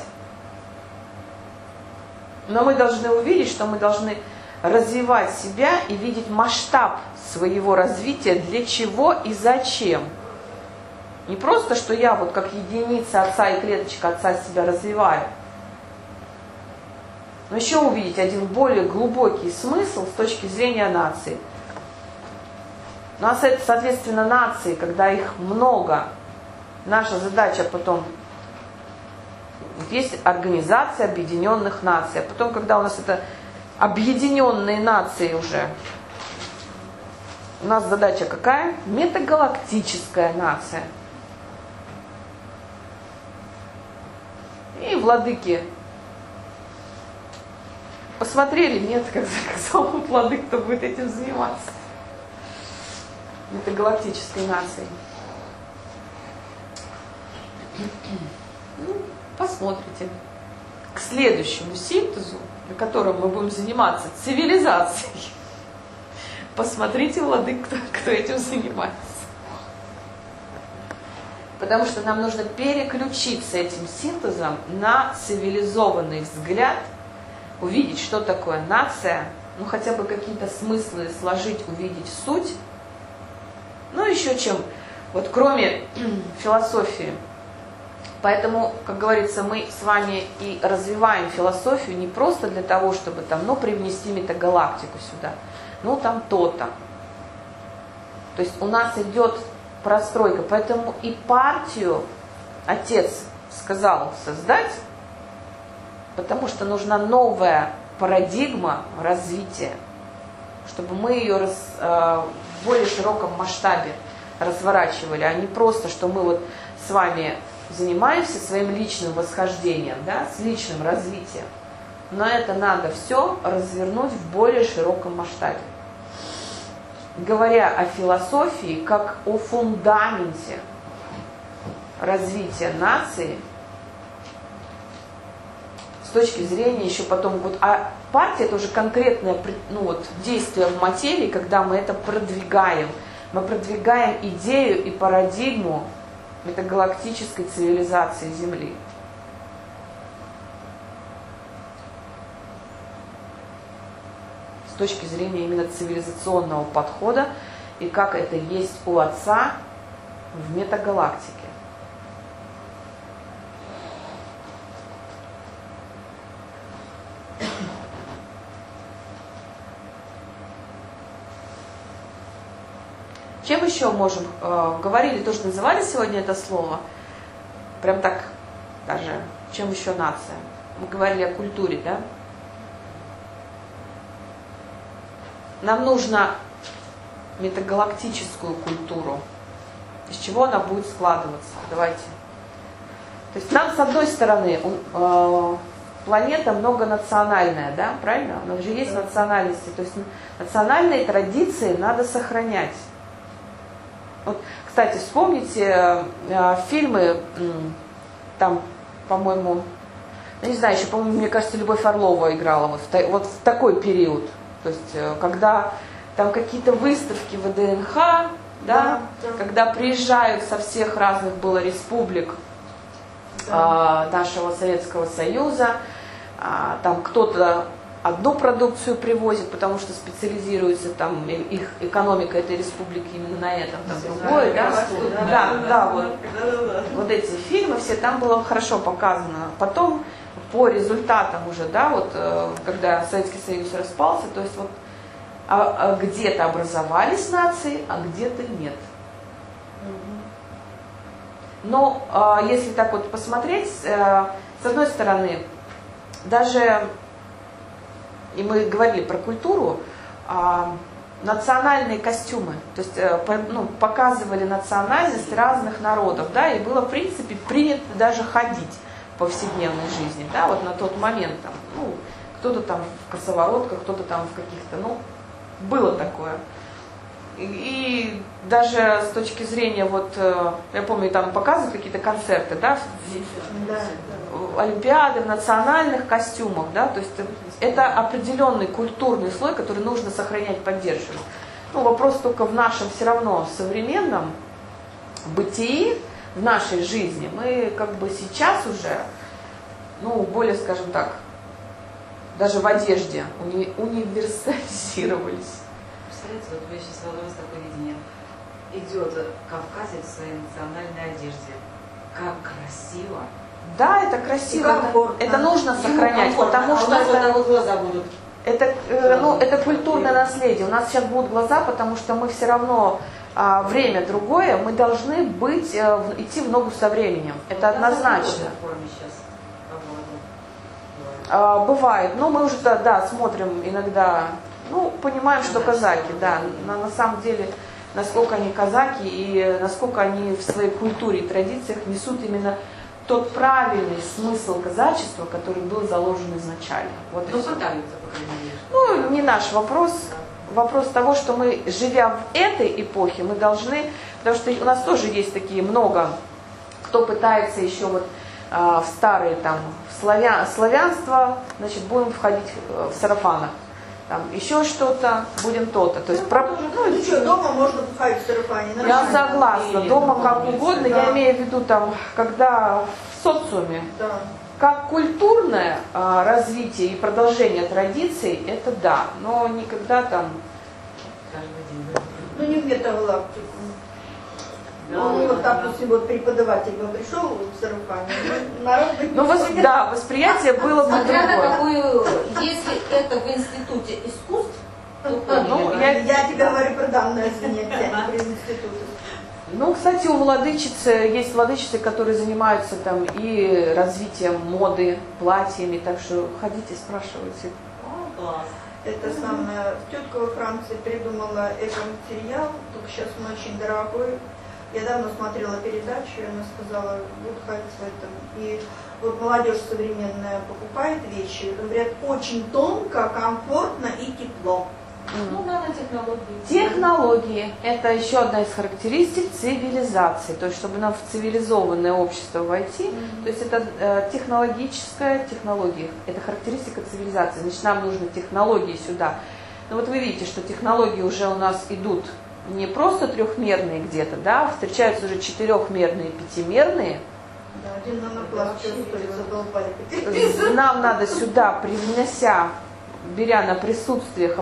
Но мы должны увидеть, что мы должны развивать себя и видеть масштаб своего развития, для чего и зачем. Не просто, что я вот как единица отца и клеточка отца себя развиваю, но еще увидеть один более глубокий смысл с точки зрения нации. У нас это, соответственно, нации, когда их много, наша задача потом, вот есть Организация Объединенных Наций, а потом, когда у нас это объединенные нации уже, у нас задача какая? Метагалактическая нация. И владыки посмотрели, нет, как сказал владык, кто будет этим заниматься. Метагалактической нацией. Ну, посмотрите. к следующему синтезу, на котором мы будем заниматься цивилизацией, посмотрите, владык, кто, кто этим занимается. Потому что нам нужно переключиться этим синтезом на цивилизованный взгляд, увидеть, что такое нация, ну хотя бы какие-то смыслы сложить, увидеть суть. Ну еще чем, вот кроме философии. Поэтому, как говорится, мы с вами и развиваем философию не просто для того, чтобы там, ну, привнести метагалактику сюда, ну там то-то. То есть у нас идет простройка, поэтому и партию отец сказал создать, потому что нужна новая парадигма развития, чтобы мы ее раз, э, в более широком масштабе разворачивали, а не просто, что мы вот с вами занимаемся своим личным восхождением, да, с личным развитием. Но это надо все развернуть в более широком масштабе. Говоря о философии как о фундаменте развития нации, с точки зрения еще потом, вот, а партия это уже конкретное, ну, вот, действие в материи, когда мы это продвигаем. Мы продвигаем идею и парадигму метагалактической цивилизации Земли. С точки зрения именно цивилизационного подхода и как это есть у Отца в метагалактике. Чем еще можем, э, говорили, тоже называли сегодня это слово, прям так даже, чем еще нация? Мы говорили о культуре, да? Нам нужно метагалактическую культуру. Из чего она будет складываться? Давайте. То есть нам, с одной стороны, э, планета многонациональная, да, правильно? У нас же есть национальности. То есть национальные традиции надо сохранять. Вот, кстати, вспомните э, фильмы, э, там, по-моему, я не знаю, еще, по-моему, мне кажется, Любовь Орлова играла вот в, вот в такой период. То есть, э, когда там какие-то выставки вэ дэ эн ха, да, да, да. Когда приезжают со всех разных было республик да. э, нашего Советского Союза, э, там кто-то одну продукцию привозит, потому что специализируется там их экономика этой республики именно на этом, там другое, да, да, да, да, да, вот, вот эти фильмы все там было хорошо показано. Потом по результатам уже, да, вот когда Советский Союз распался, то есть вот а, а где-то образовались нации, а где-то нет. Но а, если так вот посмотреть, а, с одной стороны, даже и мы говорили про культуру, а, национальные костюмы, то есть по, ну, показывали национальность разных народов, да, и было в принципе принято даже ходить в повседневной жизни, да, вот на тот момент там, ну, кто-то там в косоворотках, кто-то там в каких-то, ну, было такое. И, и даже с точки зрения, вот, я помню, там показывают какие-то концерты, да, в, да, да. Олимпиады в национальных костюмах, да, то есть это определенный культурный слой, который нужно сохранять, поддерживать. Ну, вопрос только в нашем все равно современном бытии, в нашей жизни, мы как бы сейчас уже, ну, более, скажем так, даже в одежде уни- универсализировались. Представляете, вот вы сейчас волнуетесь такое видение. Идет кавказец в своей национальной одежде. Как красиво! Да, это красиво, это, это нужно сохранять, потому что это, вот глаза будут. Это, э, ну, это культурное наследие. У нас сейчас будут глаза, потому что мы все равно а, время другое, мы должны быть, э, в, идти в ногу со временем. Это однозначно. А, бывает, но мы уже да, да, смотрим иногда, ну, понимаем, что казаки, да, на, на самом деле, насколько они казаки и насколько они в своей культуре и традициях несут именно тот правильный смысл казачества, который был заложен изначально. Вот ну, пытаются, по крайней мере. Ну, не наш вопрос. Вопрос того, что мы, живя в этой эпохе, мы должны, потому что у нас тоже есть такие много, кто пытается еще вот э, в старые там славян, славянство, значит, будем входить в сарафанах. Там еще что-то, будем то-то. То есть, про... Ну, ну что, дома можно бухать в сарафане. Я согласна, дома как угодно, Да. я имею в виду там, когда в социуме. Да. Как культурное а, развитие и продолжение традиций, это да, но никогда там... Ну, не в метагалактику. Да. Ну, вот, допустим, вот преподаватель бы пришел в сарафане, ну, народ бы... Ну, вос- да, восприятие было бы Смотря на другое. какую, если это в институте искусств, то Ну, ходили. я- Я тебе говорю про данное занятие, а не про институты. Ну, кстати, у владычицы, есть владычицы, которые занимаются там и развитием моды, платьями, так что ходите, спрашивайте. О, класс. Это самое, тетка во Франции придумала эко-материал, только сейчас он очень дорогой. Я давно смотрела передачу, и она сказала, буду ходить в этом. И вот молодежь современная покупает вещи, говорят, очень тонко, комфортно и тепло. Ну, нанотехнологии. Технологии – это еще одна из характеристик цивилизации. То есть, чтобы нам в цивилизованное общество войти, то есть это э, технологическая технология, это характеристика цивилизации. Значит, нам нужны технологии сюда. Но вот вы видите, что технологии уже у нас идут не просто трехмерные где-то, да, встречаются уже четырехмерные, пятимерные. Да, один нанопласт стоит, задолбали. Нам надо сюда, привнося, беря на присутствиях,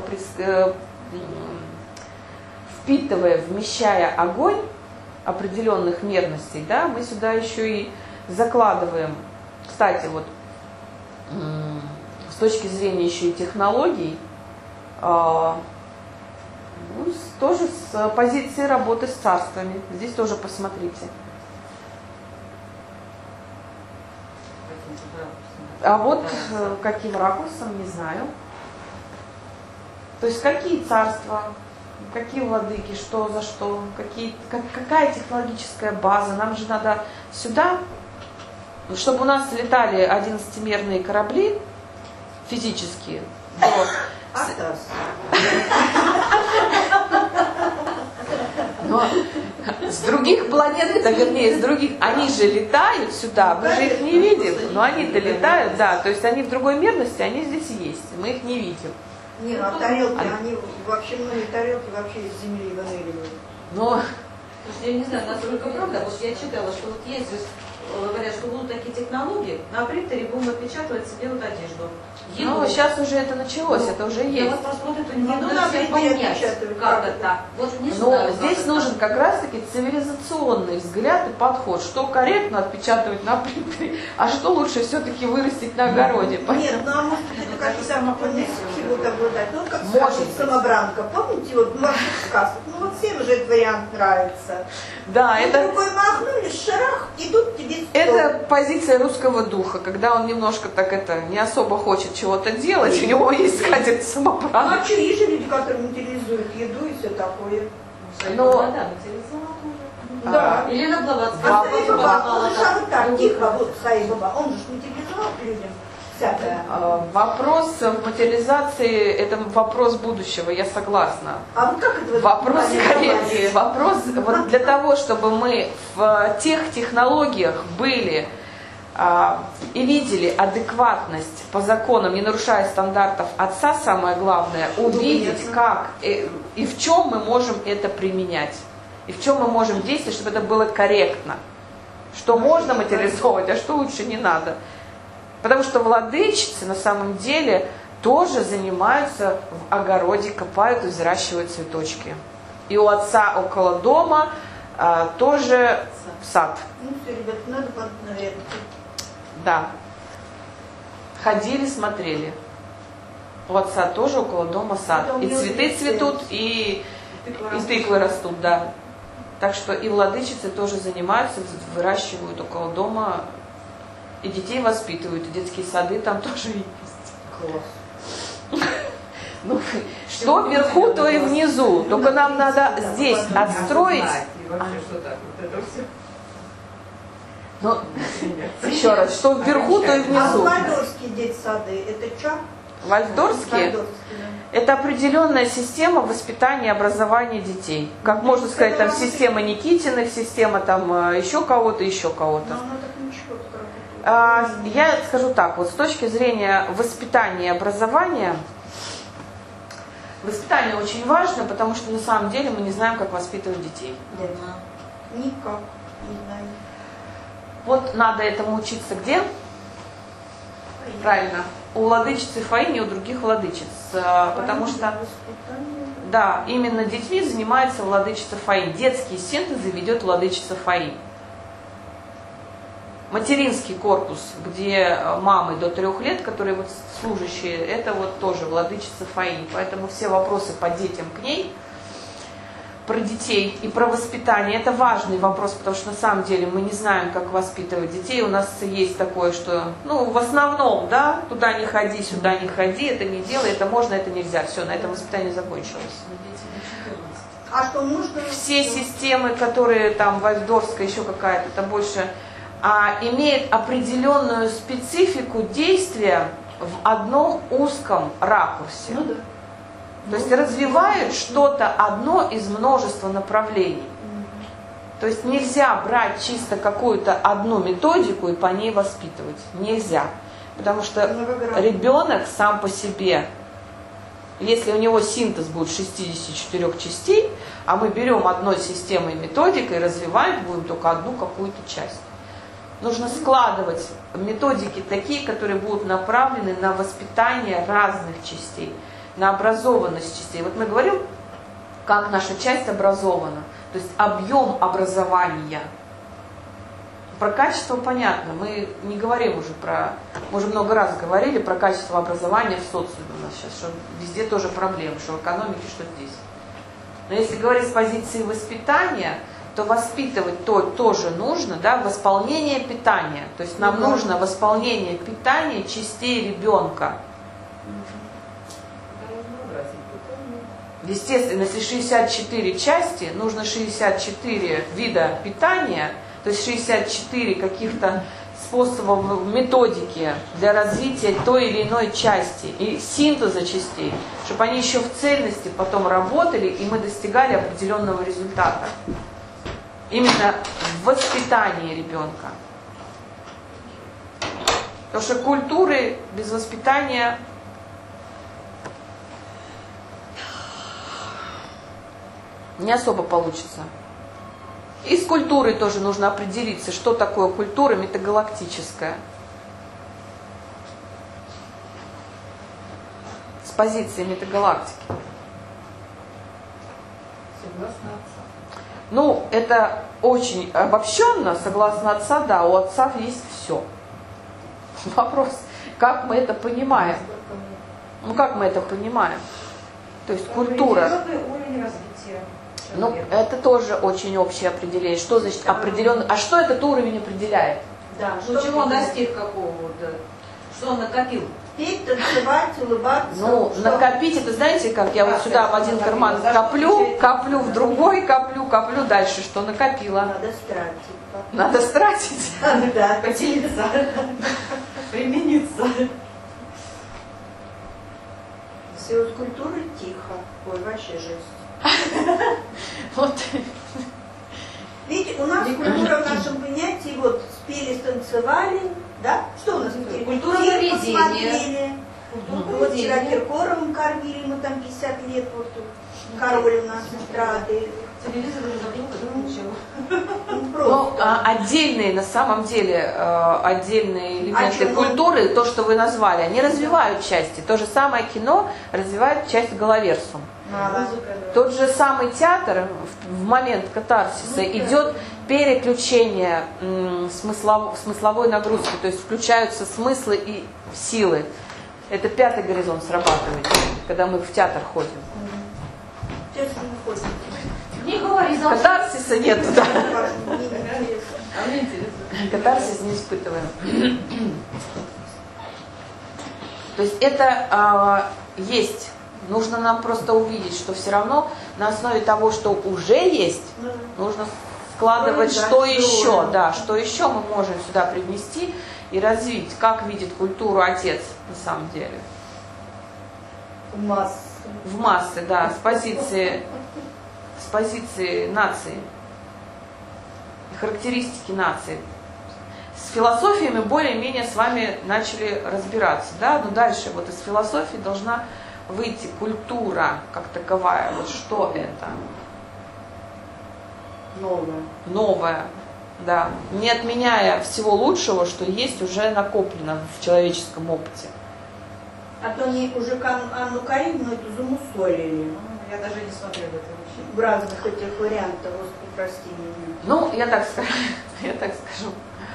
впитывая, вмещая огонь определенных мерностей, да, мы сюда еще и закладываем, кстати, вот с точки зрения еще и технологий, ну, тоже с позиции работы с царствами. Здесь тоже посмотрите. А вот э, каким ракурсом, не знаю. То есть какие царства, какие владыки, что за что, какие, как, какая технологическая база. Нам же надо сюда, чтобы у нас летали одиннадцатимерные корабли физические. То но с других планет, это вернее, с других, они же летают сюда, мы же их не видим, но они-то летают, да, то есть они в другой мерности, они здесь есть, мы их не видим. Не, ну а тарелки, они вообще, многие тарелки вообще из земли выныривают. Но Слушайте, я не знаю, насколько правда, вот я читала, что вот есть, говорят, что будут такие технологии, на принтере будем отпечатывать себе вот одежду. ну, сейчас уже это началось, это уже Я есть. вот просто вот это не Ну, могу на себе принтере понять, отпечатывать, как как это. Вот не Но знаю, как здесь это. нужен как раз-таки цивилизационный взгляд и подход, что корректно отпечатывать на принтере, а что лучше все-таки вырастить на огороде. Нет, ну а может быть это как самое вот обладать. Ну как Может сказка быть. «Самобранка». Помните, вот ну, во всех сказках, ну вот всем же этот вариант нравится. Да, Вот это... рукой махнули, шарах, идут тебе стол. Это позиция русского духа, когда он немножко так это не особо хочет чего-то делать, у него есть скатерть Ну самобранка. а что, есть же люди, которые материализуют еду и все такое. Но- Да, да, материализовала тоже. Да. Елена Блаватская. Да. А Саибаба, он же вот так, Ну, тихо, вот Саибаба, он же ж материализовал людям всякое. А, Вопрос в материализации – это вопрос будущего, я согласна. А вот как это вы Вопрос скорее, понимаете? вопрос вот для того, чтобы мы в тех технологиях были а, и видели адекватность по законам, не нарушая стандартов отца, самое главное, увидеть, как и, и в чем мы можем это применять, и в чем мы можем действовать, чтобы это было корректно, что можно материализовывать, а что лучше не надо. Потому что владычицы на самом деле тоже занимаются в огороде, копают и взращивают цветочки. И у отца около дома а, тоже сад. Ну все, ребят, надо посмотреть. Да. Ходили, смотрели. У отца тоже около дома сад. Это у И него цветы есть цветут, и, и тыквы растут, да. Так что и владычицы тоже занимаются, выращивают около дома, и детей воспитывают, и детские сады там тоже есть. Класс. Ну, что вверху, то и внизу. Только нам надо здесь отстроить. И вообще, что так, вот это все. Но, еще раз, что вверху, то и А внизу. вальдорфские детсады, это что? Вальдорфские – это определенная система воспитания и образования детей. Как можно сказать, там система Никитиных, система там еще кого-то, еще Но кого-то. она так ничего так работает. А, я скажу так, вот с точки зрения воспитания и образования, воспитание очень важно, потому что на самом деле мы не знаем, как воспитывать детей. Да. Никак не знаю. Вот надо этому учиться где? Правильно. У владычицы Фаини и у других владычиц. Потому что, да, именно детьми занимается владычица Фаин. Детские синтезы ведет владычица Фаин. Материнский корпус, где мамы до трех лет, которые вот служащие, это вот тоже владычица Фаин. Поэтому все вопросы по детям к ней, про детей и про воспитание, это важный вопрос, потому что на самом деле мы не знаем, как воспитывать детей. У нас есть такое, что, ну, в основном, да, туда не ходи, сюда не ходи, это не делай, это можно, это нельзя. Все, на этом воспитание закончилось. А что нужно? Все системы, которые там, Вальдорфская, еще какая-то, это больше а, имеет определенную специфику действия в одном узком ракурсе. Ну, да. То есть развивают что-то одно из множества направлений. То есть нельзя брать чисто какую-то одну методику и по ней воспитывать. Нельзя. Потому что ребенок сам по себе, если у него синтез будет шестьдесят четыре частей, а мы берем одной системой методикой и развивать будем только одну какую-то часть. Нужно складывать методики такие, которые будут направлены на воспитание разных частей, на образованность частей. Вот мы говорим, как наша часть образована, то есть объем образования. Про качество понятно, мы не говорим уже про, мы уже много раз говорили про качество образования в социуме у нас сейчас, что везде тоже проблемы, что в экономике, что здесь. Но если говорить с позиции воспитания, то воспитывать то тоже нужно, да, восполнение питания. То есть нам Ну, нужно восполнение питания частей ребенка. Естественно, если шестьдесят четыре части, нужно шестьдесят четыре вида питания, то есть шестьдесят четыре каких-то способов, методики для развития той или иной части и синтеза частей, чтобы они еще в цельности потом работали, и мы достигали определенного результата. Именно в воспитании ребенка. Потому что культуры без воспитания не особо получится. И с культурой тоже нужно определиться, что такое культура метагалактическая. С позиции метагалактики. Согласно отца. Ну, это очень обобщенно, согласно отца, да, у отца есть все. Вопрос, как мы это понимаем? Ну, как мы это понимаем? То есть культура. Уровень развития. Ну, это тоже очень общее определение. Что значит определенный? А что этот уровень определяет? Да, Ну, чего он достиг какого-то? Что он накопил? Петь, танцевать, улыбаться. Ну, что? накопить, это знаете, как я вот сюда в один карман коплю, коплю в другой, коплю, коплю дальше, что накопила. Надо стратить. Надо стратить. Да, поделиться. Примениться. Все с культурой тихо. Ой, вообще жесть. Вот. Видите, у нас культура в нашем понятии, вот спели, станцевали, да? Что у нас? Культура Фильм поведения. посмотрели. Культура Вот вчера поведения. Киркоровым кормили, мы там пятьдесят лет, вот король у нас эстрады. Телевизор уже забыл, потом ничего. Ну, Но просто. а, отдельные, на самом деле, э, отдельные элементы А чё, культуры, то, что вы назвали, они развивают части. То же самое кино развивает часть головерсум. Мало. Тот же самый театр в, в момент катарсиса Ну, идет переключение м, смыслов, смысловой нагрузки, то есть включаются смыслы и силы. Это пятый горизонт срабатывает, когда мы в театр ходим. Сейчас не ходим. Не говори за Катарсиса нет, да. Важно, мне неинтересно. А мне интересно. Катарсис не испытываем. То есть это а, есть. Нужно нам просто увидеть, что все равно на основе того, что уже есть, Ну, нужно складывать, Ну, да, что здорово. еще, да, что еще мы можем сюда привнести и развить, как видит культуру отец на самом деле. масса. В массы, да, с позиции, с позиции нации, характеристики нации, с философиями более-менее с вами начали разбираться, да, но дальше вот из философии должна выйти культура как таковая. Вот что это? Новое. Новое, да, не отменяя всего лучшего, что есть уже накоплено в человеческом опыте. А то они уже Ан- Анну Каренину эту замусолили. Ну, я даже не смотрела это вообще. В разных этих вариантах, Господи, прости меня. Ну, я так скажу, я так скажу.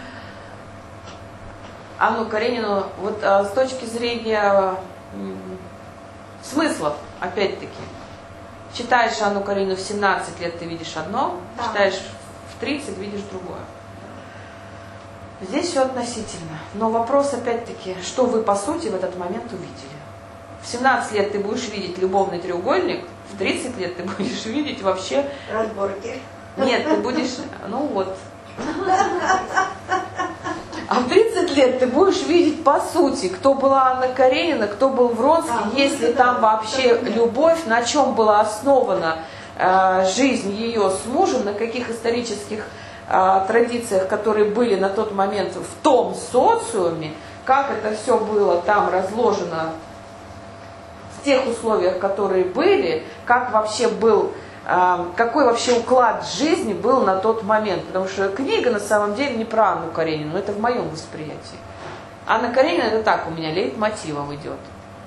Анну Каренину, вот а, с точки зрения м, смыслов, опять-таки, читаешь Анну Каренину в семнадцать лет, ты видишь одно, Да. читаешь в тридцать, видишь другое. Здесь все относительно. Но вопрос, опять-таки, что вы, по сути, в этот момент увидели. В семнадцать лет ты будешь видеть любовный треугольник, в тридцать лет ты будешь видеть вообще... Разборки. Нет, ты будешь... Ну вот. А в тридцать лет ты будешь видеть, по сути, кто была Анна Каренина, кто был Вронский, А, ну, есть ли да, там вообще да. любовь, на чем была основана э, жизнь ее с мужем, на каких исторических э, традициях, которые были на тот момент в том социуме, как это все было там разложено в тех условиях, которые были, как вообще был, э, какой вообще уклад жизни был на тот момент. Потому что книга на самом деле не про Анну Каренину, но это в моем восприятии. Анна Каренина это так у меня лейтмотивом идет.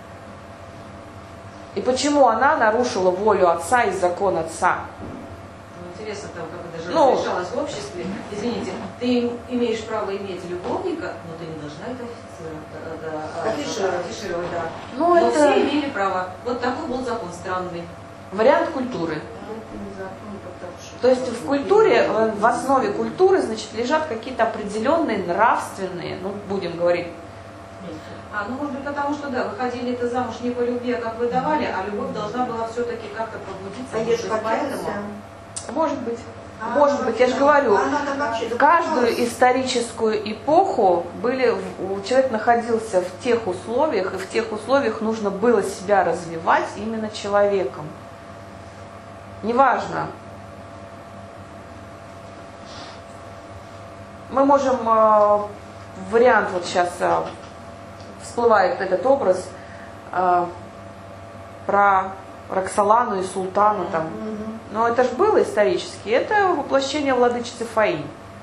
И почему она нарушила волю отца и закон отца? Ну, интересно, там, как это же Ну, разрешалось в обществе. Извините, ты имеешь право иметь любовника, но ты не должна это официровать, да, да, Афишировать. афишировать, да. Ну, Но это все имели право. Вот такой был закон странный. вариант культуры. Это не закон, потому что- То есть в культуре, в основе культуры, значит, лежат какие-то определенные нравственные, ну, будем говорить, А, ну, может быть, потому что, да, выходили это замуж не по любви, а как вы давали, а любовь должна была все-таки как-то пробудиться. А может я же быть, поэтому. хотелось. может быть, А может она быть, я же вообще- говорю, она там вообще в каждую допускалась. историческую эпоху были, у- человек находился в тех условиях, и в тех условиях нужно было себя развивать именно человеком. Неважно. Мы можем, э, вариант вот сейчас э, всплывает этот образ э, про Роксолану и Султана там. Мгм. Но это же было исторически. Это воплощение владычицы Фаи.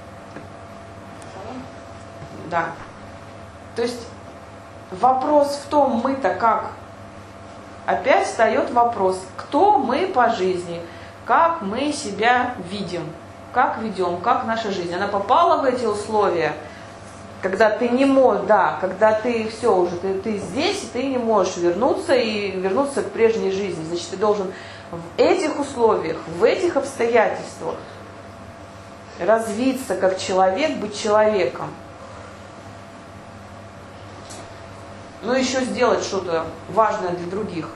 Да. То есть вопрос в том, мы-то как? Опять встает вопрос, кто мы по жизни, как мы себя видим, как ведем, как наша жизнь. Она попала в эти условия, когда ты не можешь, да, когда ты все уже, ты, ты здесь, и ты не можешь вернуться и вернуться к прежней жизни. Значит, ты должен в этих условиях, в этих обстоятельствах развиться как человек, быть человеком. Ну, еще сделать что-то важное для других.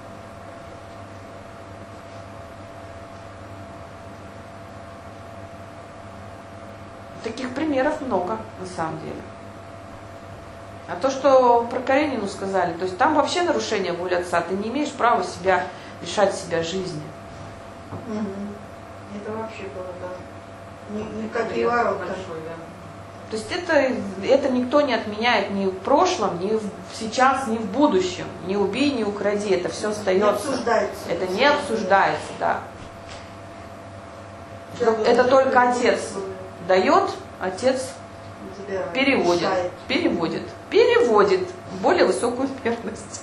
Таких примеров много, на самом деле. А то, что про Каренину сказали, то есть там вообще нарушение воли отца, ты не имеешь права себя лишать себя жизни. Мгм. Это вообще было, да. Ни- Никакие Грех ворота. большой, да. То есть это, это никто не отменяет ни в прошлом, ни в сейчас, ни в будущем. Не убей, не укради, это все Не остается. обсуждается. Это не обсуждается, да. Да, Это да, только да, отец дает, отец забирает, переводит, решает. переводит, переводит в более высокую верность.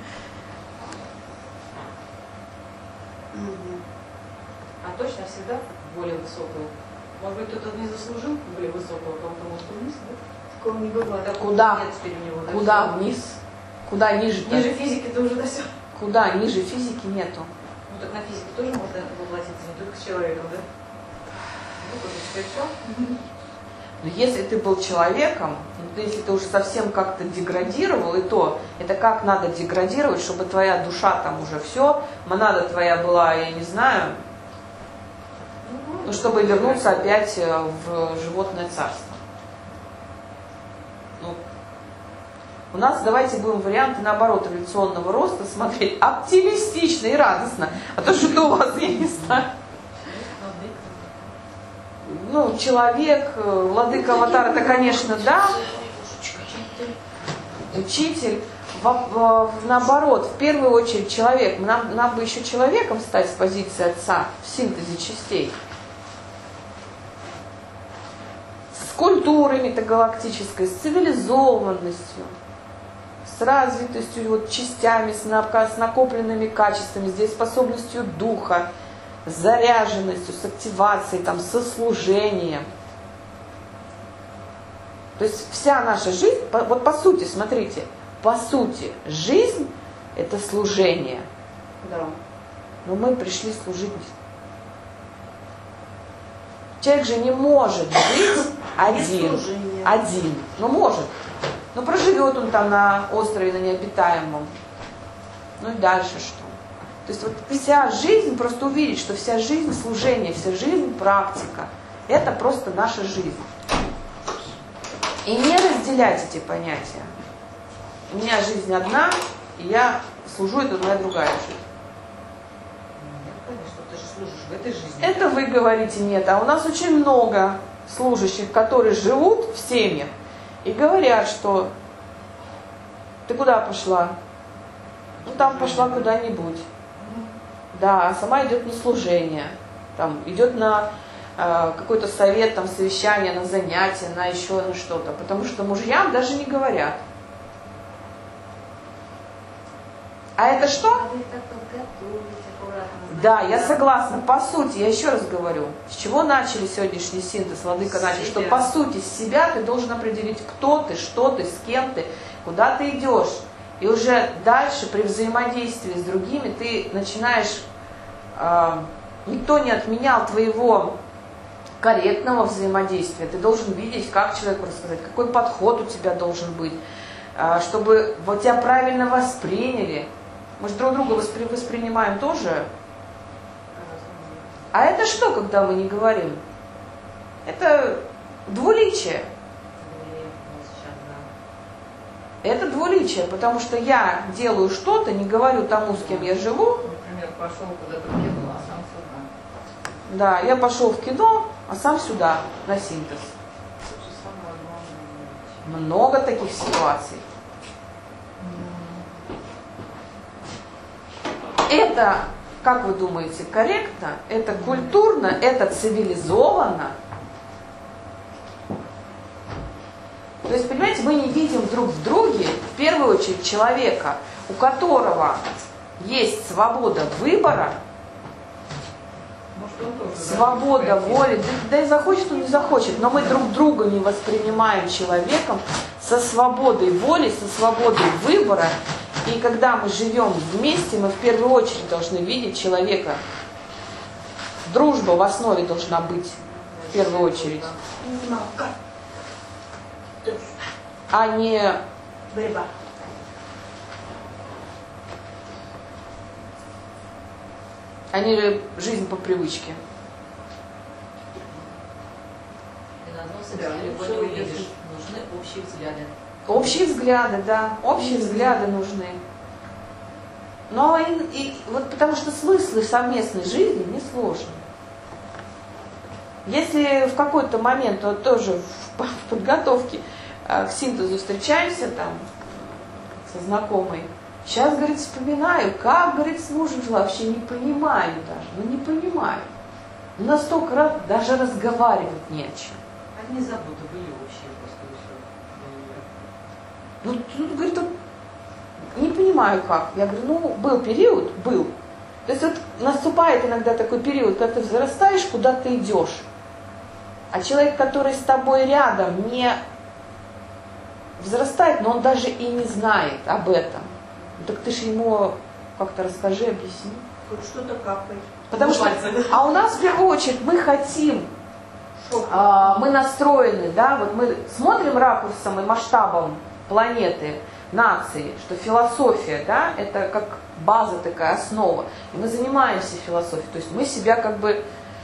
Мгм. А точно всегда более высокую. Может быть, кто-то не заслужил более высокого, а кому-то может вниз, да? Такого не бывает. Так Куда? Нет теперь у него, да, Куда всё. вниз? Куда ниже-то? Ниже физики-то уже до сих. Куда ниже физики нету. Ну так на физике тоже можно воплотиться, не только с человеком, да? Ну, тоже теперь все. Но если ты был человеком, ну, если ты уже совсем как-то деградировал, и то, это как надо деградировать, чтобы твоя душа там уже все, монада твоя была, я не знаю, ну, чтобы вернуться опять в животное царство. Ну, у нас давайте будем варианты наоборот эволюционного роста смотреть оптимистично и радостно. А то что-то у вас, я не знаю. ну, человек, владыка аватар, это, конечно, да, учитель. Во, во, наоборот, в первую очередь человек. Нам, нам бы еще человеком стать с позиции Отца в синтезе частей. С культурой метагалактической, с цивилизованностью, с развитостью, вот, частями, с, на, с накопленными качествами, с дееспособностью духа, с заряженностью, с активацией, там, со служением. То есть вся наша жизнь, вот по сути, смотрите, по сути, жизнь – это служение. Да. Но мы пришли служить. Человек же не может быть один. Один. Ну, может. Ну, проживет он там на острове, на необитаемом. Ну и дальше что? То есть вот вся жизнь, просто увидеть, что вся жизнь служение, вся жизнь практика. Это просто наша жизнь. И не разделять эти понятия. У меня жизнь одна, и я служу, это моя другая жизнь. Конечно, ты же служишь в этой жизни. Это вы говорите нет, а у нас очень много служащих, которые живут в семьях и говорят, что ты куда пошла? Ну там пошла куда-нибудь. Да, а сама идет на служение, там идет на э, какой-то совет, там совещание, на занятия, на еще на что-то, потому что мужьям даже не говорят. А это что? Вы так подготовить аккуратно. Да, я согласна. По сути, я еще раз говорю, с чего начали сегодняшний синтез, владыка начал, что по сути с себя ты должен определить, кто ты, что ты, с кем ты, куда ты идешь. И уже дальше при взаимодействии с другими ты начинаешь, э, никто не отменял твоего корректного взаимодействия. Ты должен видеть, как человеку рассказать, какой подход у тебя должен быть, э, чтобы вот тебя правильно восприняли. Мы же друг друга воспри, воспринимаем тоже. А это что, когда мы не говорим? Это двуличие. Это двуличие, потому что я делаю что-то, не говорю тому, с кем я живу. Например, пошел куда-то в кино, а сам сюда. Да, я пошел в кино, а сам сюда, на синтез. Много таких ситуаций. Это, как вы думаете, корректно? Это культурно? Это цивилизованно? То есть, понимаете, мы не видим друг в друге, в первую очередь, человека, у которого есть свобода выбора, Может, он тоже, свобода да, воли, да, да и захочет он, не захочет, но мы друг друга не воспринимаем человеком со свободой воли, со свободой выбора. И когда мы живем вместе, мы в первую очередь должны видеть человека. Дружба в основе должна быть, в первую очередь. А не борьба. а не жизнь по привычке. И на одном собеседовании его не увидишь. Нужны общие взгляды. Общие взгляды, да, общие взгляды нужны. Но и, и вот потому что смыслы совместной жизни не сложны. Если в какой-то момент, вот тоже в, в подготовке э, к синтезу встречаемся там со знакомой, сейчас, говорит, вспоминаю, как, говорит, с мужем жила, вообще не понимаю даже, ну не понимаю. На столько раз даже разговаривать не о чем. Одни заботы были общие просто. Ну, тут, говорит, вот, не понимаю как. Я говорю, ну, был период, был. То есть вот наступает иногда такой период, когда ты взрастаешь, куда ты идешь. А человек, который с тобой рядом, не взрастает, но он даже и не знает об этом. Ну, так ты же ему как-то расскажи, объясни. Хоть что-то капает. Потому что, а у нас в первую очередь мы хотим, а, мы настроены, да, вот мы смотрим ракурсом и масштабом планеты, нации, что философия, да, это как база такая, основа. И мы занимаемся философией, то есть мы себя как бы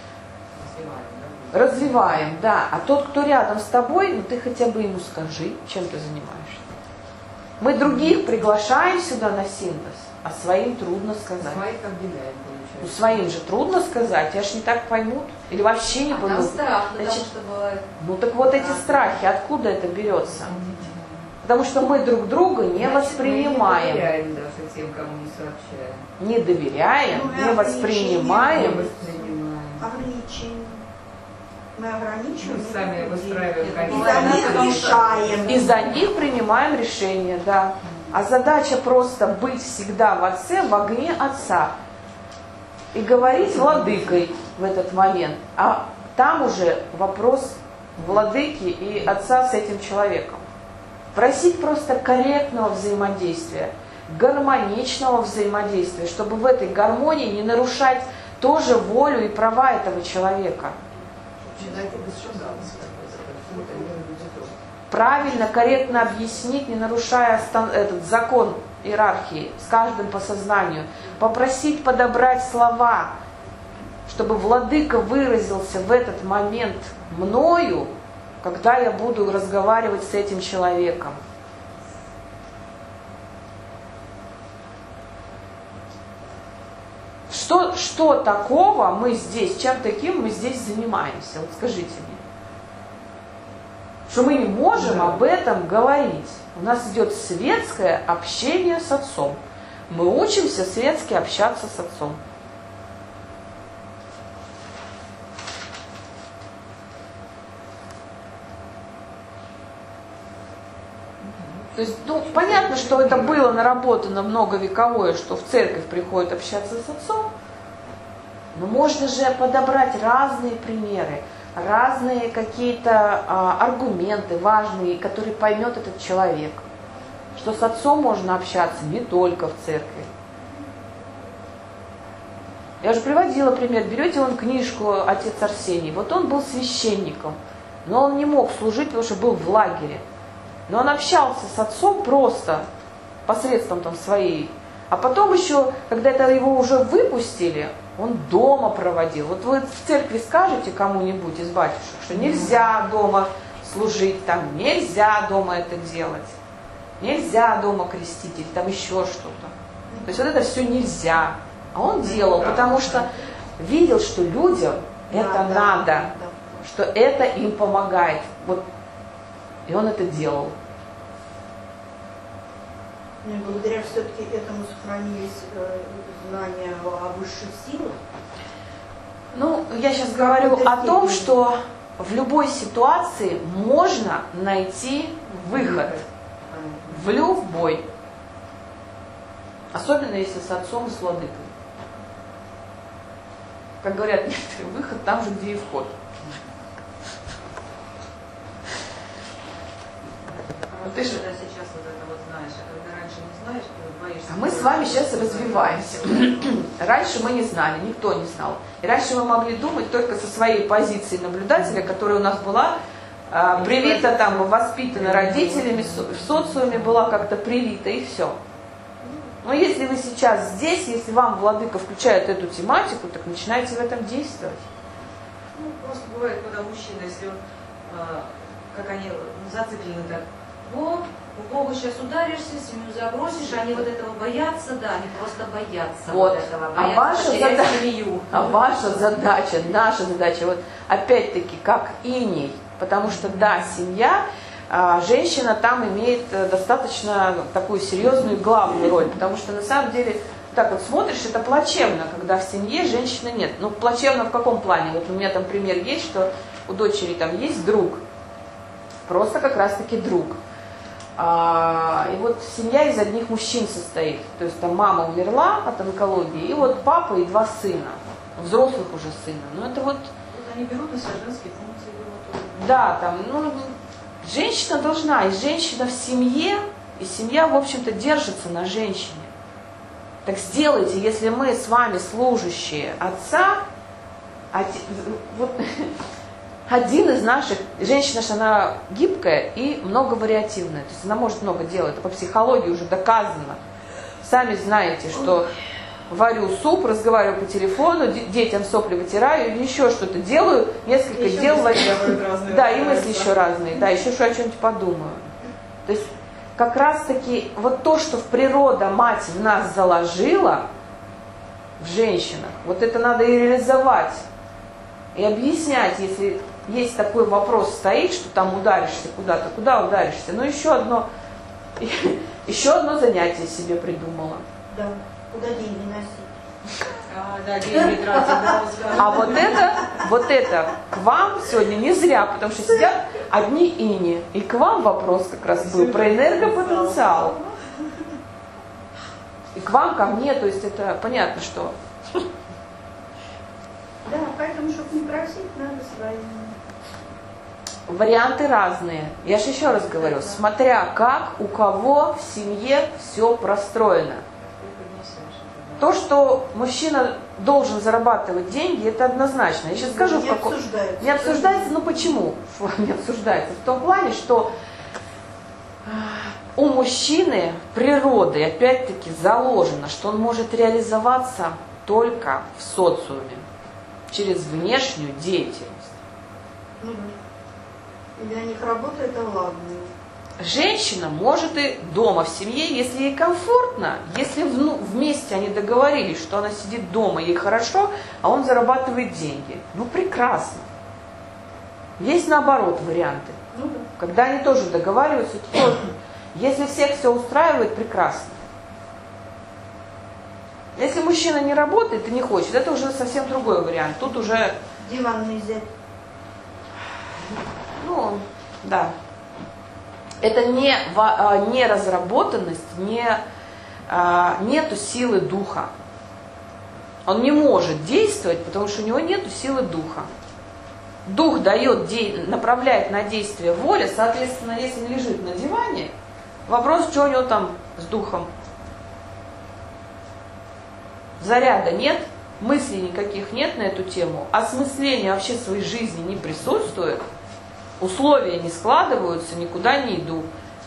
развиваем, да. А тот, кто рядом с тобой, ну ты хотя бы ему скажи, чем ты занимаешься. Мы других приглашаем сюда на синтез. а своим трудно сказать. Своих обделяет, Ну, получается. своим же трудно сказать, аж не так поймут. Или вообще не А там поймут. страх, потому Значит, что бывает. ну так вот эти Да. страхи, откуда это берется? Потому что мы друг друга не Значит, воспринимаем. Мы не доверяем даже тем, кому не сообщаем. Не доверяем, Ну, и не Не воспринимаем. воспринимаем. Ограничения. Мы ограничиваем. Мы сами людей. выстраиваем Это И границы. за них решаем. И за них принимаем решения, да. А задача просто быть всегда в Отце, в огне Отца. И говорить владыкой в этот момент. А там уже вопрос владыки и Отца с этим человеком. Просить просто корректного взаимодействия, гармоничного взаимодействия, чтобы в этой гармонии не нарушать тоже волю и права этого человека. Правильно, корректно объяснить, не нарушая стан- этот закон иерархии, с каждым по сознанию. Попросить подобрать слова, чтобы владыка выразился в этот момент мною, когда я буду разговаривать с этим человеком. Что, что такого мы здесь, чем таким мы здесь занимаемся? Вот скажите мне. Что мы не можем об этом говорить. У нас идет светское общение с Отцом. Мы учимся светски общаться с Отцом. То есть, ну, понятно, что это было наработано многовековое, что в церковь приходит общаться с Отцом, но можно же подобрать разные примеры, разные какие-то а, аргументы важные, которые поймет этот человек, что с Отцом можно общаться не только в церкви. Я уже приводила пример, берете вон книжку «Отец Арсений», вот он был священником, но он не мог служить, потому что был в лагере. Но он общался с Отцом просто посредством там своей. А потом еще, когда это его уже выпустили, он дома проводил. Вот вы в церкви скажете кому-нибудь из батюшек, что нельзя дома служить, там нельзя дома это делать, нельзя дома крестить, или там еще что-то. То есть вот это все нельзя. А он делал, потому что видел, что людям это Да, да, надо, да. что это им помогает. Вот. И он это делал. Ну, и благодаря все-таки этому сохранились э, знания о высших силах. Ну, я сейчас говорю какой-то о том, степени. что в любой ситуации можно найти выход в любой. Особенно если с Отцом и с владыкой. Как говорят некоторые, выход там же, где и вход. А вот ты же сейчас вот это вот знаешь, а когда раньше не знаешь, то боишься. А мы с вами сейчас развиваемся. Раньше мы не знали, никто не знал. И раньше мы могли думать только со своей позиции наблюдателя, которая у нас была а, привита, там, воспитана родителями, в социуме была как-то привита, и все. Но если вы сейчас здесь, если вам владыка включает эту тематику, так начинайте в этом действовать. Ну, просто бывает, когда мужчина, если он, а, как они зациклены так, о, у Бога сейчас ударишься, семью забросишь, они вот этого боятся, да, они просто боятся Вот. вот этого, А боятся ваша потерять задача- семью. А ваша задача, наша задача, вот опять-таки, как иней, потому что, да, семья, а, женщина там имеет э, достаточно такую серьезную и главную роль, потому что на самом деле, так вот смотришь, это плачевно, когда в семье женщины нет. Ну, плачевно в каком плане? Вот у меня там пример есть, что у дочери там есть друг, просто как раз-таки друг. А, и вот семья из одних мужчин состоит. То есть там мама умерла от онкологии, и вот папа и два сына, взрослых уже сына. Ну это вот, Вот они берут на себя женские функции. вот, да, там, ну, женщина должна, и женщина в семье, и семья, в общем-то, держится на женщине. Так сделайте, если мы с вами служащие Отца, оди- вот, один из наших, женщина, что она гибкая и многовариативная, то есть она может много делать, это по психологии уже доказано. Сами знаете, что варю суп, разговариваю по телефону, де- детям сопли вытираю или еще что-то делаю, несколько Еще дел, мысли бывают разные, да, и разные, мысли еще разные, да, еще что о чем-нибудь подумаю. То есть как раз-таки вот то, что в природа мать в нас заложила, в женщинах, вот это надо и реализовать, и объяснять, если есть такой вопрос стоит, что там ударишься куда-то, куда ударишься, ну еще одно, еще одно занятие себе придумала. Да, куда деньги носить. А, да, деньги тратить, да, А вот это, вот это к вам сегодня не зря, потому что сидят одни ини. И к вам вопрос как раз был про энергопотенциал. И к вам, ко мне, то есть это понятно, что... Да, поэтому, чтобы не просить, надо своими. Варианты разные. Я же еще раз говорю, смотря как у кого в семье все простроено. То, что мужчина должен зарабатывать деньги, это однозначно. Я сейчас скажу, не в каком... обсуждается. Не обсуждается, но почему? Не обсуждается. В том плане, что у мужчины природой опять-таки заложено, что он может реализоваться только в социуме, через внешнюю деятельность. Ну, и для них работа это ладно. Женщина может и дома в семье, если ей комфортно, если в, вместе они договорились, что она сидит дома, ей хорошо, а он зарабатывает деньги. Ну, прекрасно. Есть наоборот варианты. Ну, да. Когда они тоже договариваются, то тоже. Если всех все устраивает, прекрасно. Если мужчина не работает и не хочет, это уже совсем другой вариант. Тут уже... Диванный взять. Ну, да. Это не, не разработанность, не, нету силы духа. Он не может действовать, потому что у него нету силы духа. Дух дает, направляет на действие воля, соответственно, если он лежит на диване, вопрос, что у него там с духом. Заряда нет, мыслей никаких нет на эту тему, осмысления вообще своей жизни не присутствует. Условия не складываются, никуда не иду.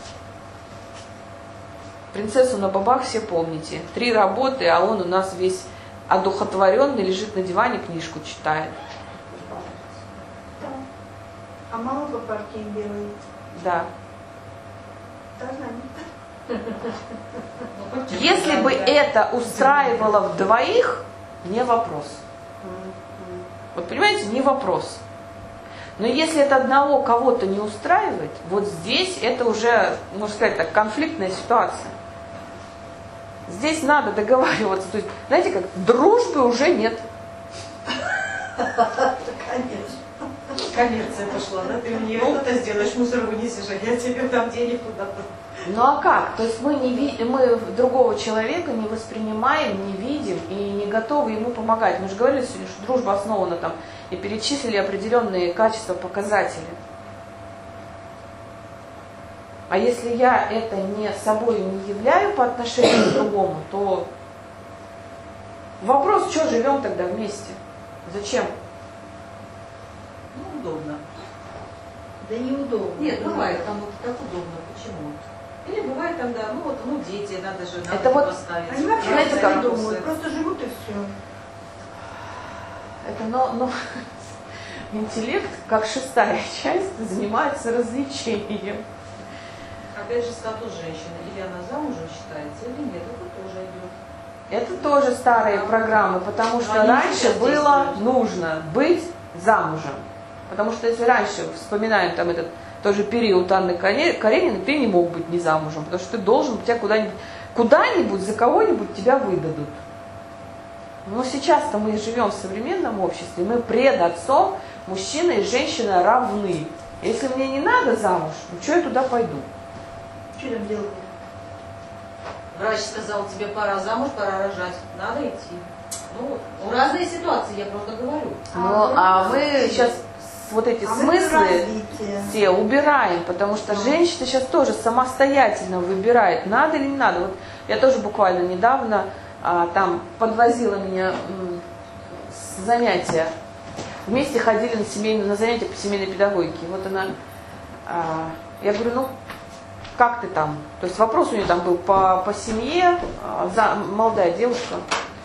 Принцессу на бобах все помните. Три работы, а он у нас весь одухотворенный, лежит на диване, книжку читает. Да. А мало по партии делает. Да. Да, знаю. Если бы это устраивало вдвоих, не вопрос. Вот понимаете, не вопрос. Но если это одного кого-то не устраивает, вот здесь это уже, можно сказать так, конфликтная ситуация. Здесь надо договариваться. То есть, знаете, как дружбы уже нет. Конечно. Коммерция пошла, да? Ты мне это сделаешь, мусор вынесешь, а я тебе дам денег куда-то. Ну а как? То есть мы, не ви... мы другого человека не воспринимаем, не видим и не готовы ему помогать. Мы же говорили сегодня, что дружба основана там, и перечислили определенные качества, показатели. А если я это не собой не являю по отношению к другому, то вопрос, что живем тогда вместе? Зачем? Ну, удобно. Да неудобно. Нет, бывает там вот так удобно, почему? Или бывает там, да, ну вот, ну дети, надо же, надо Это вот, поставить. Они вообще знаете, не как думают, просто живут и все. Это, но, но интеллект, как шестая часть, занимается развлечением. Опять же, статус женщины. Или она замужем считается, или нет, это тоже идет. Это тоже старые программы, потому что Они раньше сейчас было действуют. нужно быть замужем. Потому что если раньше, вспоминаем там этот тоже период Анны Карениной, ты не мог быть не замужем, потому что ты должен, тебя куда-нибудь, куда-нибудь за кого-нибудь тебя выдадут. Но сейчас-то мы живем в современном обществе, мы пред отцом, мужчина и женщина равны. Если мне не надо замуж, ну что я туда пойду? Что там делать? Врач сказал, тебе пора замуж, пора рожать. Надо идти. Ну, ну разные ситуации, я просто говорю. Ну, а мы сейчас вот эти А мы смыслы развитие. все убираем, потому что женщина сейчас тоже самостоятельно выбирает, надо или не надо. Вот я тоже буквально недавно а, там подвозила меня м, с занятия. Вместе ходили на, семейные, на занятия по семейной педагогике. Вот она, а, я говорю, ну, как ты там? То есть вопрос у нее там был по, по семье, а, за, молодая девушка.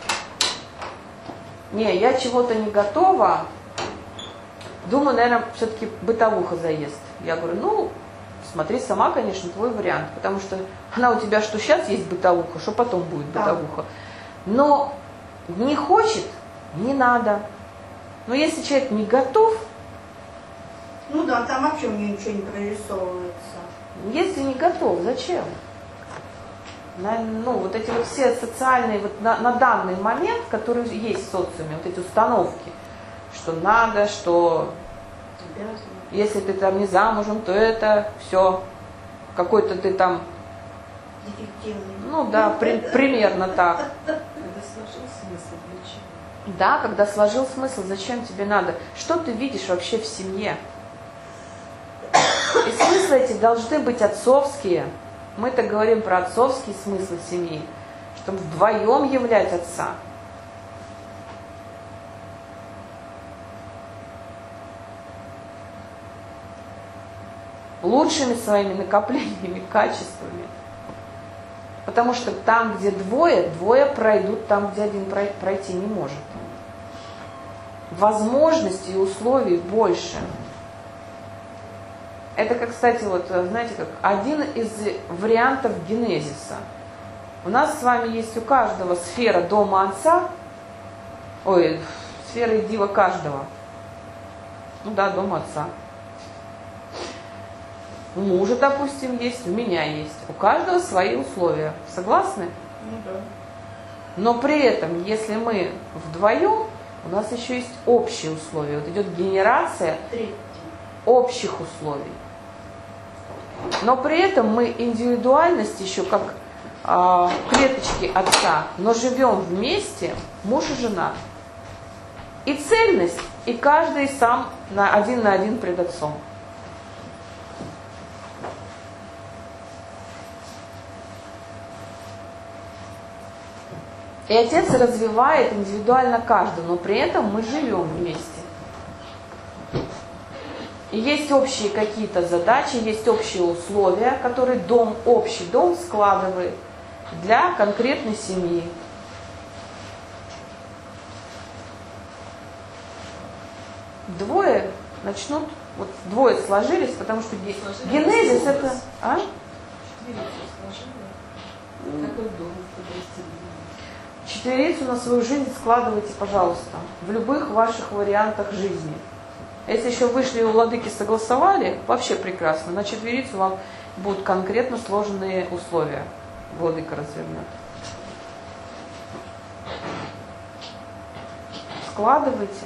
Не, я чего-то не готова. Думаю, наверное, все-таки бытовуха заест. Я говорю, ну, смотри сама, конечно, твой вариант, потому что она у тебя что сейчас есть бытовуха, что потом будет бытовуха. Но не хочет, не надо. Но если человек не готов, ну да, там вообще у нее ничего не прорисовывается. Если не готов, зачем? На, ну, вот эти вот все социальные, вот на, на данный момент, которые есть в социуме, вот эти установки, что надо, что если ты там не замужем, то это все, какой-то ты там, Дефективный. ну да, при, примерно так. Когда сложил смысл, для чего? Да, когда сложил смысл, зачем тебе надо? Что ты видишь вообще в семье? И смыслы эти должны быть отцовские. Мы-то говорим про отцовские смыслы семьи, чтобы вдвоем являть отца. Лучшими своими накоплениями, качествами. Потому что там, где двое, двое пройдут там, где один пройти не может. Возможностей и условий больше. Это, как, кстати, вот, знаете, как один из вариантов генезиса. У нас с вами есть у каждого сфера дома отца, ой, сфера и дива каждого. Ну да, дом отца. У мужа, допустим, есть, у меня есть. У каждого свои условия. Согласны? Ну да. Но при этом, если мы вдвоем, у нас еще есть общие условия. Вот идет генерация Третий. общих условий. Но при этом мы индивидуальность еще как э, клеточки отца, но живем вместе, муж и жена. И цельность, и каждый сам на один на один пред отцом. И отец развивает индивидуально каждого, но при этом мы живем вместе. И есть общие какие-то задачи, есть общие условия, которые дом, общий дом складывает для конкретной семьи. Двое начнут, вот двое сложились, потому что ге- генезис это... А? Четверицу сложила. Какой дом подразделение? Четверицу на свою жизнь складывайте, пожалуйста, в любых ваших вариантах жизни. Если еще вышли у владыки, согласовали, вообще прекрасно. На четверицу вам будут конкретно сложенные условия. Владыка развернет. Складывайте.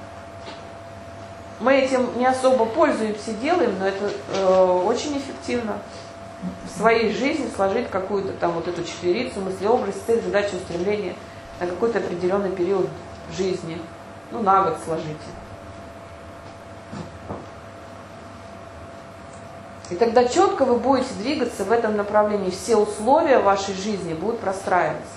Мы этим не особо пользуемся, делаем, но это э, очень эффективно. В своей жизни сложить какую-то там вот эту четверицу, мыслеобраз, цель, задачу, устремление на какой-то определенный период жизни. Ну, на год сложите. И тогда четко вы будете двигаться в этом направлении. Все условия вашей жизни будут простраиваться.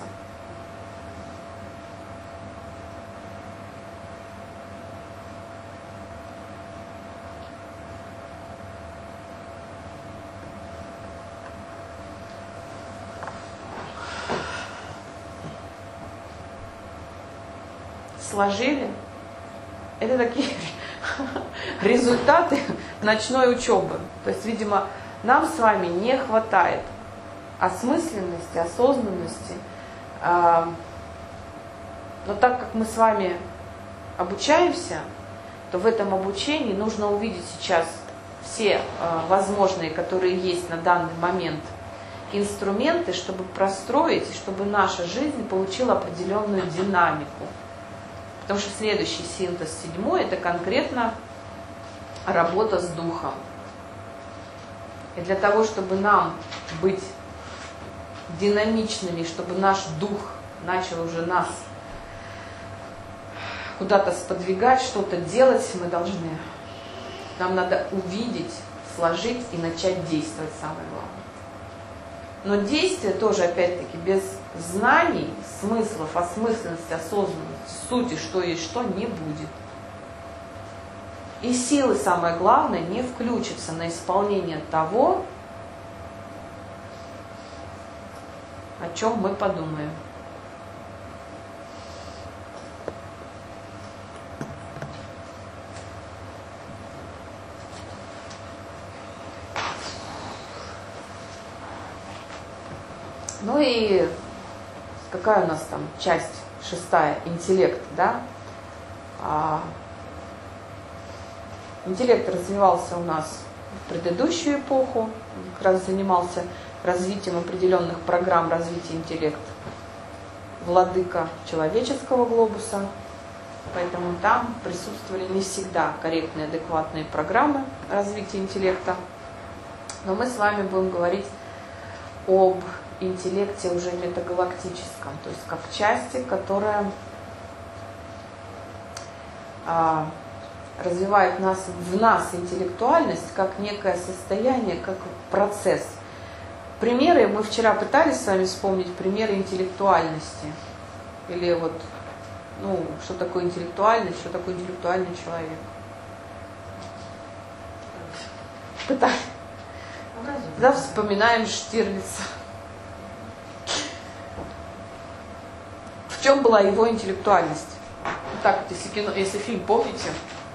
Сложили. Это такие результаты ночной учебы. То есть, видимо, нам с вами не хватает осмысленности, осознанности. Но так как мы с вами обучаемся, то в этом обучении нужно увидеть сейчас все возможные, которые есть на данный момент, инструменты, чтобы простроить, чтобы наша жизнь получила определенную динамику. Потому что следующий синтез, седьмой, это конкретно работа с духом. И для того, чтобы нам быть динамичными, чтобы наш дух начал уже нас куда-то сподвигать, что-то делать, мы должны. Нам надо увидеть, сложить и начать действовать, самое главное. Но действие тоже, опять-таки, без знаний, смыслов, осмысленности, осознанности, сути, что есть что, не будет. И силы, самое главное, не включатся на исполнение того, о чем мы подумаем. Ну и какая у нас там часть шестая, интеллект, да? А, интеллект развивался у нас в предыдущую эпоху, он как раз занимался развитием определенных программ развития интеллекта, владыка человеческого глобуса, поэтому там присутствовали не всегда корректные, адекватные программы развития интеллекта. Но мы с вами будем говорить об интеллекте уже метагалактическом, то есть как части, которая а, развивает нас, в нас интеллектуальность как некое состояние, как процесс. Примеры, мы вчера пытались с вами вспомнить примеры интеллектуальности. Или вот, ну, что такое интеллектуальность, что такое интеллектуальный человек. Пытались. Да, вспоминаем Штирлица. В чем была его интеллектуальность? Так вот, если, кино, если фильм помните.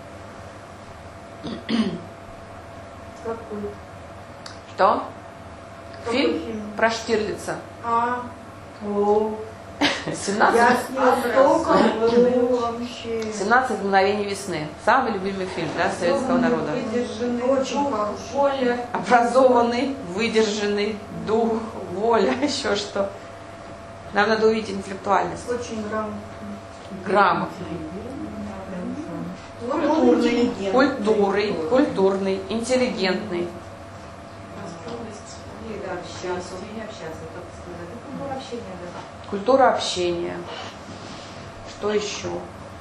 Какой? Что? Какой Фильм, фильм? про Штирлица. А, о, семнадцать, я с ним столько был вообще. семнадцать мгновений весны. Самый любимый фильм, да, советского народа. Выдержанный, очень хороший. Воля. Образованный, выдержанный, дух, воля, еще что. Нам надо увидеть интеллектуальность. Очень грамотный. Грамотный, Культурный. культурный, культурный, интеллигентный. И да, общаться, умение общаться, как сказать. Это было общение, да. Культура общения. Что еще?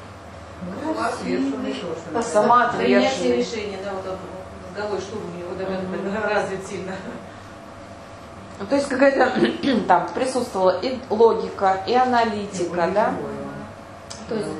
Принятие Самоотверженный. решения, да, вот он мозговой штурм у него да, развит сильно. Ну, то есть какая-то там присутствовала и логика, и аналитика, да? То есть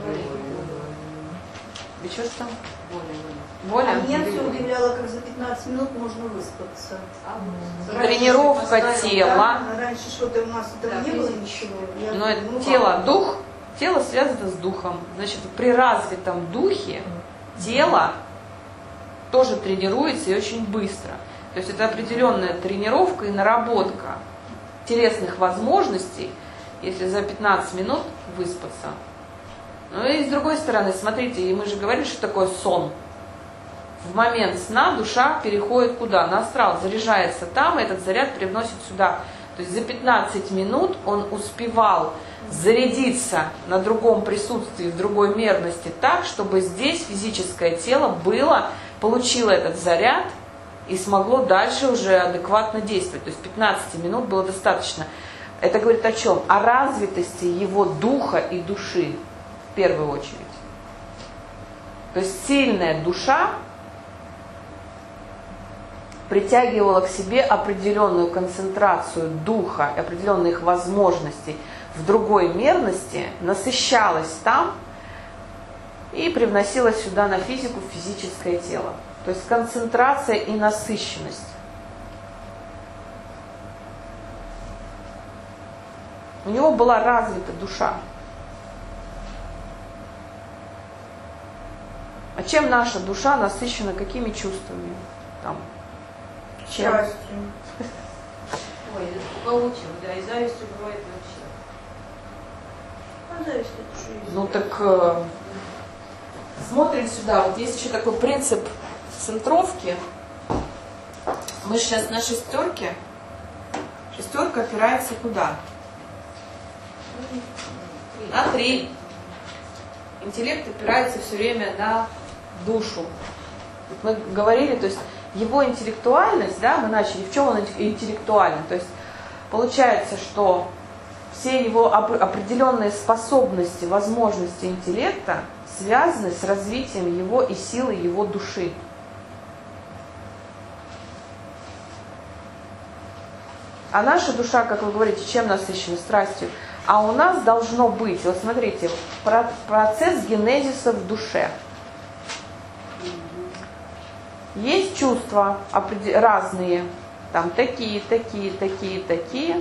еще что? Воля. А меня все удивляло, как за пятнадцать минут можно выспаться. Тренировка тела. А раньше что-то у нас этого Да, не было физически. ничего. Я Но думаю, это ну, тело, ладно. дух, тело связано с духом. Значит, при развитом духе тело тоже тренируется и очень быстро. То есть это определенная тренировка и наработка телесных возможностей, если за пятнадцать минут выспаться. Ну и с другой стороны, смотрите, и мы же говорили, что такое сон. В момент сна душа переходит куда? На астрал, заряжается там, и этот заряд привносит сюда. То есть за пятнадцать минут он успевал зарядиться на другом присутствии, в другой мерности так, чтобы здесь физическое тело было, получило этот заряд и смогло дальше уже адекватно действовать. То есть пятнадцать минут было достаточно. Это говорит о чем? О развитости его духа и души в первую очередь. То есть сильная душа притягивала к себе определенную концентрацию духа, определенные их возможностей в другой мерности, насыщалась там и привносила сюда на физику, в физическое тело. То есть концентрация и насыщенность. У него была развита душа. А чем наша душа насыщена, какими чувствами? Там, чем? Счастьем. Ой, получим, да, и завистью бывает вообще. А зависть это что есть? Ну так э, смотрим сюда. Вот есть еще такой принцип центровки. Мы сейчас на шестерке. Шестерка опирается куда? На три. Интеллект опирается все время на душу. Мы говорили, то есть его интеллектуальность, да, мы начали, в чем он интеллектуален? То есть получается, что все его определенные способности, возможности интеллекта связаны с развитием его и силы его души. А наша душа, как вы говорите, чем насыщена? Страстью. А у нас должно быть, вот смотрите, процесс генезиса в душе. Есть чувства разные, там такие, такие, такие, такие.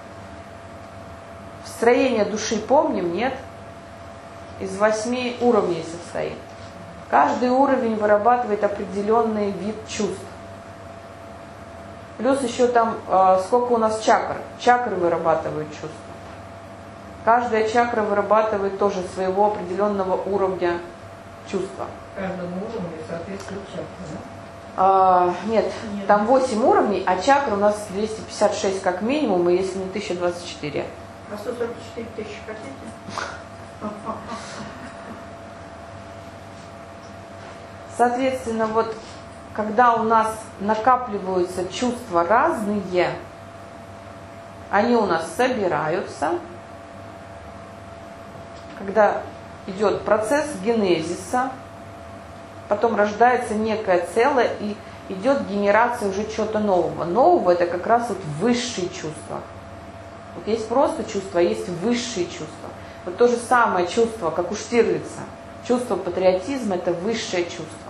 Строение души помним, нет? Из восьми уровней состоит. Каждый уровень вырабатывает определенный вид чувств. Плюс еще там, э, сколько у нас чакр. Чакры вырабатывают чувства. Каждая чакра вырабатывает тоже своего определенного уровня чувства. Каждому уровню соответствует чакра, да? А, нет, Нет. там восемь уровней, а чакр у нас двести пятьдесят шесть как минимум, и если не тысяча двадцать четыре. А сто сорок четыре тысячи хотите? Соответственно, вот когда у нас накапливаются чувства разные, они у нас собираются, когда идет процесс генезиса, потом рождается некое целое и идет генерация уже чего-то нового. Нового это как раз вот высшие чувства. Вот есть просто чувства, а есть высшие чувства. Вот то же самое чувство, как у Штирлица. Чувство патриотизма – это высшее чувство.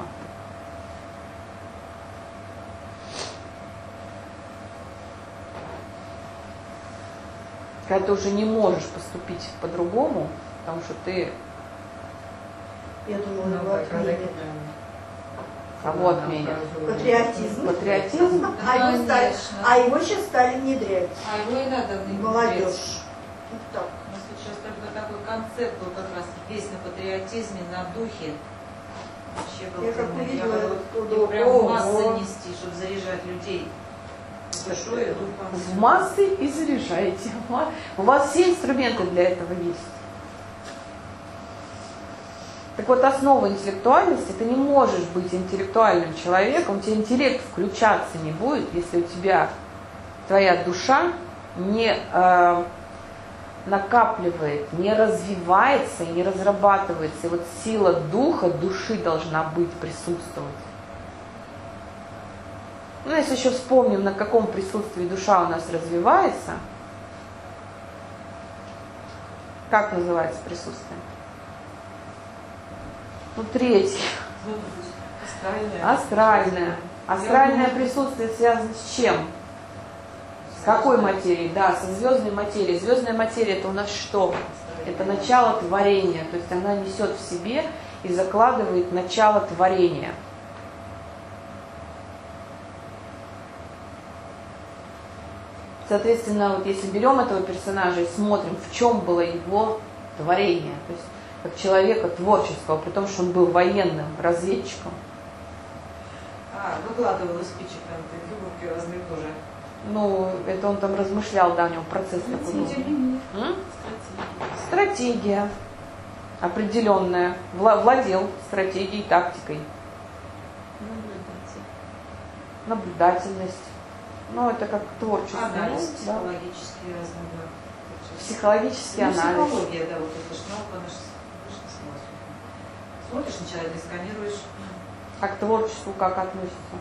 Когда ты уже не можешь поступить по-другому, потому что ты... Я думала, Ну, его как отменят. казаки, Кого отменят? Патриотизм. Патриотизм. А его, стали, Конечно. а его сейчас стали внедрять. А его и надо внедрять. Молодежь. Вот так. У нас сейчас только такой концепт был как раз весь на патриотизме, на духе. Вообще был Я как ценный. увидела, Я вот, его прям ого. в массы нести, чтобы заряжать людей душой и духом. В массы и заряжаете. У вас все инструменты для этого есть. Так вот, основа интеллектуальности, ты не можешь быть интеллектуальным человеком, у тебя интеллект включаться не будет, если у тебя твоя душа не э, накапливает, не развивается и не разрабатывается. И вот сила духа, души должна быть, присутствовать. Ну, если еще вспомним, на каком присутствии душа у нас развивается, как называется присутствие? Ну, третье. Астральное. Астральное. Астральное присутствие связано с чем? С какой материей? Да, со звездной материей. Звездная материя это у нас что? Это начало творения. То есть она несет в себе и закладывает начало творения. Соответственно, вот если берем этого персонажа и смотрим, в чем было его творение, то есть как человека творческого, при том, что он был военным, разведчиком. А, выкладывала спичек там, фигурки разные тоже. Ну, это он там размышлял, да, у него процесс такой был. М? Стратегия определенная. Вла- владел стратегией, тактикой. Наблюдательность. Ну, это как творчество. Анализ ну, да. психологический разный. Да. Психологический Ну, анализ. психология, да, вот это ж наука наша. Смотришь на человека, сканируешь. А к творчеству как относится?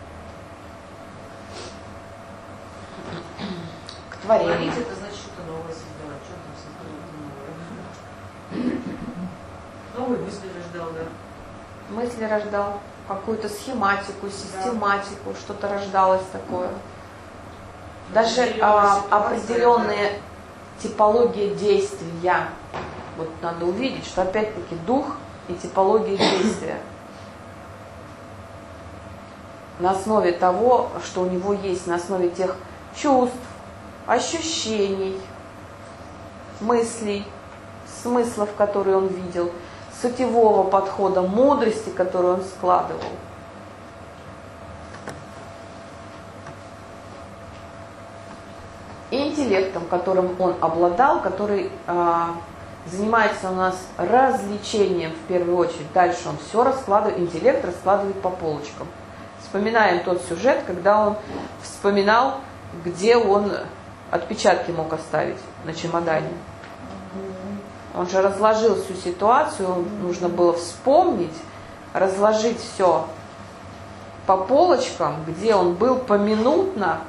К творению. Творить это значит что-то новое создавать. Что там создавать новое? Новые мысли рождал, да. Мысли рождал, какую-то схематику, систематику, что-то рождалось такое. Даже а, определенные типологии действия. Вот надо увидеть, что опять-таки дух и типология действия. На основе того, что у него есть, на основе тех чувств, ощущений, мыслей, смыслов, которые он видел, сутевого подхода, мудрости, которую он складывал. И интеллектом, которым он обладал, который а, занимается у нас развлечением в первую очередь. Дальше он все раскладывает, интеллект раскладывает по полочкам. Вспоминаем тот сюжет, когда он вспоминал, где он отпечатки мог оставить на чемодане. Он же разложил всю ситуацию, нужно было вспомнить, разложить все по полочкам, где он был поминутно,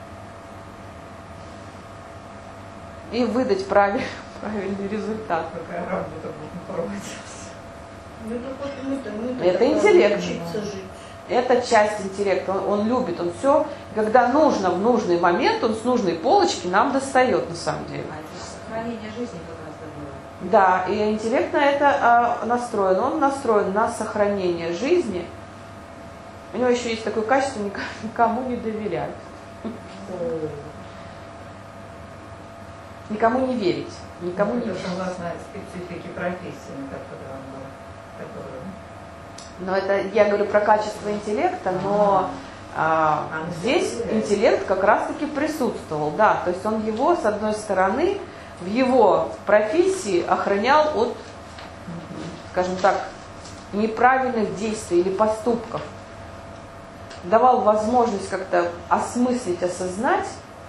и выдать правильный, правильный результат. Какая работа будет проводиться. Ну, это вот мы-то, мы-то Это так интеллект. учиться жить. Это часть интеллекта. Он, он любит, он все, когда нужно, в нужный момент, он с нужной полочки нам достает, на самом деле. А это же сохранение жизни как раз было. Да, и интеллект на это а, настроен. Он настроен на сохранение жизни. У него еще есть такое качество, никому не доверять. Никому не верить. Никому не Это верить. согласно специфике профессии, на которую он был. Которую... Но это я говорю про качество интеллекта, но а, здесь интеллект как раз-таки присутствовал, да, то есть он его, с одной стороны, в его профессии охранял от, скажем так, неправильных действий или поступков, давал возможность как-то осмыслить, осознать,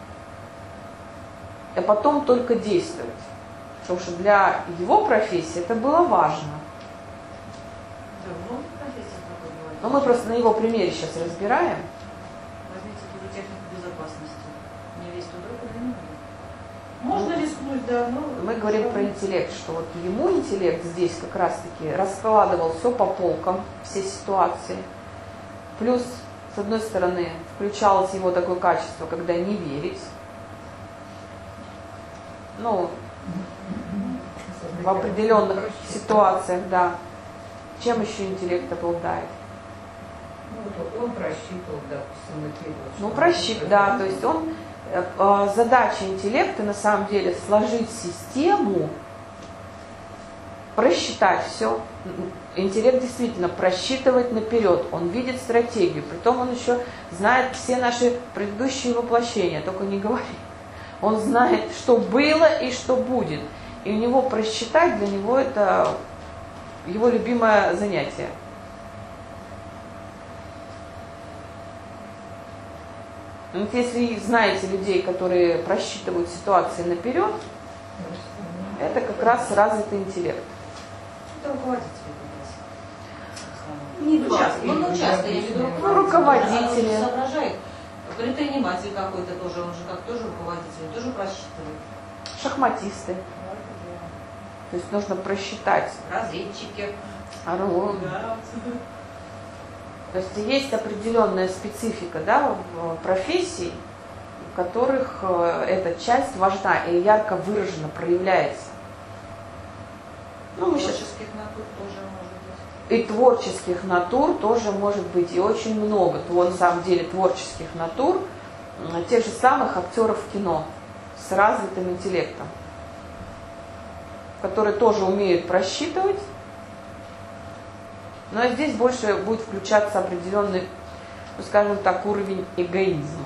а потом только действовать, потому что для его профессии это было важно. Но мы просто на его примере сейчас разбираем. Возьмите ту же технику безопасности. Не весь туда, куда не надо. Можно рискнуть, да, но... Мы говорим про интеллект, что вот ему интеллект здесь как раз-таки раскладывал все по полкам, все ситуации. Плюс, с одной стороны, включалось его такое качество, когда не верить. Ну, в определенных ситуациях, да. Чем еще интеллект обладает? Ну, он просчитывал, допустим, наперед. Ну, просчитывал, да, то есть он, э, задача интеллекта на самом деле сложить систему, просчитать все. Интеллект действительно просчитывает наперед, он видит стратегию, притом он еще знает все наши предыдущие воплощения, только не говори. Он знает, что было и что будет. И у него просчитать, для него это его любимое занятие. Вот если знаете людей, которые просчитывают ситуации наперед, это как раз развитый интеллект. Это руководители. Не Ну, два. часто, ну, ну, часто, я имею в виду Ну, руководители. Он соображает. Предприниматель какой-то тоже, он же как тоже руководитель, тоже просчитывает. Шахматисты. То есть нужно просчитать. Разведчики. Ну, Да. то есть есть определенная специфика, да, в профессий, в которых э, эта часть важна и ярко выраженно проявляется. Ну, мы сейчас... Творческих натур тоже может быть. И творческих натур тоже может быть, и очень много, то на самом деле творческих натур, э, тех же самых актеров в кино с развитым интеллектом, которые тоже умеют просчитывать, но здесь больше будет включаться определенный, ну, скажем так, уровень эгоизма.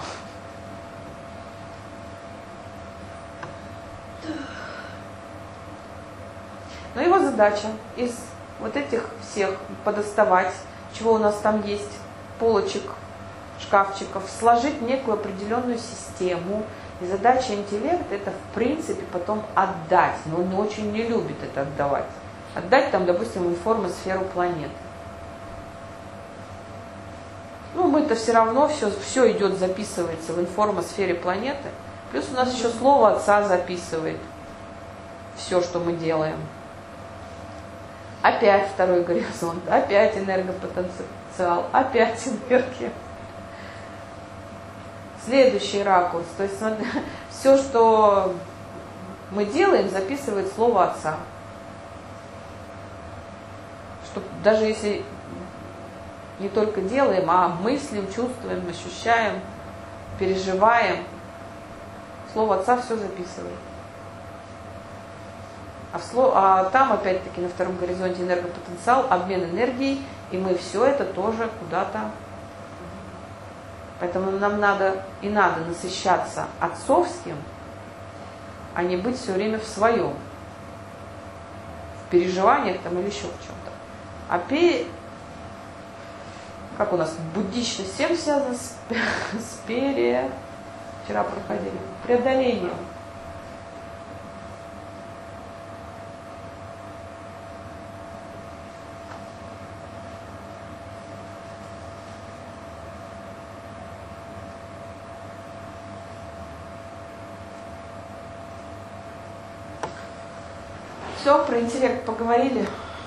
Но его задача из вот этих всех подоставать, чего у нас там есть, полочек, шкафчиков, сложить некую определенную систему. И задача интеллекта это в принципе потом отдать, но он очень не любит это отдавать. Отдать там, допустим, информосферу планеты. Ну, мы-то все равно, все, все идет, записывается в информосфере планеты. Плюс у нас еще слово Отца записывает все, что мы делаем. Опять второй горизонт, опять энергопотенциал, опять энергия. Следующий ракурс. То есть смотри, все, что мы делаем, записывает слово Отца. Что даже если не только делаем, а мыслим, чувствуем, ощущаем, переживаем, слово Отца все записывает. А, в слов... а там опять-таки на втором горизонте энергопотенциал, обмен энергией, и мы все это тоже куда-то. Поэтому нам надо и надо насыщаться отцовским, а не быть все время в своем, в переживаниях там или еще в чем-то. А пе... как у нас буддичность всем связано с, с пере... вчера проходили, преодолением. Все, про интеллект поговорили.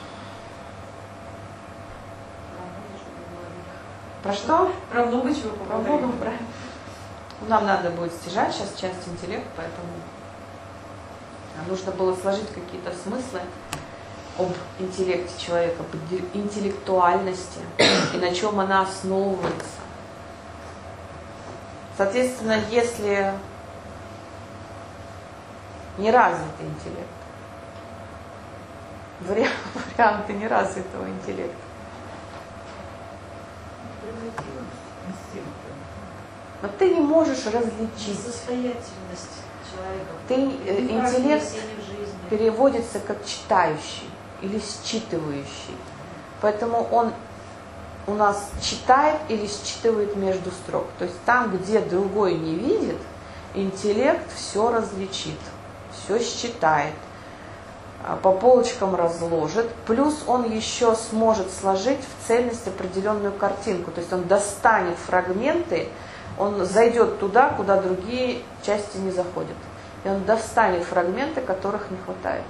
Про что? Про много чего Про много, про... Нам надо будет стяжать сейчас часть интеллекта, поэтому нужно было сложить какие-то смыслы об интеллекте человека, об интеллектуальности и на чем она основывается. Соответственно, если неразвитый интеллект, вариант, варианты неразвитого интеллекта, но ты не можешь различить. Состоятельность человека. Ты, э, интеллект в жизни. переводится как читающий или считывающий. Поэтому он у нас читает или считывает между строк. То есть там, где другой не видит, интеллект все различит, все считает, по полочкам разложит. Плюс он еще сможет сложить в цельность определенную картинку. То есть он достанет фрагменты, он зайдет туда, куда другие части не заходят. И он достанет фрагменты, которых не хватает.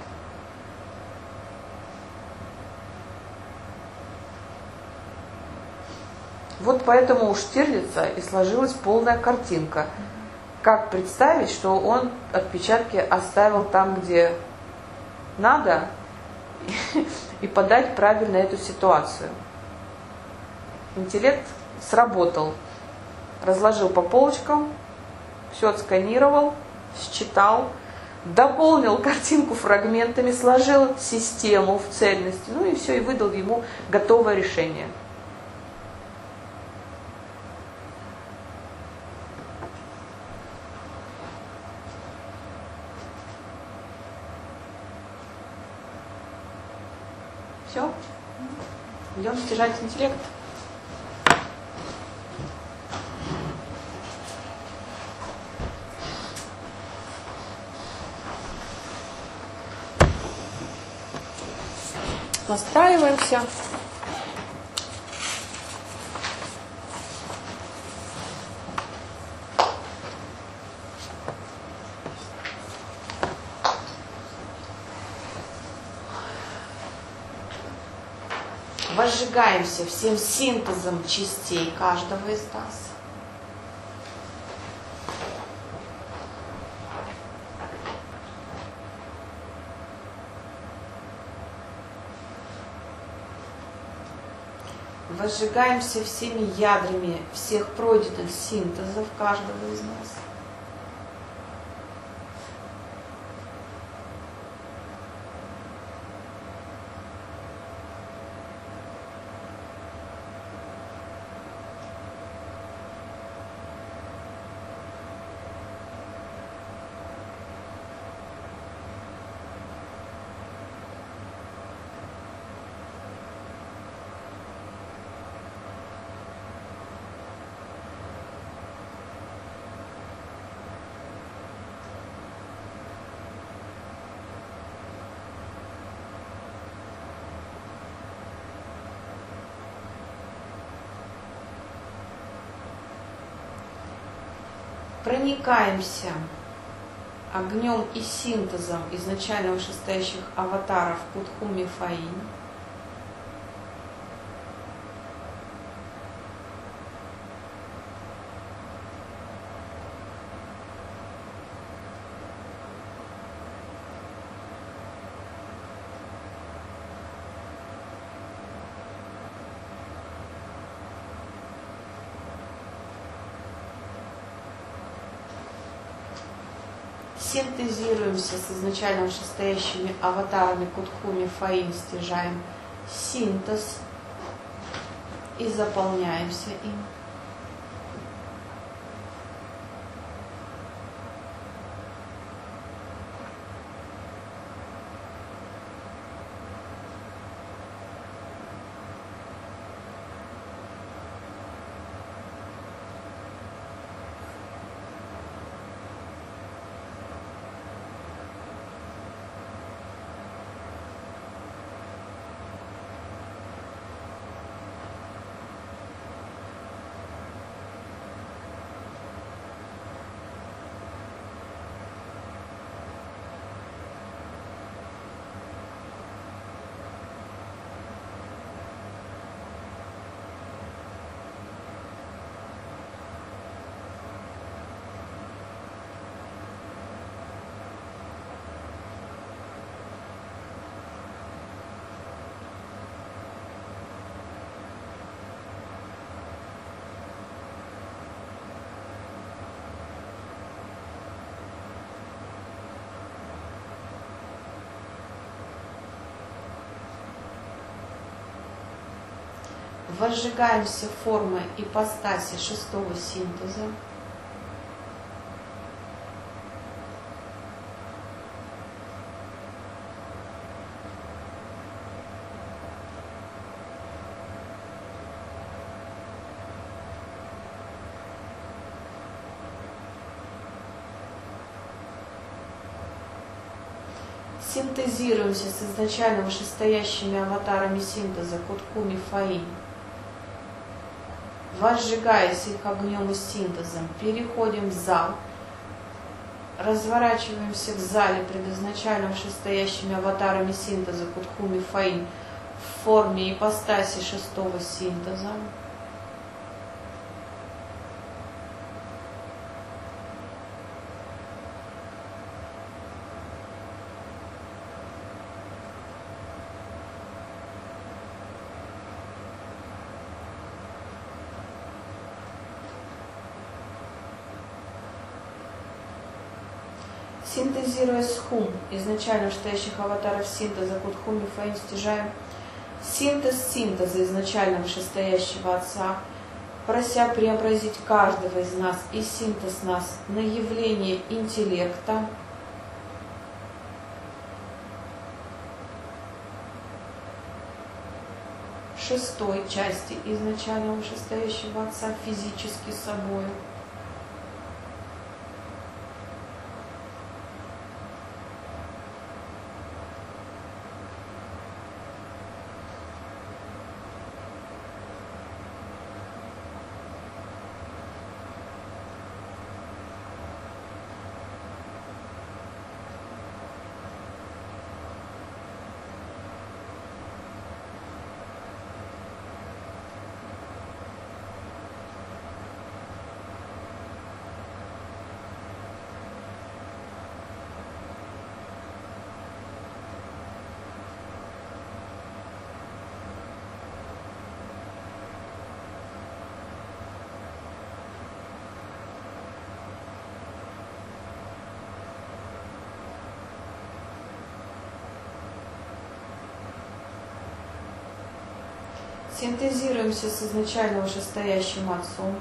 Вот поэтому у Штирлица и сложилась полная картинка. Как представить, что он отпечатки оставил там, где надо, и подать правильно эту ситуацию. Интеллект сработал. Разложил по полочкам, все отсканировал, считал, дополнил картинку фрагментами, сложил систему в цельности, ну и все, и выдал ему готовое решение. Все? Идем стяжать интеллект. Настраиваемся. Возжигаемся всем синтезом частей каждого из нас. Возжигаемся всеми ядрами всех пройденных синтезов каждого из нас. Проникаемся огнем и синтезом изначально вышестоящих аватаров Кутхуми Фаинь. Синтезируемся с изначально вышестоящими аватарами Кутхуми Фаинь, стяжаем синтез и заполняемся им. Возжигаем все формы ипостаси шестого синтеза. Синтезируемся с изначально вышестоящими аватарами синтеза Куткуми Фаинь. Возжигаясь их огнем и синтезом, переходим в зал, разворачиваемся в зале, предназначенном вышестоящими аватарами синтеза Куткуми Фаинь в форме ипостаси шестого синтеза. Синтезируя схум изначально вышестоящих аватаров синтеза Кутхуми Фаинь, стяжаем синтез синтеза изначально вышестоящего Отца, прося преобразить каждого из нас и синтез нас на явление интеллекта, шестой части изначально вышестоящего Отца физически собою. Синтезируемся с изначально вышестоящим Отцом.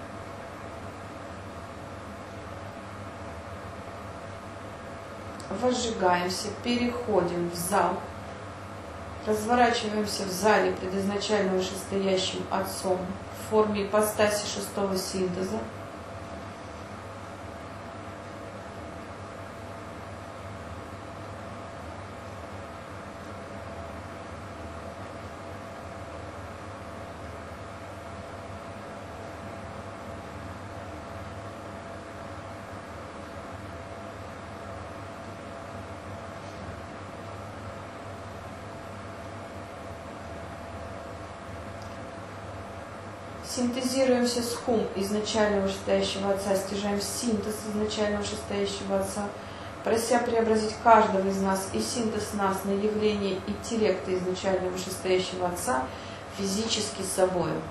Возжигаемся, переходим в зал, разворачиваемся в зале, предназначенно вышестоящим Отцом в форме ипостаси шестого синтеза. Синтезируемся с хум изначально вышестоящего Отца, стяжаем синтез изначально вышестоящего Отца, прося преобразить каждого из нас и синтез нас на явление интеллекта изначально вышестоящего Отца физически собою.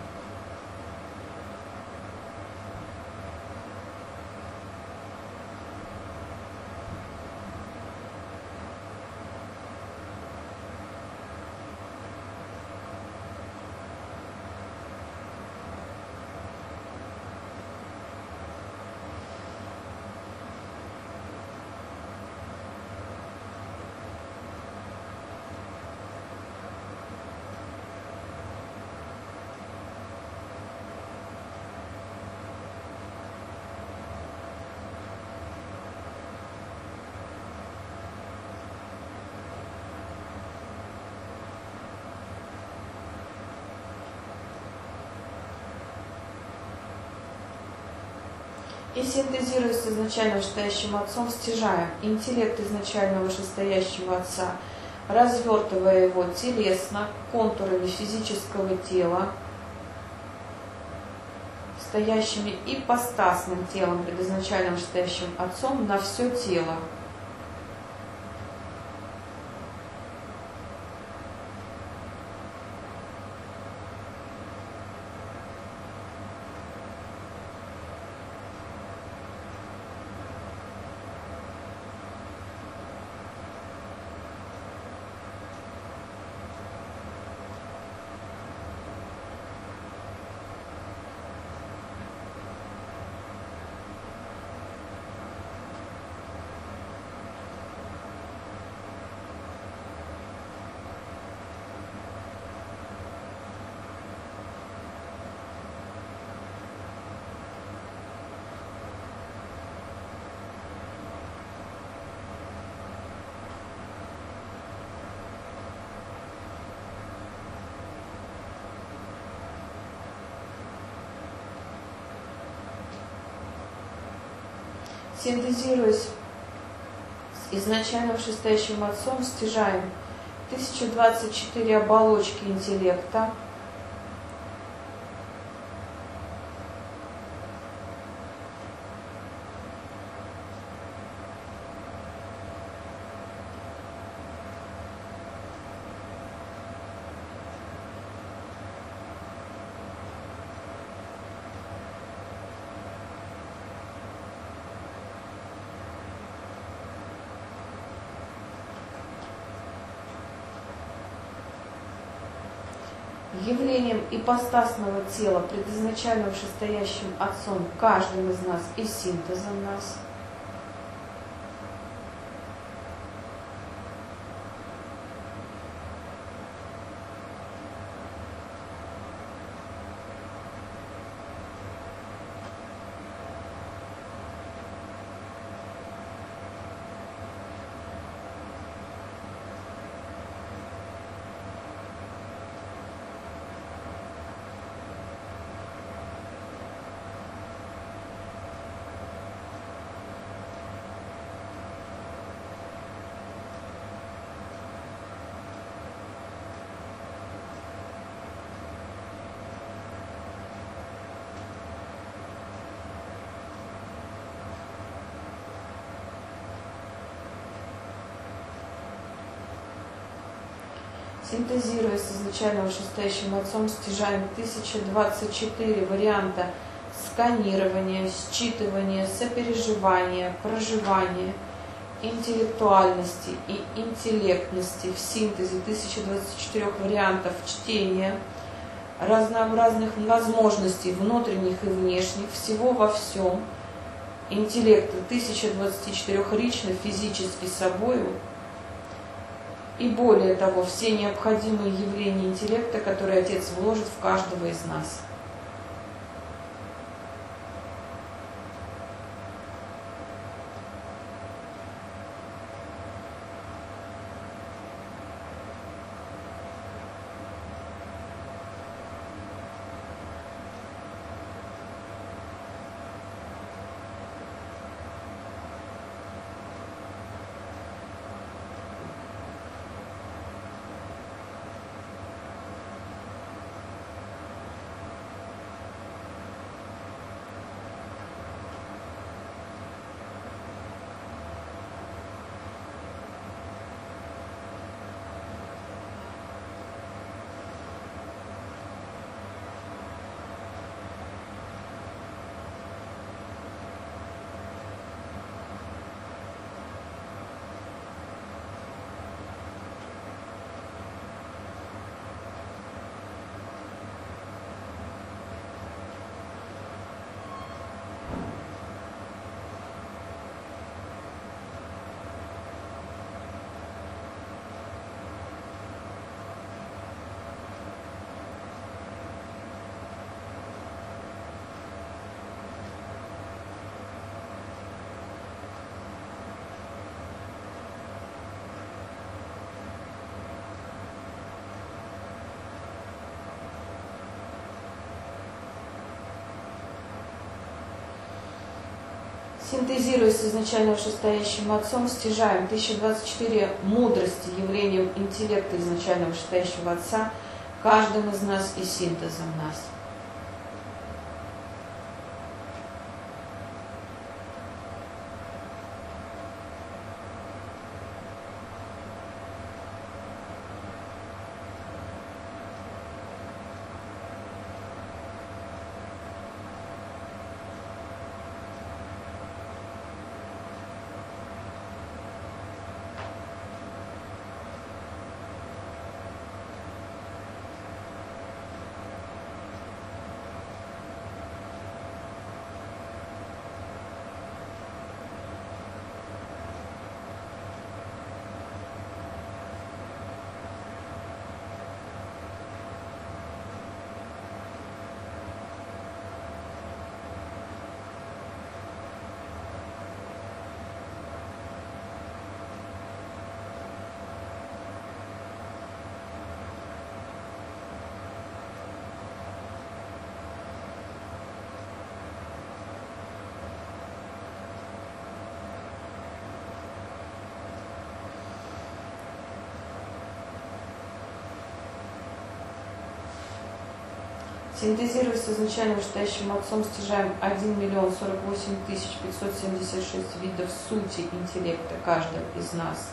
И синтезируясь с изначально вышестоящим Отцом, стяжаем интеллект изначально вышестоящего Отца, развертывая его телесно, контурами физического тела, стоящими ипостасным телом, предизначально вышестоящим Отцом, на все тело. Синтезируясь с изначально вышестоящим Отцом, стяжаем тысяча двадцать четыре оболочки интеллекта, явлением ипостасного тела, предизначально вышестоящим Отцом, каждым из нас и синтезом нас. Синтезируя с изначально вышестоящим Отцом, стяжаем тысяча двадцать четыре варианта сканирования, считывания, сопереживания, проживания, интеллектуальности и интеллектности в синтезе тысяча двадцать четыре вариантов чтения, разнообразных возможностей внутренних и внешних, всего во всем, интеллекта тысяча двадцать четыре лично, физически собою, и более того, все необходимые явления интеллекта, которые Отец вложит в каждого из нас. Синтезируя с изначально вышестоящим Отцом, стяжаем тысяча двадцать четыре мудрости явлением интеллекта изначально вышестоящего Отца, каждым из нас и синтезом нас. Синтезируясь с изначально вышестоящим отцом, стяжаем один миллион сорок восемь тысяч пятьсот семьдесят шесть видов сути интеллекта каждого из нас.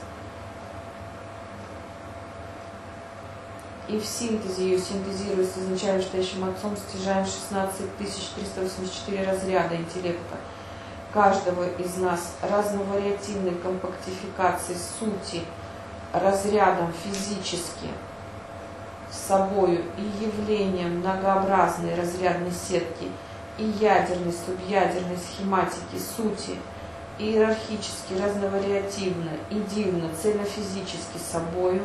И в синтезе ее, синтезируясь с изначально вышестоящим отцом, стяжаем шестнадцать тысяч триста восемьдесят четыре разряда интеллекта каждого из нас, разновариативной компактификации сути разрядом физически собою и явлением многообразной разрядной сетки и ядерной, субъядерной схематики сути, иерархически, разновариативно и дивно, цельнофизически собою,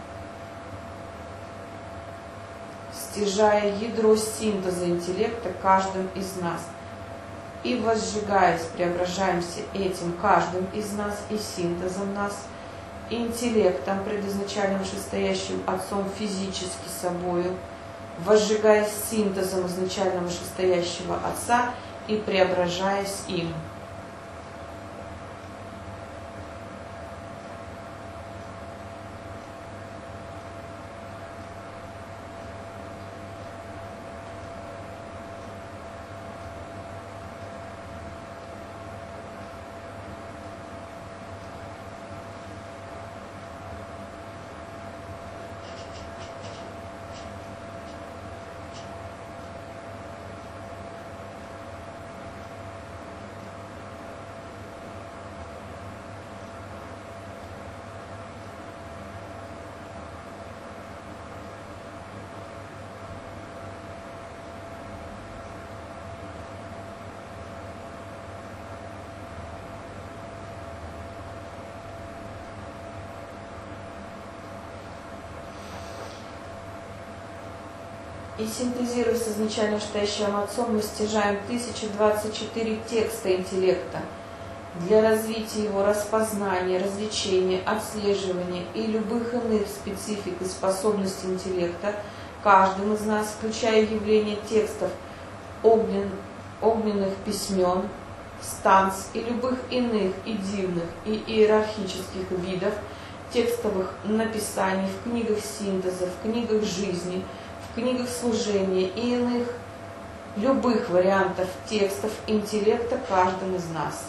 стяжая ядро синтеза интеллекта каждым из нас, и возжигаясь, преображаемся этим каждым из нас и синтезом нас, интеллектом, предизначальным вышестоящим отцом физически собою, возжигаясь синтезом изначального вышестоящего отца и преображаясь им. И синтезируя с изначально вышестоящим отцом, мы стяжаем тысяча двадцать четыре текста интеллекта для развития его распознания, развлечения, отслеживания и любых иных специфик и способностей интеллекта каждым из нас, включая явление текстов огнен, огненных письмен, станц и любых иных и дивных и иерархических видов текстовых написаний в книгах синтеза, в книгах жизни, в книгах служения и иных любых вариантов текстов интеллекта каждым из нас.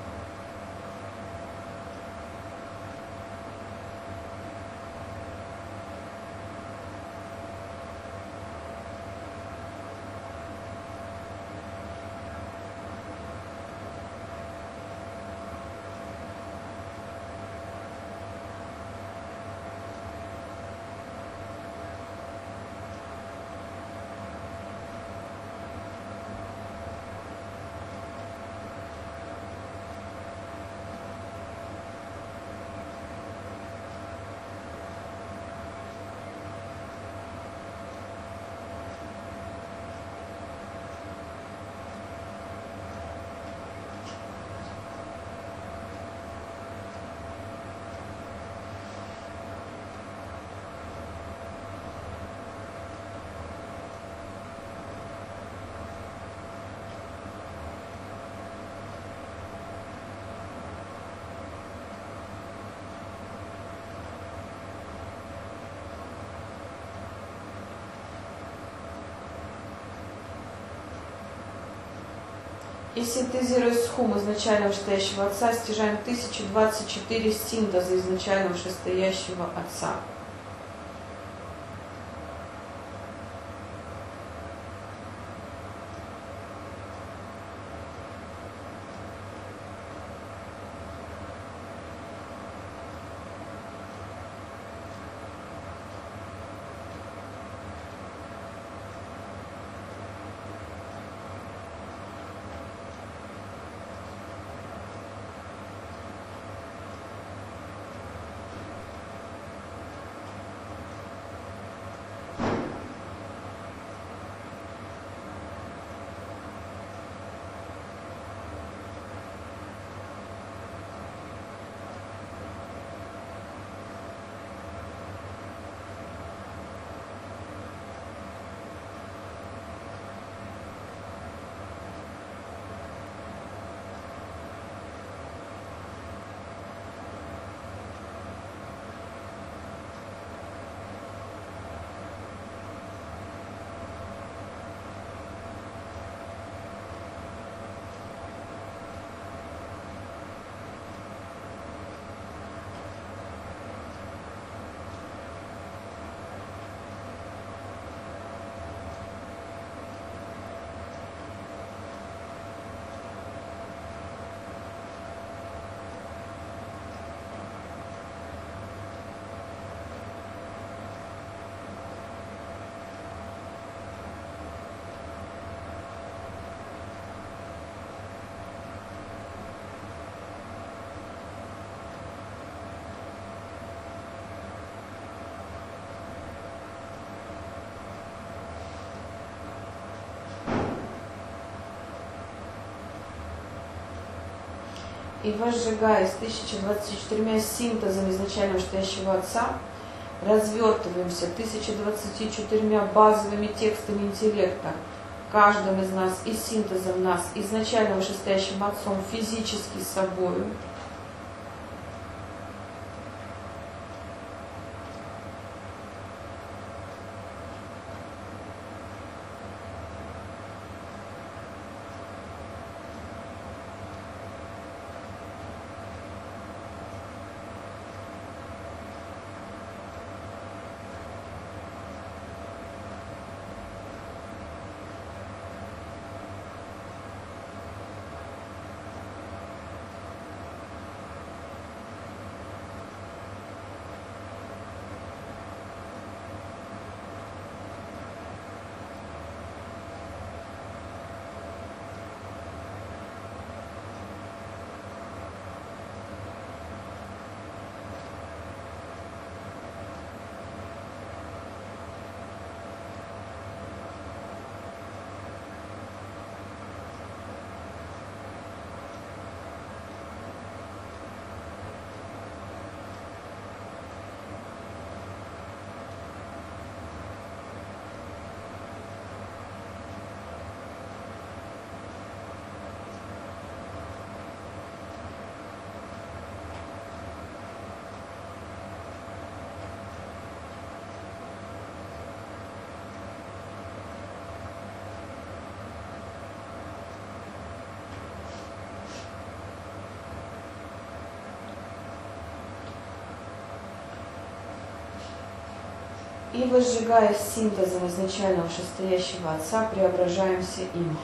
И синтезируя с хум изначально вышестоящего отца, стяжаем тысяча двадцать четыре синтеза изначально вышестоящего отца. И возжигаясь тысяча двадцатью четырьмя синтезами изначально вышестоящего Отца, развертываемся тысяча двадцатью четырьмя базовыми текстами интеллекта, каждым из нас и синтезом нас, изначально вышестоящим Отцом, физически с собою. И возжигая синтезом изначально вышестоящего Отца, преображаемся им.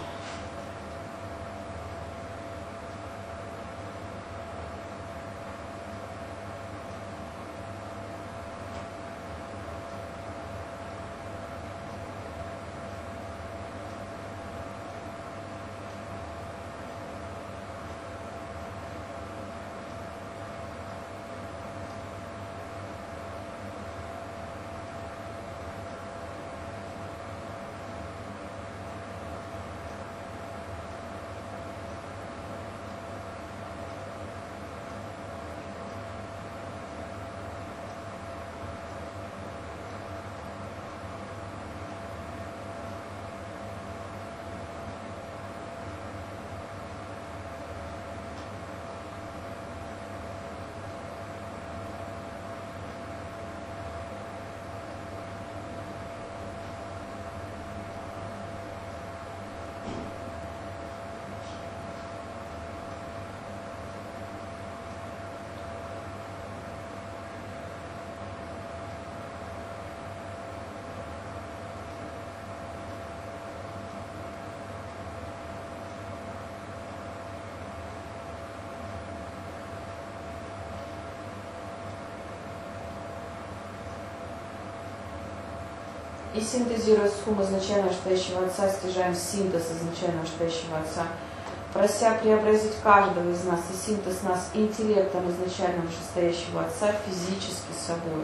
И синтезируя схему изначально вышестоящего Отца, стяжаем синтез изначально вышестоящего Отца, прося преобразить каждого из нас и синтез нас интеллектом изначально вышестоящего Отца физически с собой.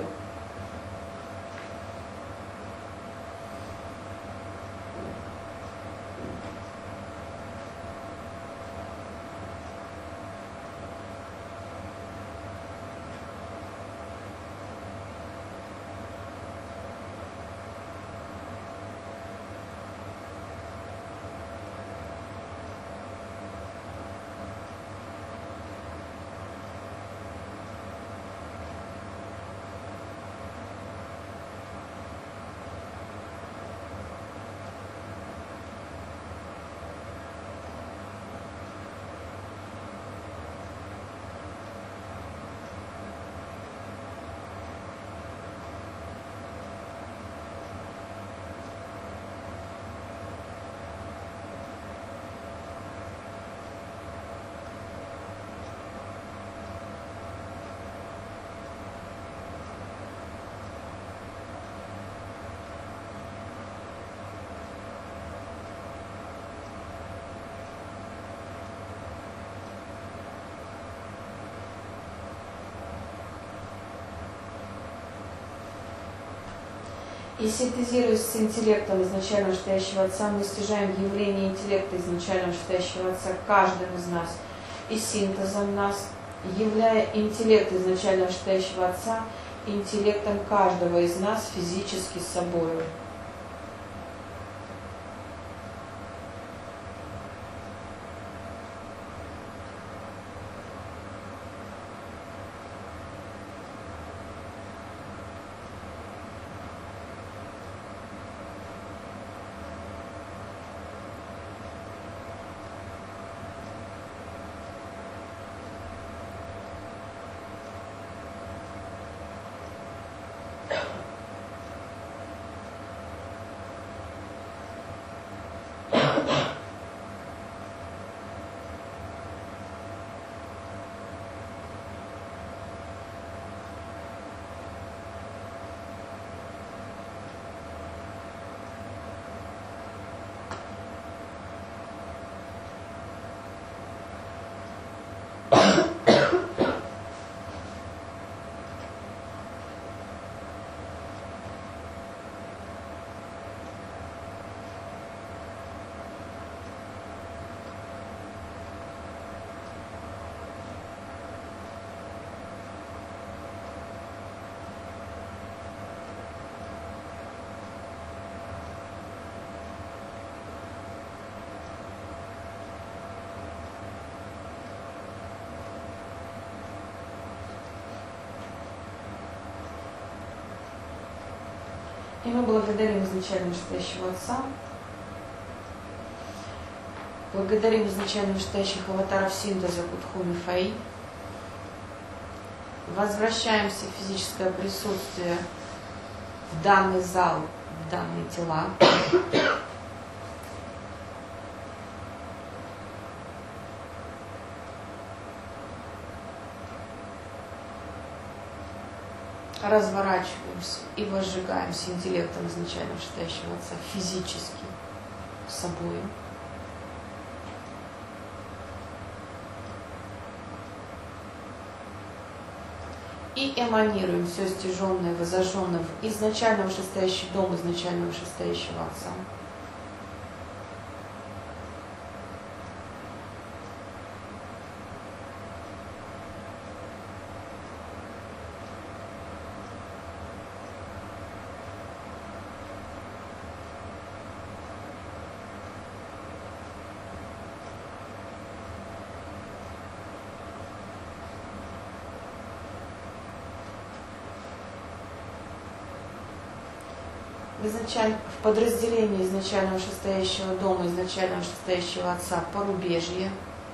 И синтезируясь с интеллектом изначально вышестоящего Отца, мы стяжаем явление интеллекта изначально вышестоящего Отца каждым из нас и синтезом нас, являя интеллект изначально вышестоящего Отца интеллектом каждого из нас физически с собой. И мы благодарим изначально вышестоящего Отца, благодарим изначально вышестоящих аватаров синтеза Кудхуми Фэй, возвращаемся в физическое присутствие в данный зал, в данные тела. Разворачиваемся и возжигаемся интеллектом изначально вышестоящего Отца физически с собой. И эманируем все стяженное, возожженное в изначально вышестоящий дом изначально вышестоящего Отца. Изначально, в подразделении изначально вышестоящего дома, изначально вышестоящего Отца Порубежье.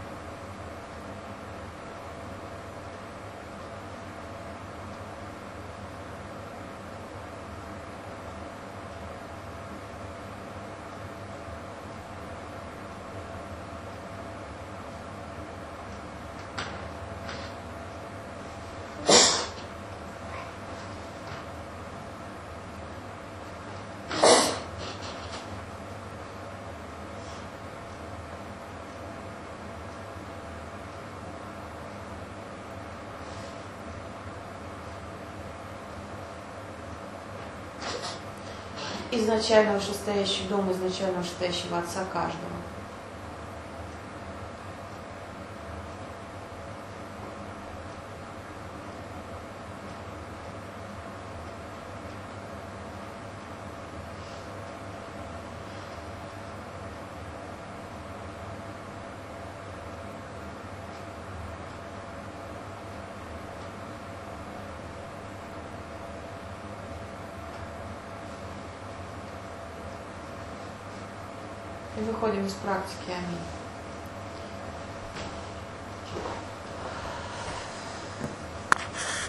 Изначально вышестоящий дом, изначально вышестоящего Отца каждого. И выходим из практики. Аминь.